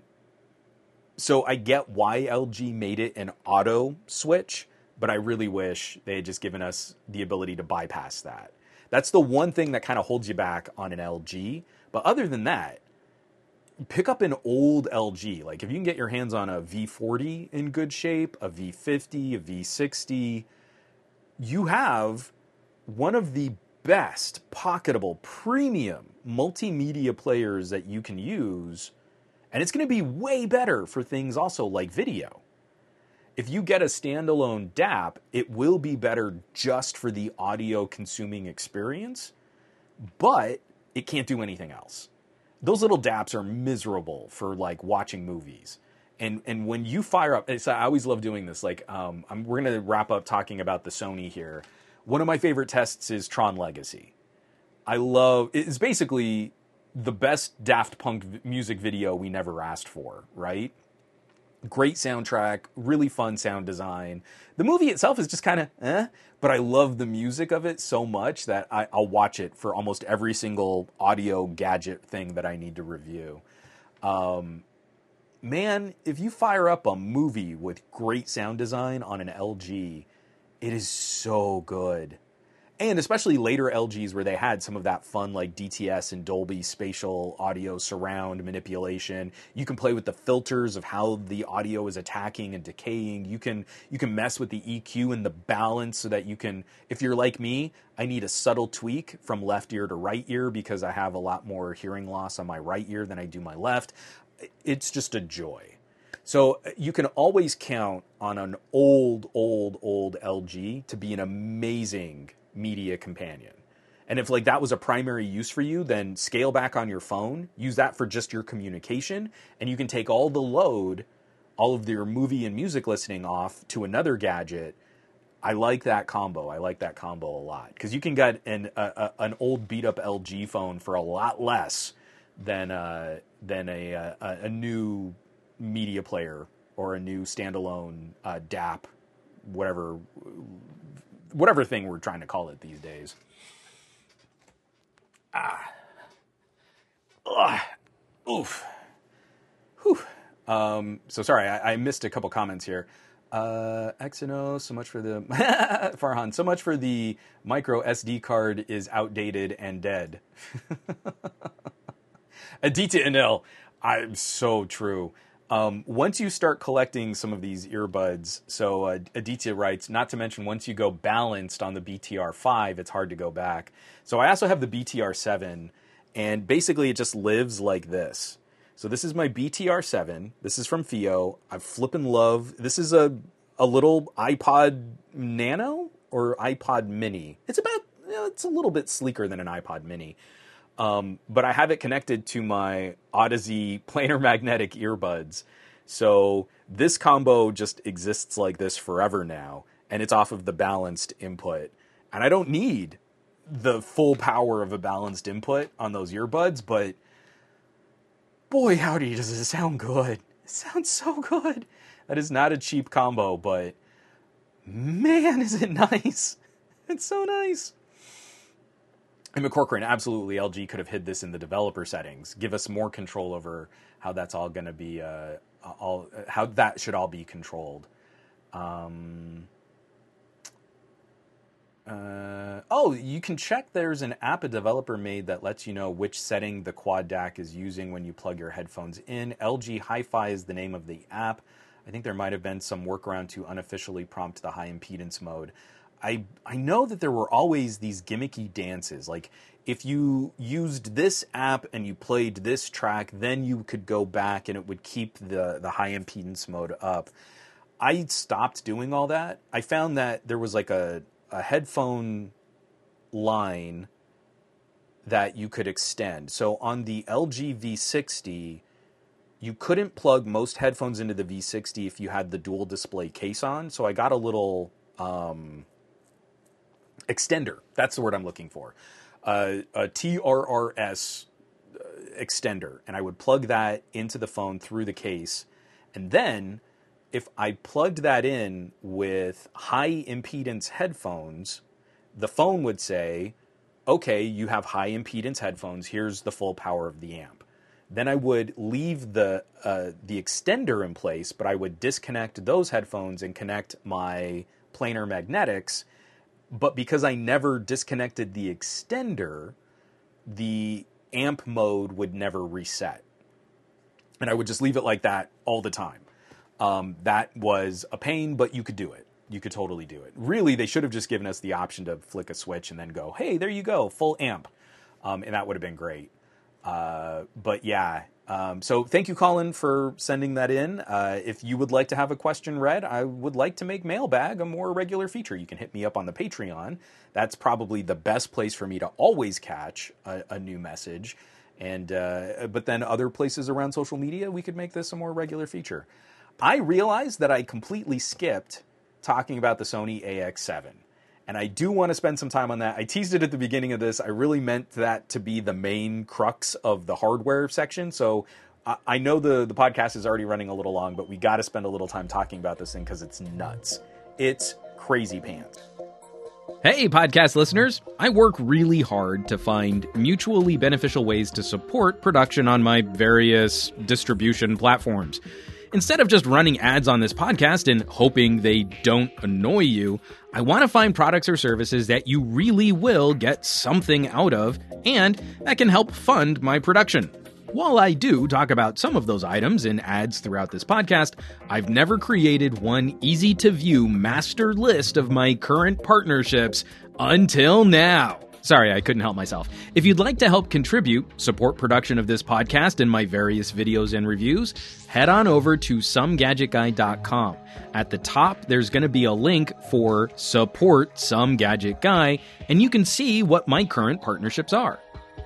so I get why L G made it an auto switch, but I really wish they had just given us the ability to bypass that. That's the one thing that kind of holds you back on an L G. But other than that, pick up an old L G. Like if you can get your hands on a V forty in good shape, a V fifty, a V sixty, you have one of the best pocketable premium multimedia players that you can use. And it's going to be way better for things also like video. If you get a standalone D A P, it will be better just for the audio consuming experience, but it can't do anything else. Those little D A Ps are miserable for like watching movies. And and when you fire up, it's, I always love doing this. Like um, I'm, we're going to wrap up talking about the Sony here. One of my favorite tests is Tron Legacy. I love, it's basically the best Daft Punk music video we never asked for, right? Great soundtrack, really fun sound design. The movie itself is just kind of eh, but I love the music of it so much that I, I'll watch it for almost every single audio gadget thing that I need to review. Um, man, if you fire up a movie with great sound design on an L G, it is so good. And especially later L Gs where they had some of that fun like D T S and Dolby spatial audio surround manipulation. You can play with the filters of how the audio is attacking and decaying. You can you can mess with the E Q and the balance so that you can, if you're like me, I need a subtle tweak from left ear to right ear because I have a lot more hearing loss on my right ear than I do my left. It's just a joy. So you can always count on an old, old, old L G to be an amazing media companion. And if like that was a primary use for you, then scale back on your phone, use that for just your communication, and you can take all the load all of your movie and music listening off to another gadget, I like that combo. I like that combo a lot because you can get an a, a, an old beat up L G phone for a lot less than uh, than a, a a new media player or a new standalone uh, D A P, whatever whatever thing we're trying to call it these days. Ah, Ugh. Oof, whew. Um, so sorry, I, I missed a couple comments here. Uh, X and O, so much for the Farhan. So much for the micro S D card is outdated and dead. Aditya Anil, I'm so true. Um, once you start collecting some of these earbuds, so uh, Aditya writes, not to mention once you go balanced on the B T R five, it's hard to go back. So I also have the B T R seven, and basically it just lives like this. So this is my B T R seven. This is from Fio. I flippin' love. This is a a little iPod Nano or iPod Mini. It's about, you know, it's a little bit sleeker than an iPod Mini. Um, but I have it connected to my Odyssey planar magnetic earbuds. So this combo just exists like this forever now, and it's off of the balanced input. And I don't need the full power of a balanced input on those earbuds, but boy, howdy, does it sound good. It sounds so good. That is not a cheap combo, but man, is it nice. It's so nice. And McCorcoran, absolutely, L G could have hid this in the developer settings. Give us more control over how that's all going to be, uh, all how that should all be controlled. Um... Uh, oh, you can check there's an app a developer made that lets you know which setting the quad D A C is using when you plug your headphones in. L G Hi-Fi is the name of the app. I think there might have been some workaround to unofficially prompt the high impedance mode. I I know that there were always these gimmicky dances. Like if you used this app and you played this track, then you could go back and it would keep the, the high impedance mode up. I stopped doing all that. I found that there was like a a headphone line that you could extend. So on the L G V sixty, you couldn't plug most headphones into the V sixty if you had the dual display case on. So I got a little um, extender. That's the word I'm looking for. Uh, a T R R S extender. And I would plug that into the phone through the case. And then if I plugged that in with high impedance headphones, the phone would say, okay, you have high impedance headphones. Here's the full power of the amp. Then I would leave the uh, the extender in place, but I would disconnect those headphones and connect my planar magnetics. But because I never disconnected the extender, the amp mode would never reset. And I would just leave it like that all the time. Um, that was a pain, but you could do it. You could totally do it. Really, they should have just given us the option to flick a switch and then go, hey, there you go, full amp. Um, and that would have been great. Uh, but yeah, um, so thank you, Colin, for sending that in. Uh, if you would like to have a question read, I would like to make Mailbag a more regular feature. You can hit me up on the Patreon. That's probably the best place for me to always catch a, a new message. And uh, but then other places around social media, we could make this a more regular feature. I realized that I completely skipped talking about the Sony A X seven. And I do want to spend some time on that. I teased it at the beginning of this. I really meant that to be the main crux of the hardware section. So I, I know the, the podcast is already running a little long, but we got to spend a little time talking about this thing because it's nuts. It's crazy pants.
Hey, podcast listeners. I work really hard to find mutually beneficial ways to support production on my various distribution platforms. Instead of just running ads on this podcast and hoping they don't annoy you, I want to find products or services that you really will get something out of and that can help fund my production. While I do talk about some of those items in ads throughout this podcast, I've never created one easy-to-view master list of my current partnerships until now. Sorry, I couldn't help myself. If you'd like to help contribute, support production of this podcast and my various videos and reviews, head on over to some gadget guy dot com. At the top, there's going to be a link for Support Some Gadget Guy, and you can see what my current partnerships are.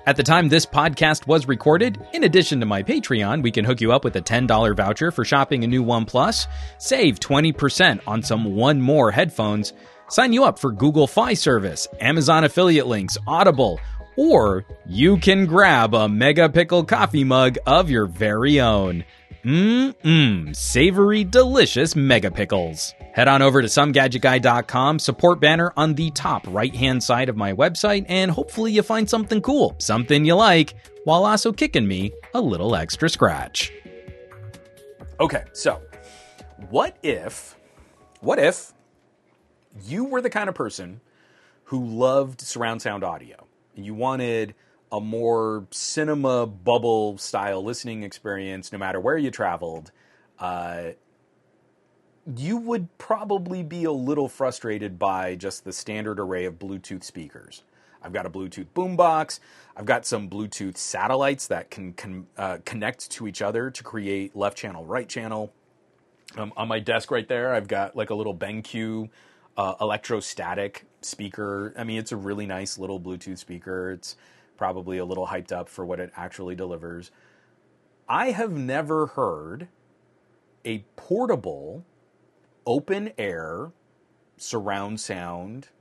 At the time this podcast was recorded, in addition to my Patreon, we can hook you up with a ten dollars voucher for shopping a new OnePlus, save twenty percent on some One More headphones, sign you up for Google Fi service, Amazon affiliate links, Audible, or you can grab a Mega Pickle coffee mug of your very own. Mmm, savory, delicious Mega Pickles. Head on over to some gadget guy dot com, support banner on the top right-hand side of my website, and hopefully you find something cool, something you like, while also kicking me a little extra scratch.
Okay, so what if, what if you were the kind of person who loved surround sound audio and you wanted a more cinema bubble style listening experience no matter where you traveled? Uh, you would probably be a little frustrated by just the standard array of Bluetooth speakers. I've got a Bluetooth boombox. I've got some Bluetooth satellites that can, can uh, connect to each other to create left channel, right channel. Um, on my desk right there, I've got like a little BenQ uh, electrostatic speaker. I mean, it's a really nice little Bluetooth speaker. It's probably a little hyped up for what it actually delivers. I have never heard a portable, open air, surround sound,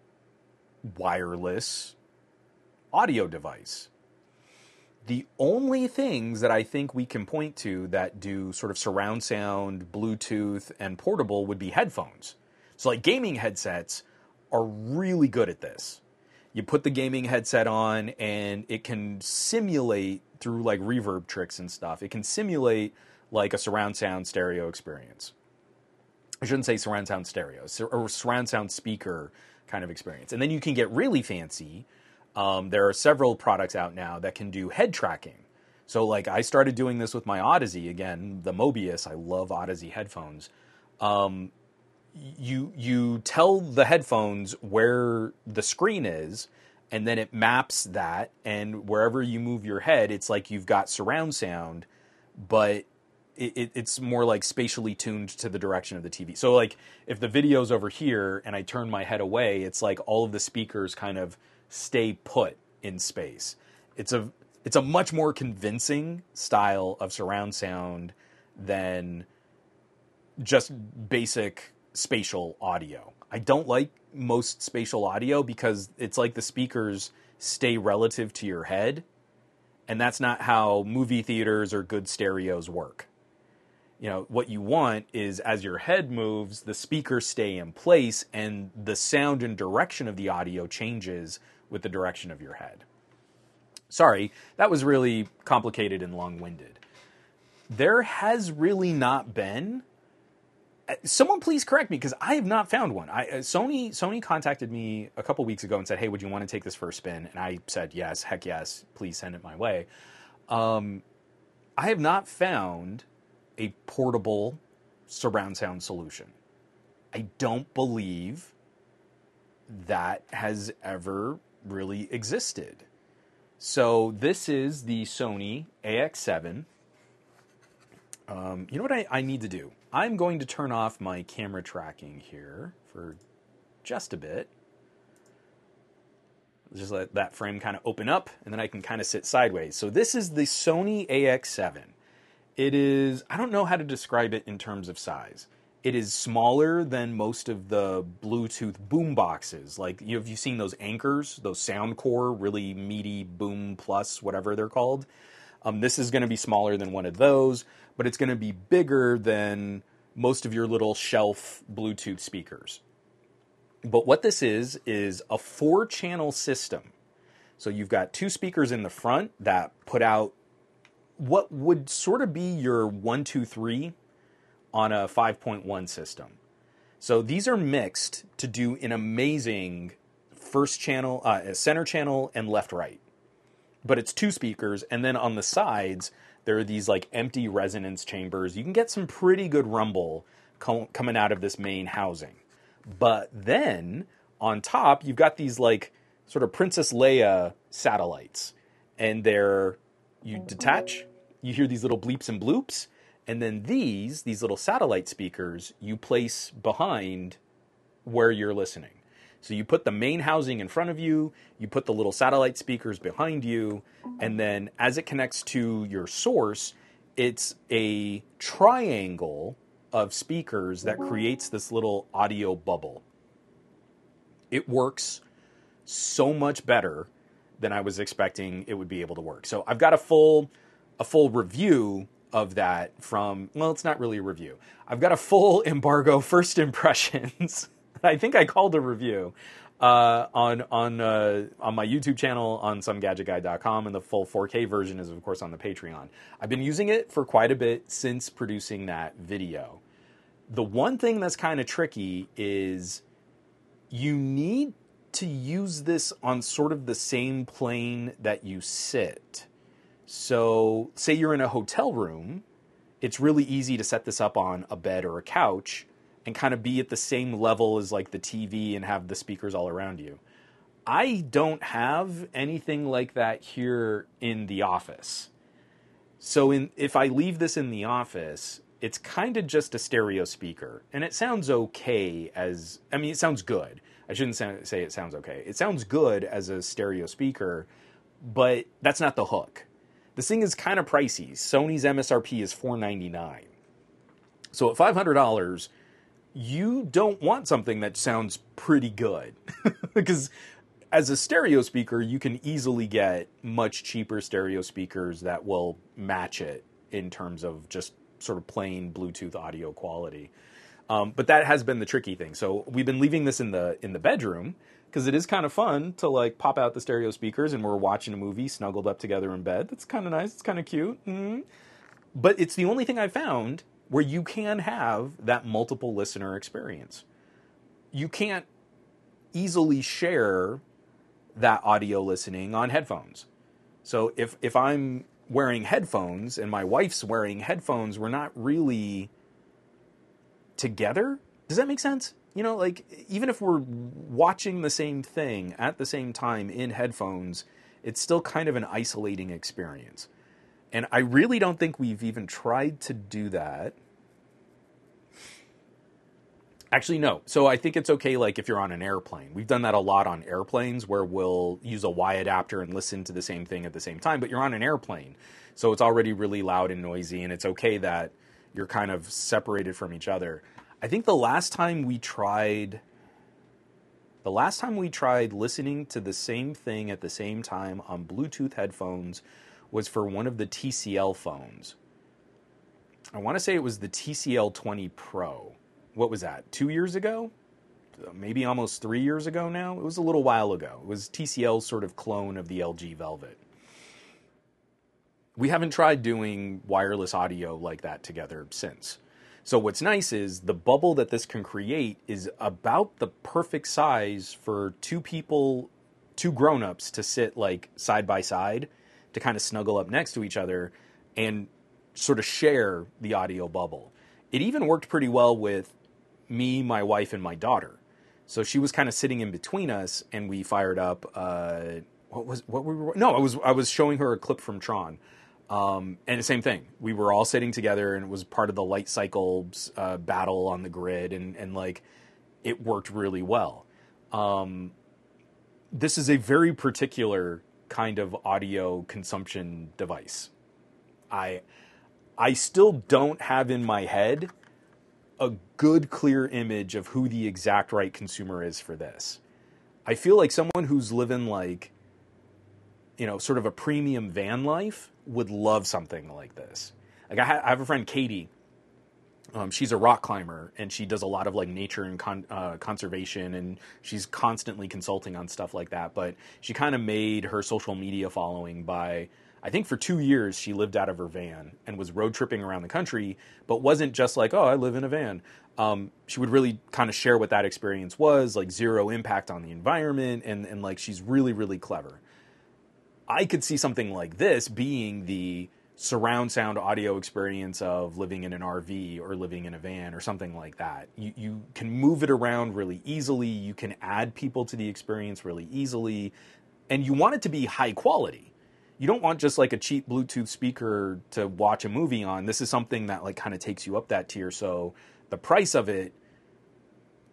wireless audio device. The only things that I think we can point to that do sort of surround sound, Bluetooth, and portable would be headphones. So like gaming headsets are really good at this. You put the gaming headset on and it can simulate through like reverb tricks and stuff. It can simulate like a surround sound stereo experience. I shouldn't say surround sound stereo, or surround sound speaker kind of experience. And then you can get really fancy. Um, there are several products out now that can do head tracking. So like I started doing this with my Odyssey, again, the Mobius. I love Odyssey headphones. Um, you you tell the headphones where the screen is, and then it maps that, and wherever you move your head, it's like you've got surround sound, but it, it, it's more like spatially tuned to the direction of the T V. So like if the video's over here and I turn my head away, it's like all of the speakers kind of stay put in space. It's a it's a much more convincing style of surround sound than just basic spatial audio. I don't like most spatial audio because it's like the speakers stay relative to your head, and that's not how movie theaters or good stereos work. You know, what you want is as your head moves, the speakers stay in place and the sound and direction of the audio changes with the direction of your head. Sorry, that was really complicated and long-winded. There has really not been... Someone please correct me, because I have not found one. I, Sony Sony contacted me a couple weeks ago and said, hey, would you want to take this for a spin? And I said, yes, heck yes, please send it my way. Um, I have not found a portable surround sound solution. I don't believe that has ever really existed. So this is the Sony A X seven. Um, you know what I, I need to do? I'm going to turn off my camera tracking here for just a bit. Just let that frame kind of open up, and then I can kind of sit sideways. So this is the Sony A X seven. It is, I don't know how to describe it in terms of size. It is smaller than most of the Bluetooth boom boxes. Like, you have you seen those Anchors, those Soundcore, really meaty Boom Plus, whatever they're called? Um, this is going to be smaller than one of those, but it's going to be bigger than most of your little shelf Bluetooth speakers. But what this is, is a four-channel system. So you've got two speakers in the front that put out what would sort of be your one, two, three on a five point one system. So these are mixed to do an amazing first channel, uh, center channel, and left-right. But it's two speakers, and then on the sides, there are these like empty resonance chambers. You can get some pretty good rumble co- coming out of this main housing. But then, on top, you've got these like sort of Princess Leia satellites. And they're, you detach, you hear these little bleeps and bloops, and then these, these little satellite speakers, you place behind where you're listening. So you put the main housing in front of you, you put the little satellite speakers behind you, and then as it connects to your source, it's a triangle of speakers that creates this little audio bubble. It works so much better than I was expecting it would be able to work. So I've got a full a full review of that from, well, it's not really a review. I've got a full embargo first impressions. I think I called a review uh, on on uh, on my YouTube channel on some gadget guy dot com, and the full four K version is, of course, on the Patreon. I've been using it for quite a bit since producing that video. The one thing that's kind of tricky is you need to use this on sort of the same plane that you sit. So say you're in a hotel room, it's really easy to set this up on a bed or a couch and kind of be at the same level as like the T V and have the speakers all around you. I don't have anything like that here in the office. So in, if I leave this in the office, it's kind of just a stereo speaker. And it sounds okay as, I mean, it sounds good. I shouldn't say it sounds okay. It sounds good as a stereo speaker, but that's not the hook. This thing is kind of pricey. Sony's M S R P is four ninety-nine. So at five hundred dollars, you don't want something that sounds pretty good. Because as a stereo speaker, you can easily get much cheaper stereo speakers that will match it in terms of just sort of plain Bluetooth audio quality. Um, but that has been the tricky thing. So we've been leaving this in the in the bedroom because it is kind of fun to like pop out the stereo speakers and we're watching a movie snuggled up together in bed. That's kind of nice. It's kind of cute. Mm-hmm. But it's the only thing I've found where you can have that multiple listener experience. You can't easily share that audio listening on headphones. So if if I'm wearing headphones and my wife's wearing headphones, we're not really together. Does that make sense? You know, like even if we're watching the same thing at the same time in headphones, it's still kind of an isolating experience. And I really don't think we've even tried to do that. Actually, no. So I think it's okay, like, if you're on an airplane. We've done that a lot on airplanes where we'll use a Y adapter and listen to the same thing at the same time. But you're on an airplane, so it's already really loud and noisy, and it's okay that you're kind of separated from each other. I think the last time we tried... The last time we tried listening to the same thing at the same time on Bluetooth headphones was for one of the T C L phones. I want to say it was the T C L twenty Pro. What was that, two years ago? Maybe almost three years ago now? It was a little while ago. It was T C L's sort of clone of the L G Velvet. We haven't tried doing wireless audio like that together since. So what's nice is the bubble that this can create is about the perfect size for two people, two grown-ups to sit like side by side, to kind of snuggle up next to each other and sort of share the audio bubble. It even worked pretty well with me, my wife, and my daughter. So she was kind of sitting in between us, and we fired up. Uh, what was what we were? No, I was I was showing her a clip from Tron, um, and the same thing. We were all sitting together, and it was part of the light cycles uh, battle on the grid, and and like it worked really well. Um, this is a very particular kind of audio consumption device. I I still don't have in my head a good, clear image of who the exact right consumer is for this. I feel like someone who's living like, you know, sort of a premium van life would love something like this. Like I, ha- I have a friend, Katie. Um, she's a rock climber, and she does a lot of like nature and con- uh, conservation, and she's constantly consulting on stuff like that. But she kind of made her social media following by, I think for two years, she lived out of her van and was road tripping around the country, but wasn't just like, oh, I live in a van. Um, she would really kind of share what that experience was, like zero impact on the environment, and, and like she's really, really clever. I could see something like this being the surround sound audio experience of living in an R V or living in a van or something like that. You, you can move it around really easily. You can add people to the experience really easily, and you want it to be high quality. You don't want just like a cheap Bluetooth speaker to watch a movie on. This is something that like kind of takes you up that tier. So the price of it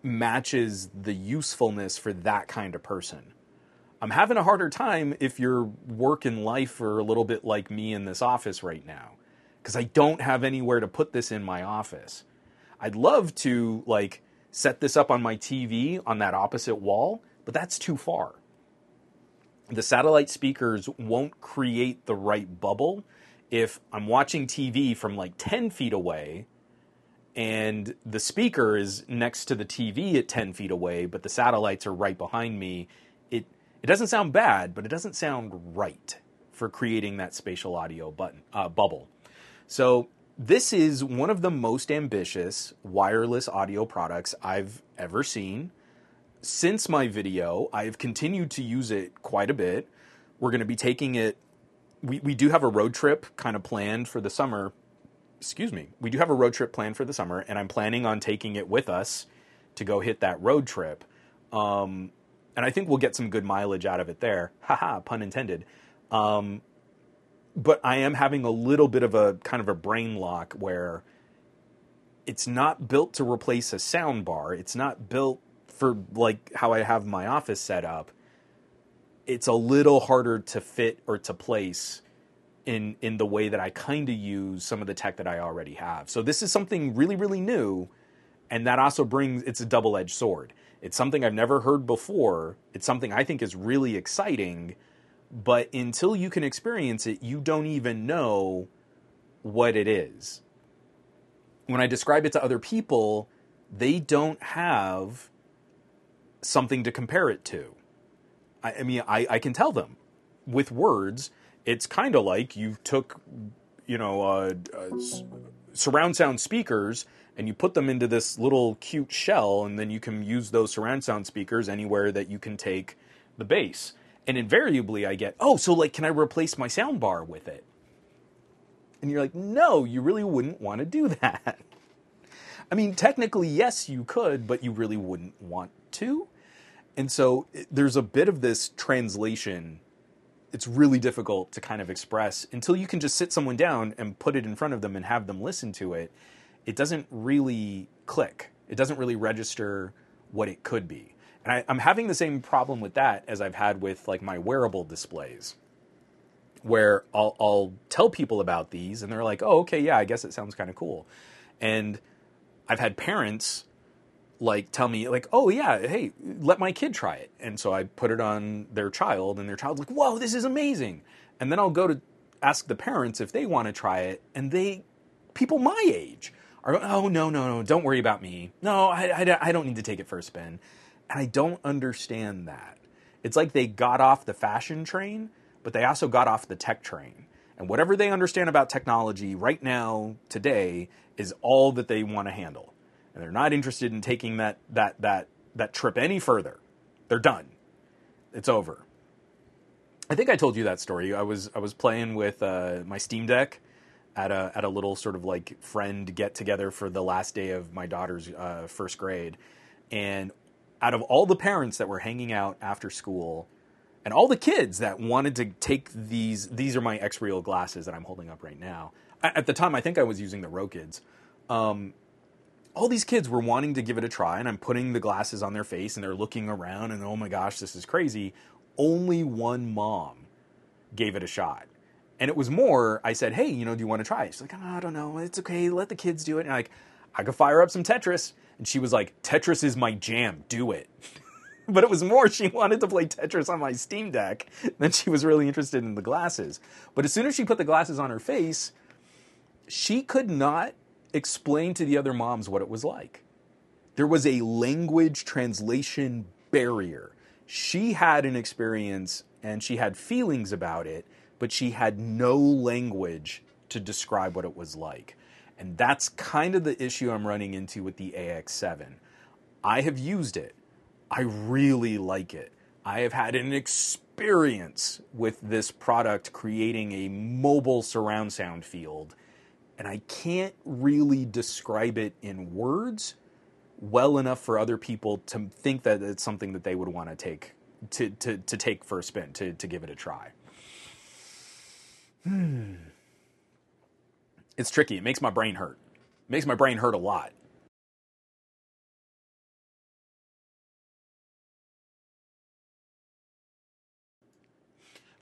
matches the usefulness for that kind of person. I'm having a harder time if your work and life are a little bit like me in this office right now, because I don't have anywhere to put this in my office. I'd love to like set this up on my T V on that opposite wall, but that's too far. The satellite speakers won't create the right bubble if I'm watching T V from like ten feet away and the speaker is next to the T V at ten feet away, but the satellites are right behind me. It it doesn't sound bad, but it doesn't sound right for creating that spatial audio button uh, bubble. So this is one of the most ambitious wireless audio products I've ever seen. Since my video, I've continued to use it quite a bit. We're going to be taking it, we, we do have a road trip kind of planned for the summer. Excuse me. We do have a road trip planned for the summer, and I'm planning on taking it with us to go hit that road trip. Um, and I think we'll get some good mileage out of it there. Haha, pun intended. Um, but I am having a little bit of a kind of a brain lock where it's not built to replace a sound bar. It's not built for like how I have my office set up. It's a little harder to fit or to place in in the way that I kind of use some of the tech that I already have. So this is something really, really new, and that also brings, it's a double-edged sword. It's something I've never heard before. It's something I think is really exciting, but until you can experience it, you don't even know what it is. When I describe it to other people, they don't have something to compare it to. I, I mean, I, I can tell them with words. It's kind of like you took, you know, uh, uh, surround sound speakers and you put them into this little cute shell, and then you can use those surround sound speakers anywhere that you can take the bass. And invariably I get, oh, so like, can I replace my sound bar with it? And you're like, no, you really wouldn't want to do that. I mean, technically, yes, you could, but you really wouldn't want to. And so there's a bit of this translation. It's really difficult to kind of express until you can just sit someone down and put it in front of them and have them listen to it. It doesn't really click. It doesn't really register what it could be. And I, I'm having the same problem with that as I've had with like my wearable displays, where I'll, I'll tell people about these and they're like, oh, okay, yeah, I guess it sounds kind of cool. And I've had parents like tell me like, oh yeah, hey, let my kid try it. And so I put it on their child and their child's like, whoa, this is amazing. And then I'll go to ask the parents if they want to try it. And they, people my age are, oh, no, no, no, don't worry about me. No, I, I, I don't need to take it for a spin. And I don't understand that. It's like they got off the fashion train, but they also got off the tech train. And whatever they understand about technology right now, today, is all that they want to handle. And they're not interested in taking that that that that trip any further. They're done. It's over. I think I told you that story. I was I was playing with uh, my Steam Deck at a at a little sort of like friend get together for the last day of my daughter's uh, first grade, and out of all the parents that were hanging out after school, and all the kids that wanted to take these, these are my X-Real glasses that I'm holding up right now. At the time, I think I was using the Rokids. Um, all these kids were wanting to give it a try, and I'm putting the glasses on their face, and they're looking around, and oh my gosh, this is crazy. Only one mom gave it a shot. And it was more, I said, hey, you know, do you want to try it? She's like, oh, I don't know, it's okay, let the kids do it. And I'm like, I could fire up some Tetris. And she was like, Tetris is my jam, do it. But it was more, she wanted to play Tetris on my Steam Deck than she was really interested in the glasses. But as soon as she put the glasses on her face, she could not explain to the other moms what it was like. There was a language translation barrier. She had an experience and she had feelings about it, but she had no language to describe what it was like. And that's kind of the issue I'm running into with the A X seven. I have used it. I really like it. I have had an experience with this product creating a mobile surround sound field, and I can't really describe it in words well enough for other people to think that it's something that they would want to take to, to, to take for a spin, to, to give it a try. Hmm. It's tricky. It makes my brain hurt. It makes my brain hurt a lot.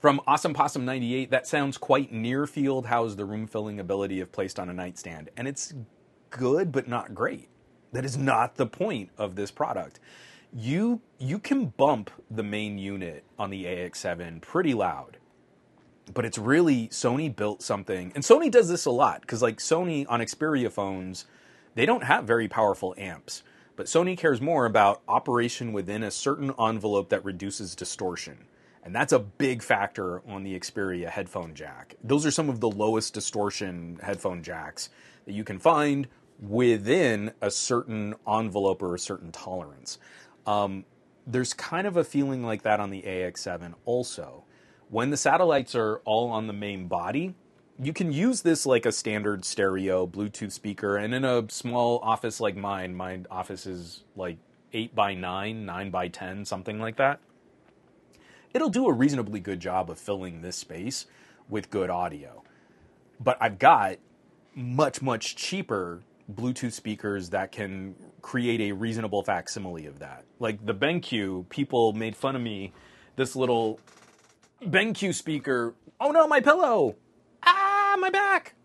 From Awesome Possum ninety-eight, that sounds quite near field. How's the room filling ability if placed on a nightstand? And it's good, but not great. That is not the point of this product. You you can bump the main unit on the A X seven pretty loud, but it's really, Sony built something, and Sony does this a lot, because like Sony on Xperia phones, they don't have very powerful amps, but Sony cares more about operation within a certain envelope that reduces distortion. And that's a big factor on the Xperia headphone jack. Those are some of the lowest distortion headphone jacks that you can find within a certain envelope or a certain tolerance. Um, there's kind of a feeling like that on the A X seven also. When the satellites are all on the main body, you can use this like a standard stereo Bluetooth speaker. And in a small office like mine, my office is like eight by nine, nine by ten, something like that. It'll do a reasonably good job of filling this space with good audio. But I've got much, much cheaper Bluetooth speakers that can create a reasonable facsimile of that. Like the BenQ, people made fun of me. This little BenQ speaker, oh no, my pillow! Ah, my back!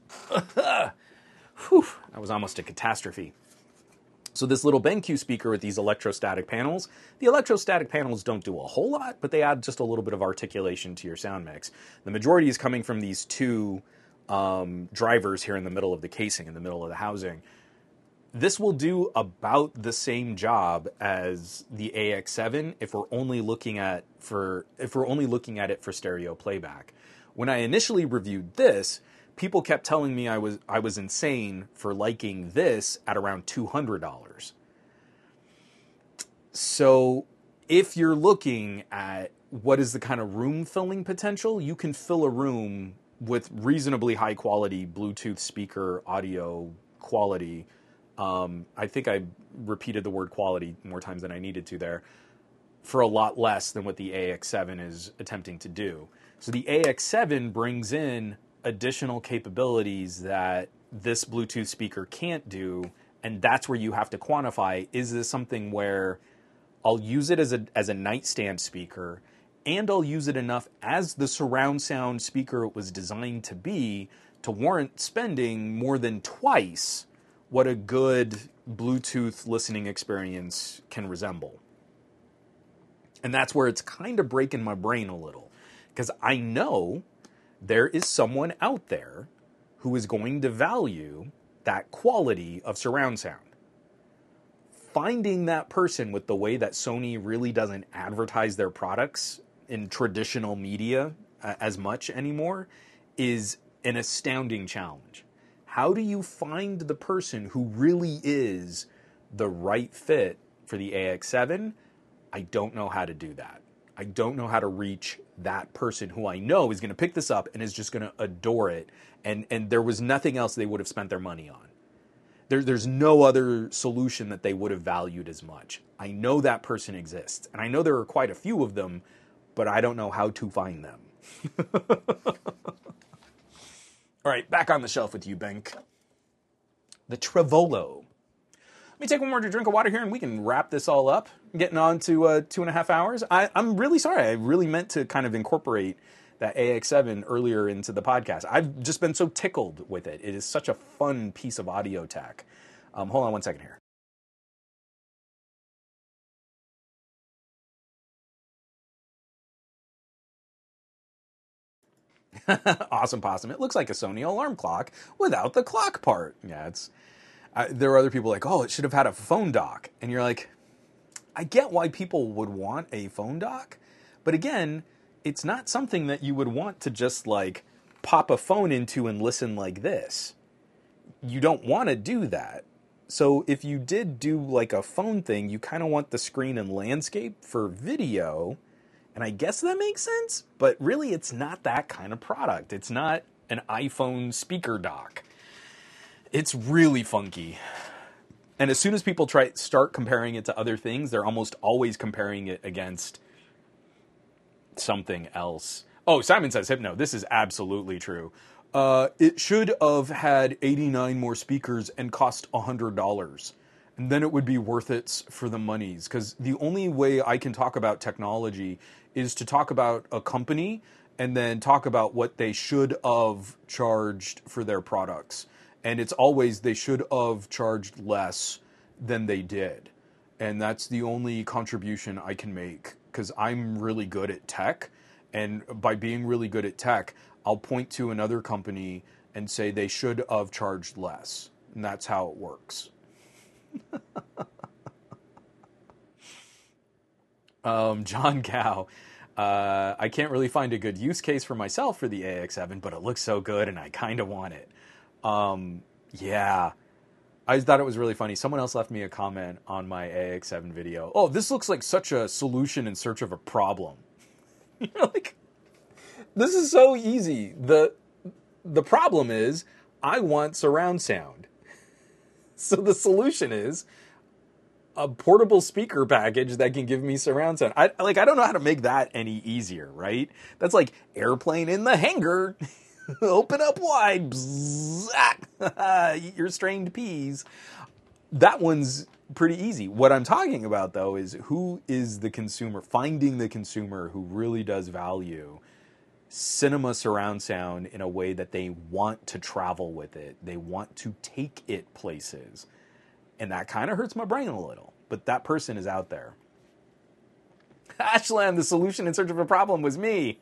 Whew, that was almost a catastrophe. So this little BenQ speaker with these electrostatic panels, the electrostatic panels don't do a whole lot, but they add just a little bit of articulation to your sound mix. The majority is coming from these two um, drivers here in the middle of the casing, in the middle of the housing. This will do about the same job as the A X seven if we're only looking at for if we're only looking at it for stereo playback. When I initially reviewed this, people kept telling me I was I was insane for liking this at around two hundred dollars. So if you're looking at what is the kind of room filling potential, you can fill a room with reasonably high quality Bluetooth speaker audio quality. Um, I think I repeated the word quality more times than I needed to there, for a lot less than what the A X seven is attempting to do. So the A X seven brings in additional capabilities that this Bluetooth speaker can't do, and that's where you have to quantify, is this something where I'll use it as a as a nightstand speaker, and I'll use it enough as the surround sound speaker it was designed to be to warrant spending more than twice what a good Bluetooth listening experience can resemble. And that's where it's kind of breaking my brain a little, because I know there is someone out there who is going to value that quality of surround sound. Finding that person with the way that Sony really doesn't advertise their products in traditional media uh, as much anymore is an astounding challenge. How do you find the person who really is the right fit for the A X seven? I don't know how to do that. I don't know how to reach that person who I know is going to pick this up and is just going to adore it. And, and there was nothing else they would have spent their money on. There, there's no other solution that they would have valued as much. I know that person exists. And I know there are quite a few of them, but I don't know how to find them. All right, back on the shelf with you, Benk. The Trevolo. Let me take one more drink of water here and we can wrap this all up. I'm getting on to uh, two and a half hours. I, I'm really sorry. I really meant to kind of incorporate that A X seven earlier into the podcast. I've just been so tickled with it. It is such a fun piece of audio tech. Um, hold on one second here. Awesome Possum. It looks like a Sony alarm clock without the clock part. Yeah, it's... Uh, there are other people like, oh, it should have had a phone dock. And you're like, I get why people would want a phone dock. But again, it's not something that you would want to just like pop a phone into and listen like this. You don't want to do that. So if you did do like a phone thing, you kind of want the screen and landscape for video. And I guess that makes sense. But really, it's not that kind of product. It's not an iPhone speaker dock. It's really funky. And as soon as people try start comparing it to other things, they're almost always comparing it against something else. Oh, Simon says, Hypno, this is absolutely true. Uh, it should have had eighty-nine more speakers and cost one hundred dollars. And then it would be worth it for the monies. Because the only way I can talk about technology is to talk about a company and then talk about what they should have charged for their products. And it's always they should have charged less than they did. And that's the only contribution I can make, because I'm really good at tech. And by being really good at tech, I'll point to another company and say they should have charged less. And that's how it works. um, John Cow. Uh, I can't really find a good use case for myself for the A X seven, but it looks so good and I kind of want it. Um, yeah. I just thought it was really funny. Someone else left me a comment on my A X seven video. Oh, this looks like such a solution in search of a problem. You know, like, this is so easy. The, the problem is I want surround sound. So the solution is a portable speaker package that can give me surround sound. I like I don't know how to make that any easier, right? That's like airplane in the hangar. Open up wide. Bzzz, eat your strained peas. That one's pretty easy. What I'm talking about, though, is who is the consumer, finding the consumer who really does value cinema surround sound in a way that they want to travel with it. They want to take it places. And that kind of hurts my brain a little. But that person is out there. Ashland, the solution in search of a problem was me.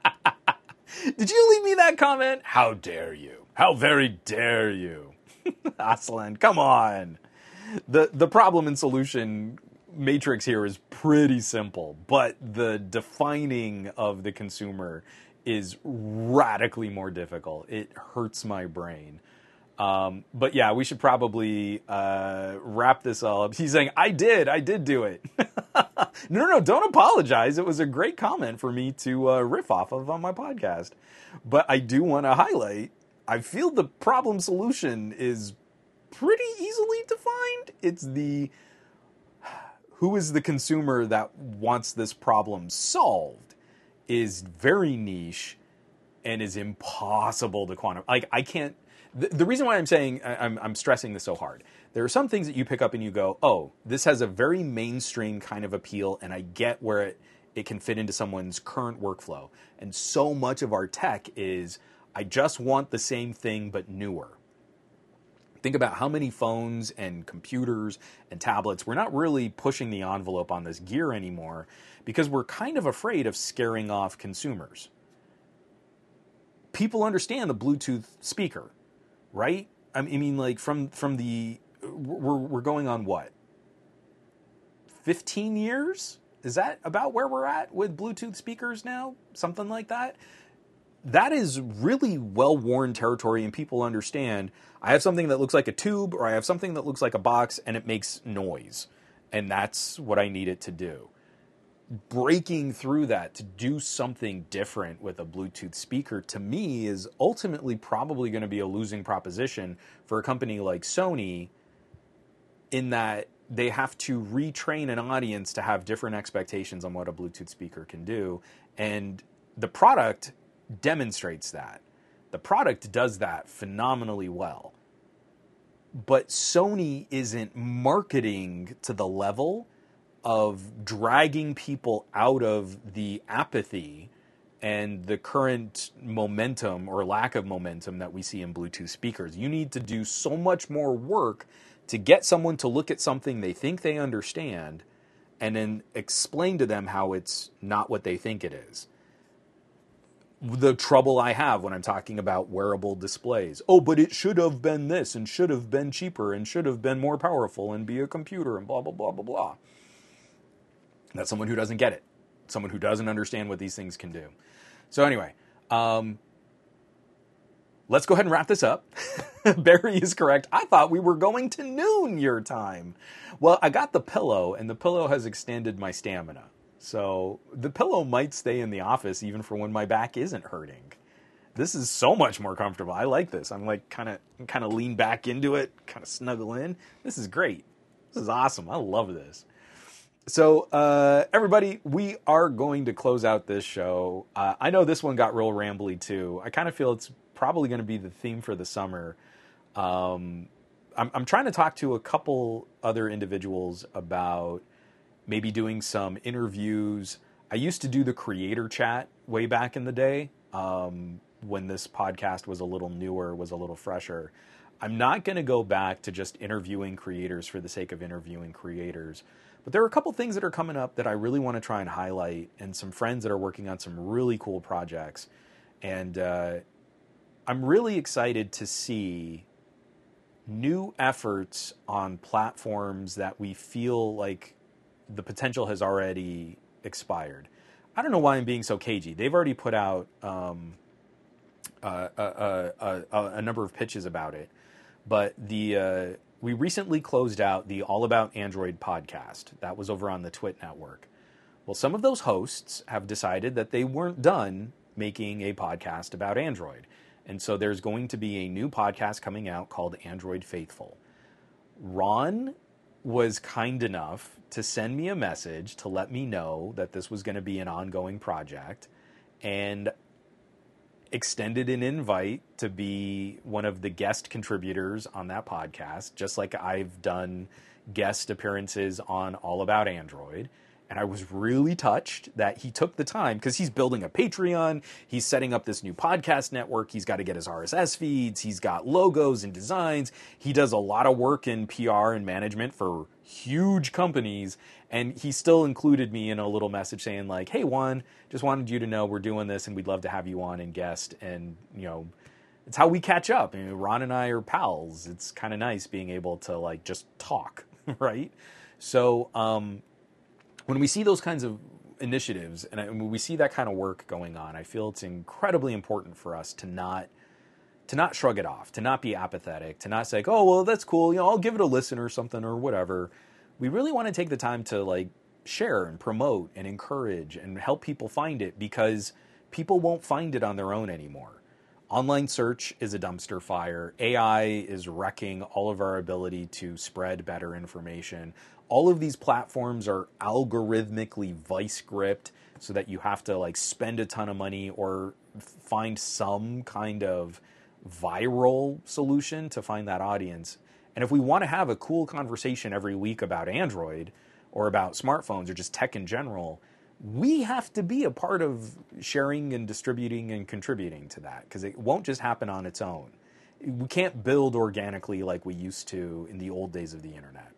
Did you leave me that comment? How dare you? How very dare you? Ashland, come on. The, the problem and solution matrix here is pretty simple. But the defining of the consumer is radically more difficult. It hurts my brain. Um, but yeah, we should probably uh, wrap this all up. He's saying, I did, I did do it. no, no, no, don't apologize. It was a great comment for me to uh, riff off of on my podcast. But I do want to highlight, I feel the problem solution is pretty easily defined. It's the, who is the consumer that wants this problem solved is very niche and is impossible to quantify. Like, I can't, The, the reason why I'm saying, I'm, I'm stressing this so hard, there are some things that you pick up and you go, oh, this has a very mainstream kind of appeal, and I get where it, it can fit into someone's current workflow. And so much of our tech is, I just want the same thing but newer. Think about how many phones and computers and tablets, we're not really pushing the envelope on this gear anymore because we're kind of afraid of scaring off consumers. People understand the Bluetooth speaker. Right? I mean, like, from from the, we're we're going on what? fifteen years? Is that about where we're at with Bluetooth speakers now? Something like that? That is really well-worn territory, and people understand, I have something that looks like a tube, or I have something that looks like a box, and it makes noise. And that's what I need it to do. Breaking through that to do something different with a Bluetooth speaker, to me, is ultimately probably going to be a losing proposition for a company like Sony, in that they have to retrain an audience to have different expectations on what a Bluetooth speaker can do. And the product demonstrates that. The product does that phenomenally well. But Sony isn't marketing to the level of dragging people out of the apathy and the current momentum or lack of momentum that we see in Bluetooth speakers. You need to do so much more work to get someone to look at something they think they understand and then explain to them how it's not what they think it is. The trouble I have when I'm talking about wearable displays. Oh, but it should have been this and should have been cheaper and should have been more powerful and be a computer and blah, blah, blah, blah, blah. That's someone who doesn't get it. Someone who doesn't understand what these things can do. So anyway, um, let's go ahead and wrap this up. Barry is correct. I thought we were going to noon your time. Well, I got the pillow, and the pillow has extended my stamina. So the pillow might stay in the office even for when my back isn't hurting. This is so much more comfortable. I like this. I'm like kind of kind of lean back into it, kind of snuggle in. This is great. This is awesome. I love this. So, uh, everybody, we are going to close out this show. Uh, I know this one got real rambly, too. I kind of feel it's probably going to be the theme for the summer. Um, I'm, I'm trying to talk to a couple other individuals about maybe doing some interviews. I used to do the creator chat way back in the day, um, when this podcast was a little newer, was a little fresher. I'm not going to go back to just interviewing creators for the sake of interviewing creators. But there are a couple things that are coming up that I really want to try and highlight, and some friends that are working on some really cool projects. And uh, I'm really excited to see new efforts on platforms that we feel like the potential has already expired. I don't know why I'm being so cagey. They've already put out um, uh, a, a, a, a number of pitches about it. But the uh, we recently closed out the All About Android podcast. That was over on the Twit network. Well, some of those hosts have decided that they weren't done making a podcast about Android. And so there's going to be a new podcast coming out called Android Faithful. Ron was kind enough to send me a message to let me know that this was going to be an ongoing project, and extended an invite to be one of the guest contributors on that podcast, just like I've done guest appearances on All About Android. And I was really touched that he took the time, because he's building a Patreon, he's setting up this new podcast network, he's got to get his R S S feeds, he's got logos and designs, he does a lot of work in P R and management for huge companies, and he still included me in a little message saying like, hey Juan, just wanted you to know we're doing this and we'd love to have you on and guest, and you know, it's how we catch up. I mean, Ron and I are pals. It's kind of nice being able to like just talk, right? So, um, when we see those kinds of initiatives and when we see that kind of work going on, I feel it's incredibly important for us to not to not shrug it off, to not be apathetic, to not say, oh, well, that's cool, you know, I'll give it a listen or something or whatever. We really want to take the time to like share and promote and encourage and help people find it, because people won't find it on their own anymore. Online search is a dumpster fire. A I is wrecking all of our ability to spread better information. All of these platforms are algorithmically vice gripped so that you have to like spend a ton of money or find some kind of viral solution to find that audience. And if we want to have a cool conversation every week about Android or about smartphones or just tech in general, we have to be a part of sharing and distributing and contributing to that, because it won't just happen on its own. We can't build organically like we used to in the old days of the internet.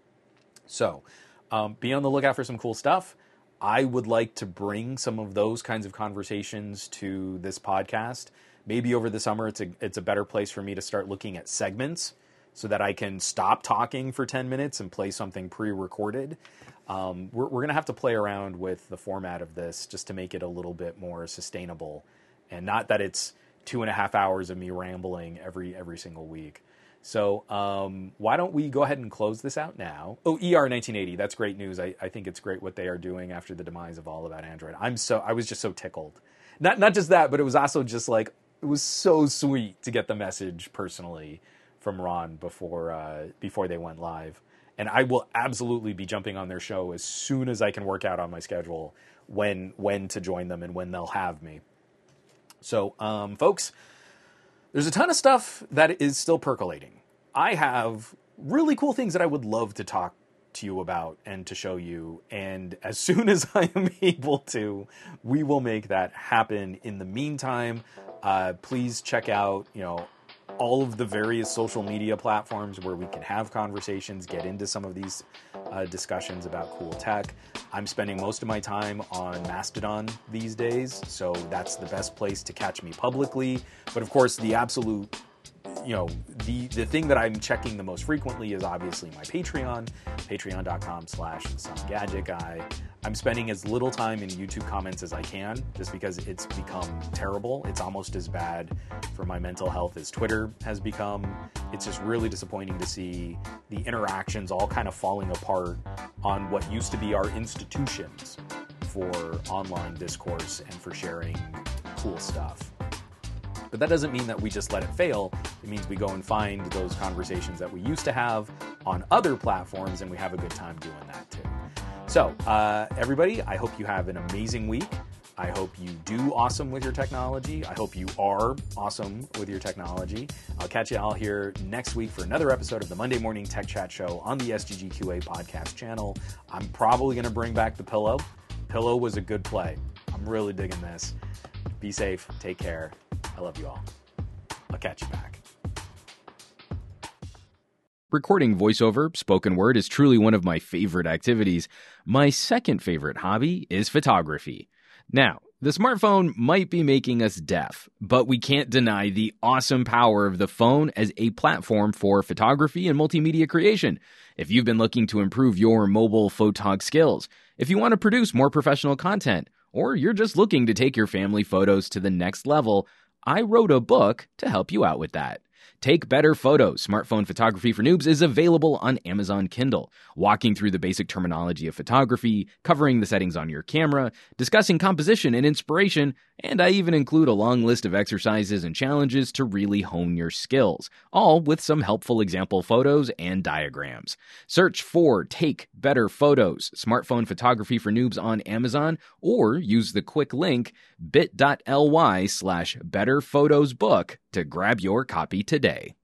So um, be on the lookout for some cool stuff. I would like to bring some of those kinds of conversations to this podcast. Maybe over the summer, it's a, it's a better place for me to start looking at segments so that I can stop talking for ten minutes and play something pre-recorded. Um, we're we're going to have to play around with the format of this just to make it a little bit more sustainable, and not that it's two and a half hours of me rambling every every single week. So um, why don't we go ahead and close this out now? Oh, E R nineteen eighty, that's great news. I, I think it's great what they are doing after the demise of All About Android. I'm so I was just so tickled. Not not just that, but it was also just like, it was so sweet to get the message personally from Ron before uh, before they went live. And I will absolutely be jumping on their show as soon as I can work out on my schedule when when to join them and when they'll have me. So, um, folks, there's a ton of stuff that is still percolating. I have really cool things that I would love to talk to you about and to show you. And as soon as I am able to, we will make that happen. In the meantime, uh, please check out, you know, all of the various social media platforms where we can have conversations, get into some of these uh, discussions about cool tech. I'm spending most of my time on Mastodon these days, so that's the best place to catch me publicly. But of course, the absolute, you know, the, the thing that I'm checking the most frequently is obviously my Patreon, patreon.com slash some gadget guy. I'm spending as little time in YouTube comments as I can, just because it's become terrible. It's almost as bad for my mental health as Twitter has become. It's just really disappointing to see the interactions all kind of falling apart on what used to be our institutions for online discourse and for sharing cool stuff. But that doesn't mean that we just let it fail. It means we go and find those conversations that we used to have on other platforms, and we have a good time doing that too. So, uh, everybody, I hope you have an amazing week. I hope you do awesome with your technology. I hope you are awesome with your technology. I'll catch you all here next week for another episode of the Monday Morning Tech Chat Show on the S G G Q A podcast channel. I'm probably going to bring back the pillow. Pillow was a good play. I'm really digging this. Be safe. Take care. I love you all. I'll catch you back.
Recording voiceover, spoken word, is truly one of my favorite activities. My second favorite hobby is photography. Now, the smartphone might be making us deaf, but we can't deny the awesome power of the phone as a platform for photography and multimedia creation. If you've been looking to improve your mobile photog skills, if you want to produce more professional content, or you're just looking to take your family photos to the next level, I wrote a book to help you out with that. Take Better Photos, Smartphone Photography for Noobs is available on Amazon Kindle, walking through the basic terminology of photography, covering the settings on your camera, discussing composition and inspiration, and I even include a long list of exercises and challenges to really hone your skills, all with some helpful example photos and diagrams. Search for Take Better Photos, Smartphone Photography for Noobs on Amazon, or use the quick link bit.ly slash betterphotosbook to grab your copy today.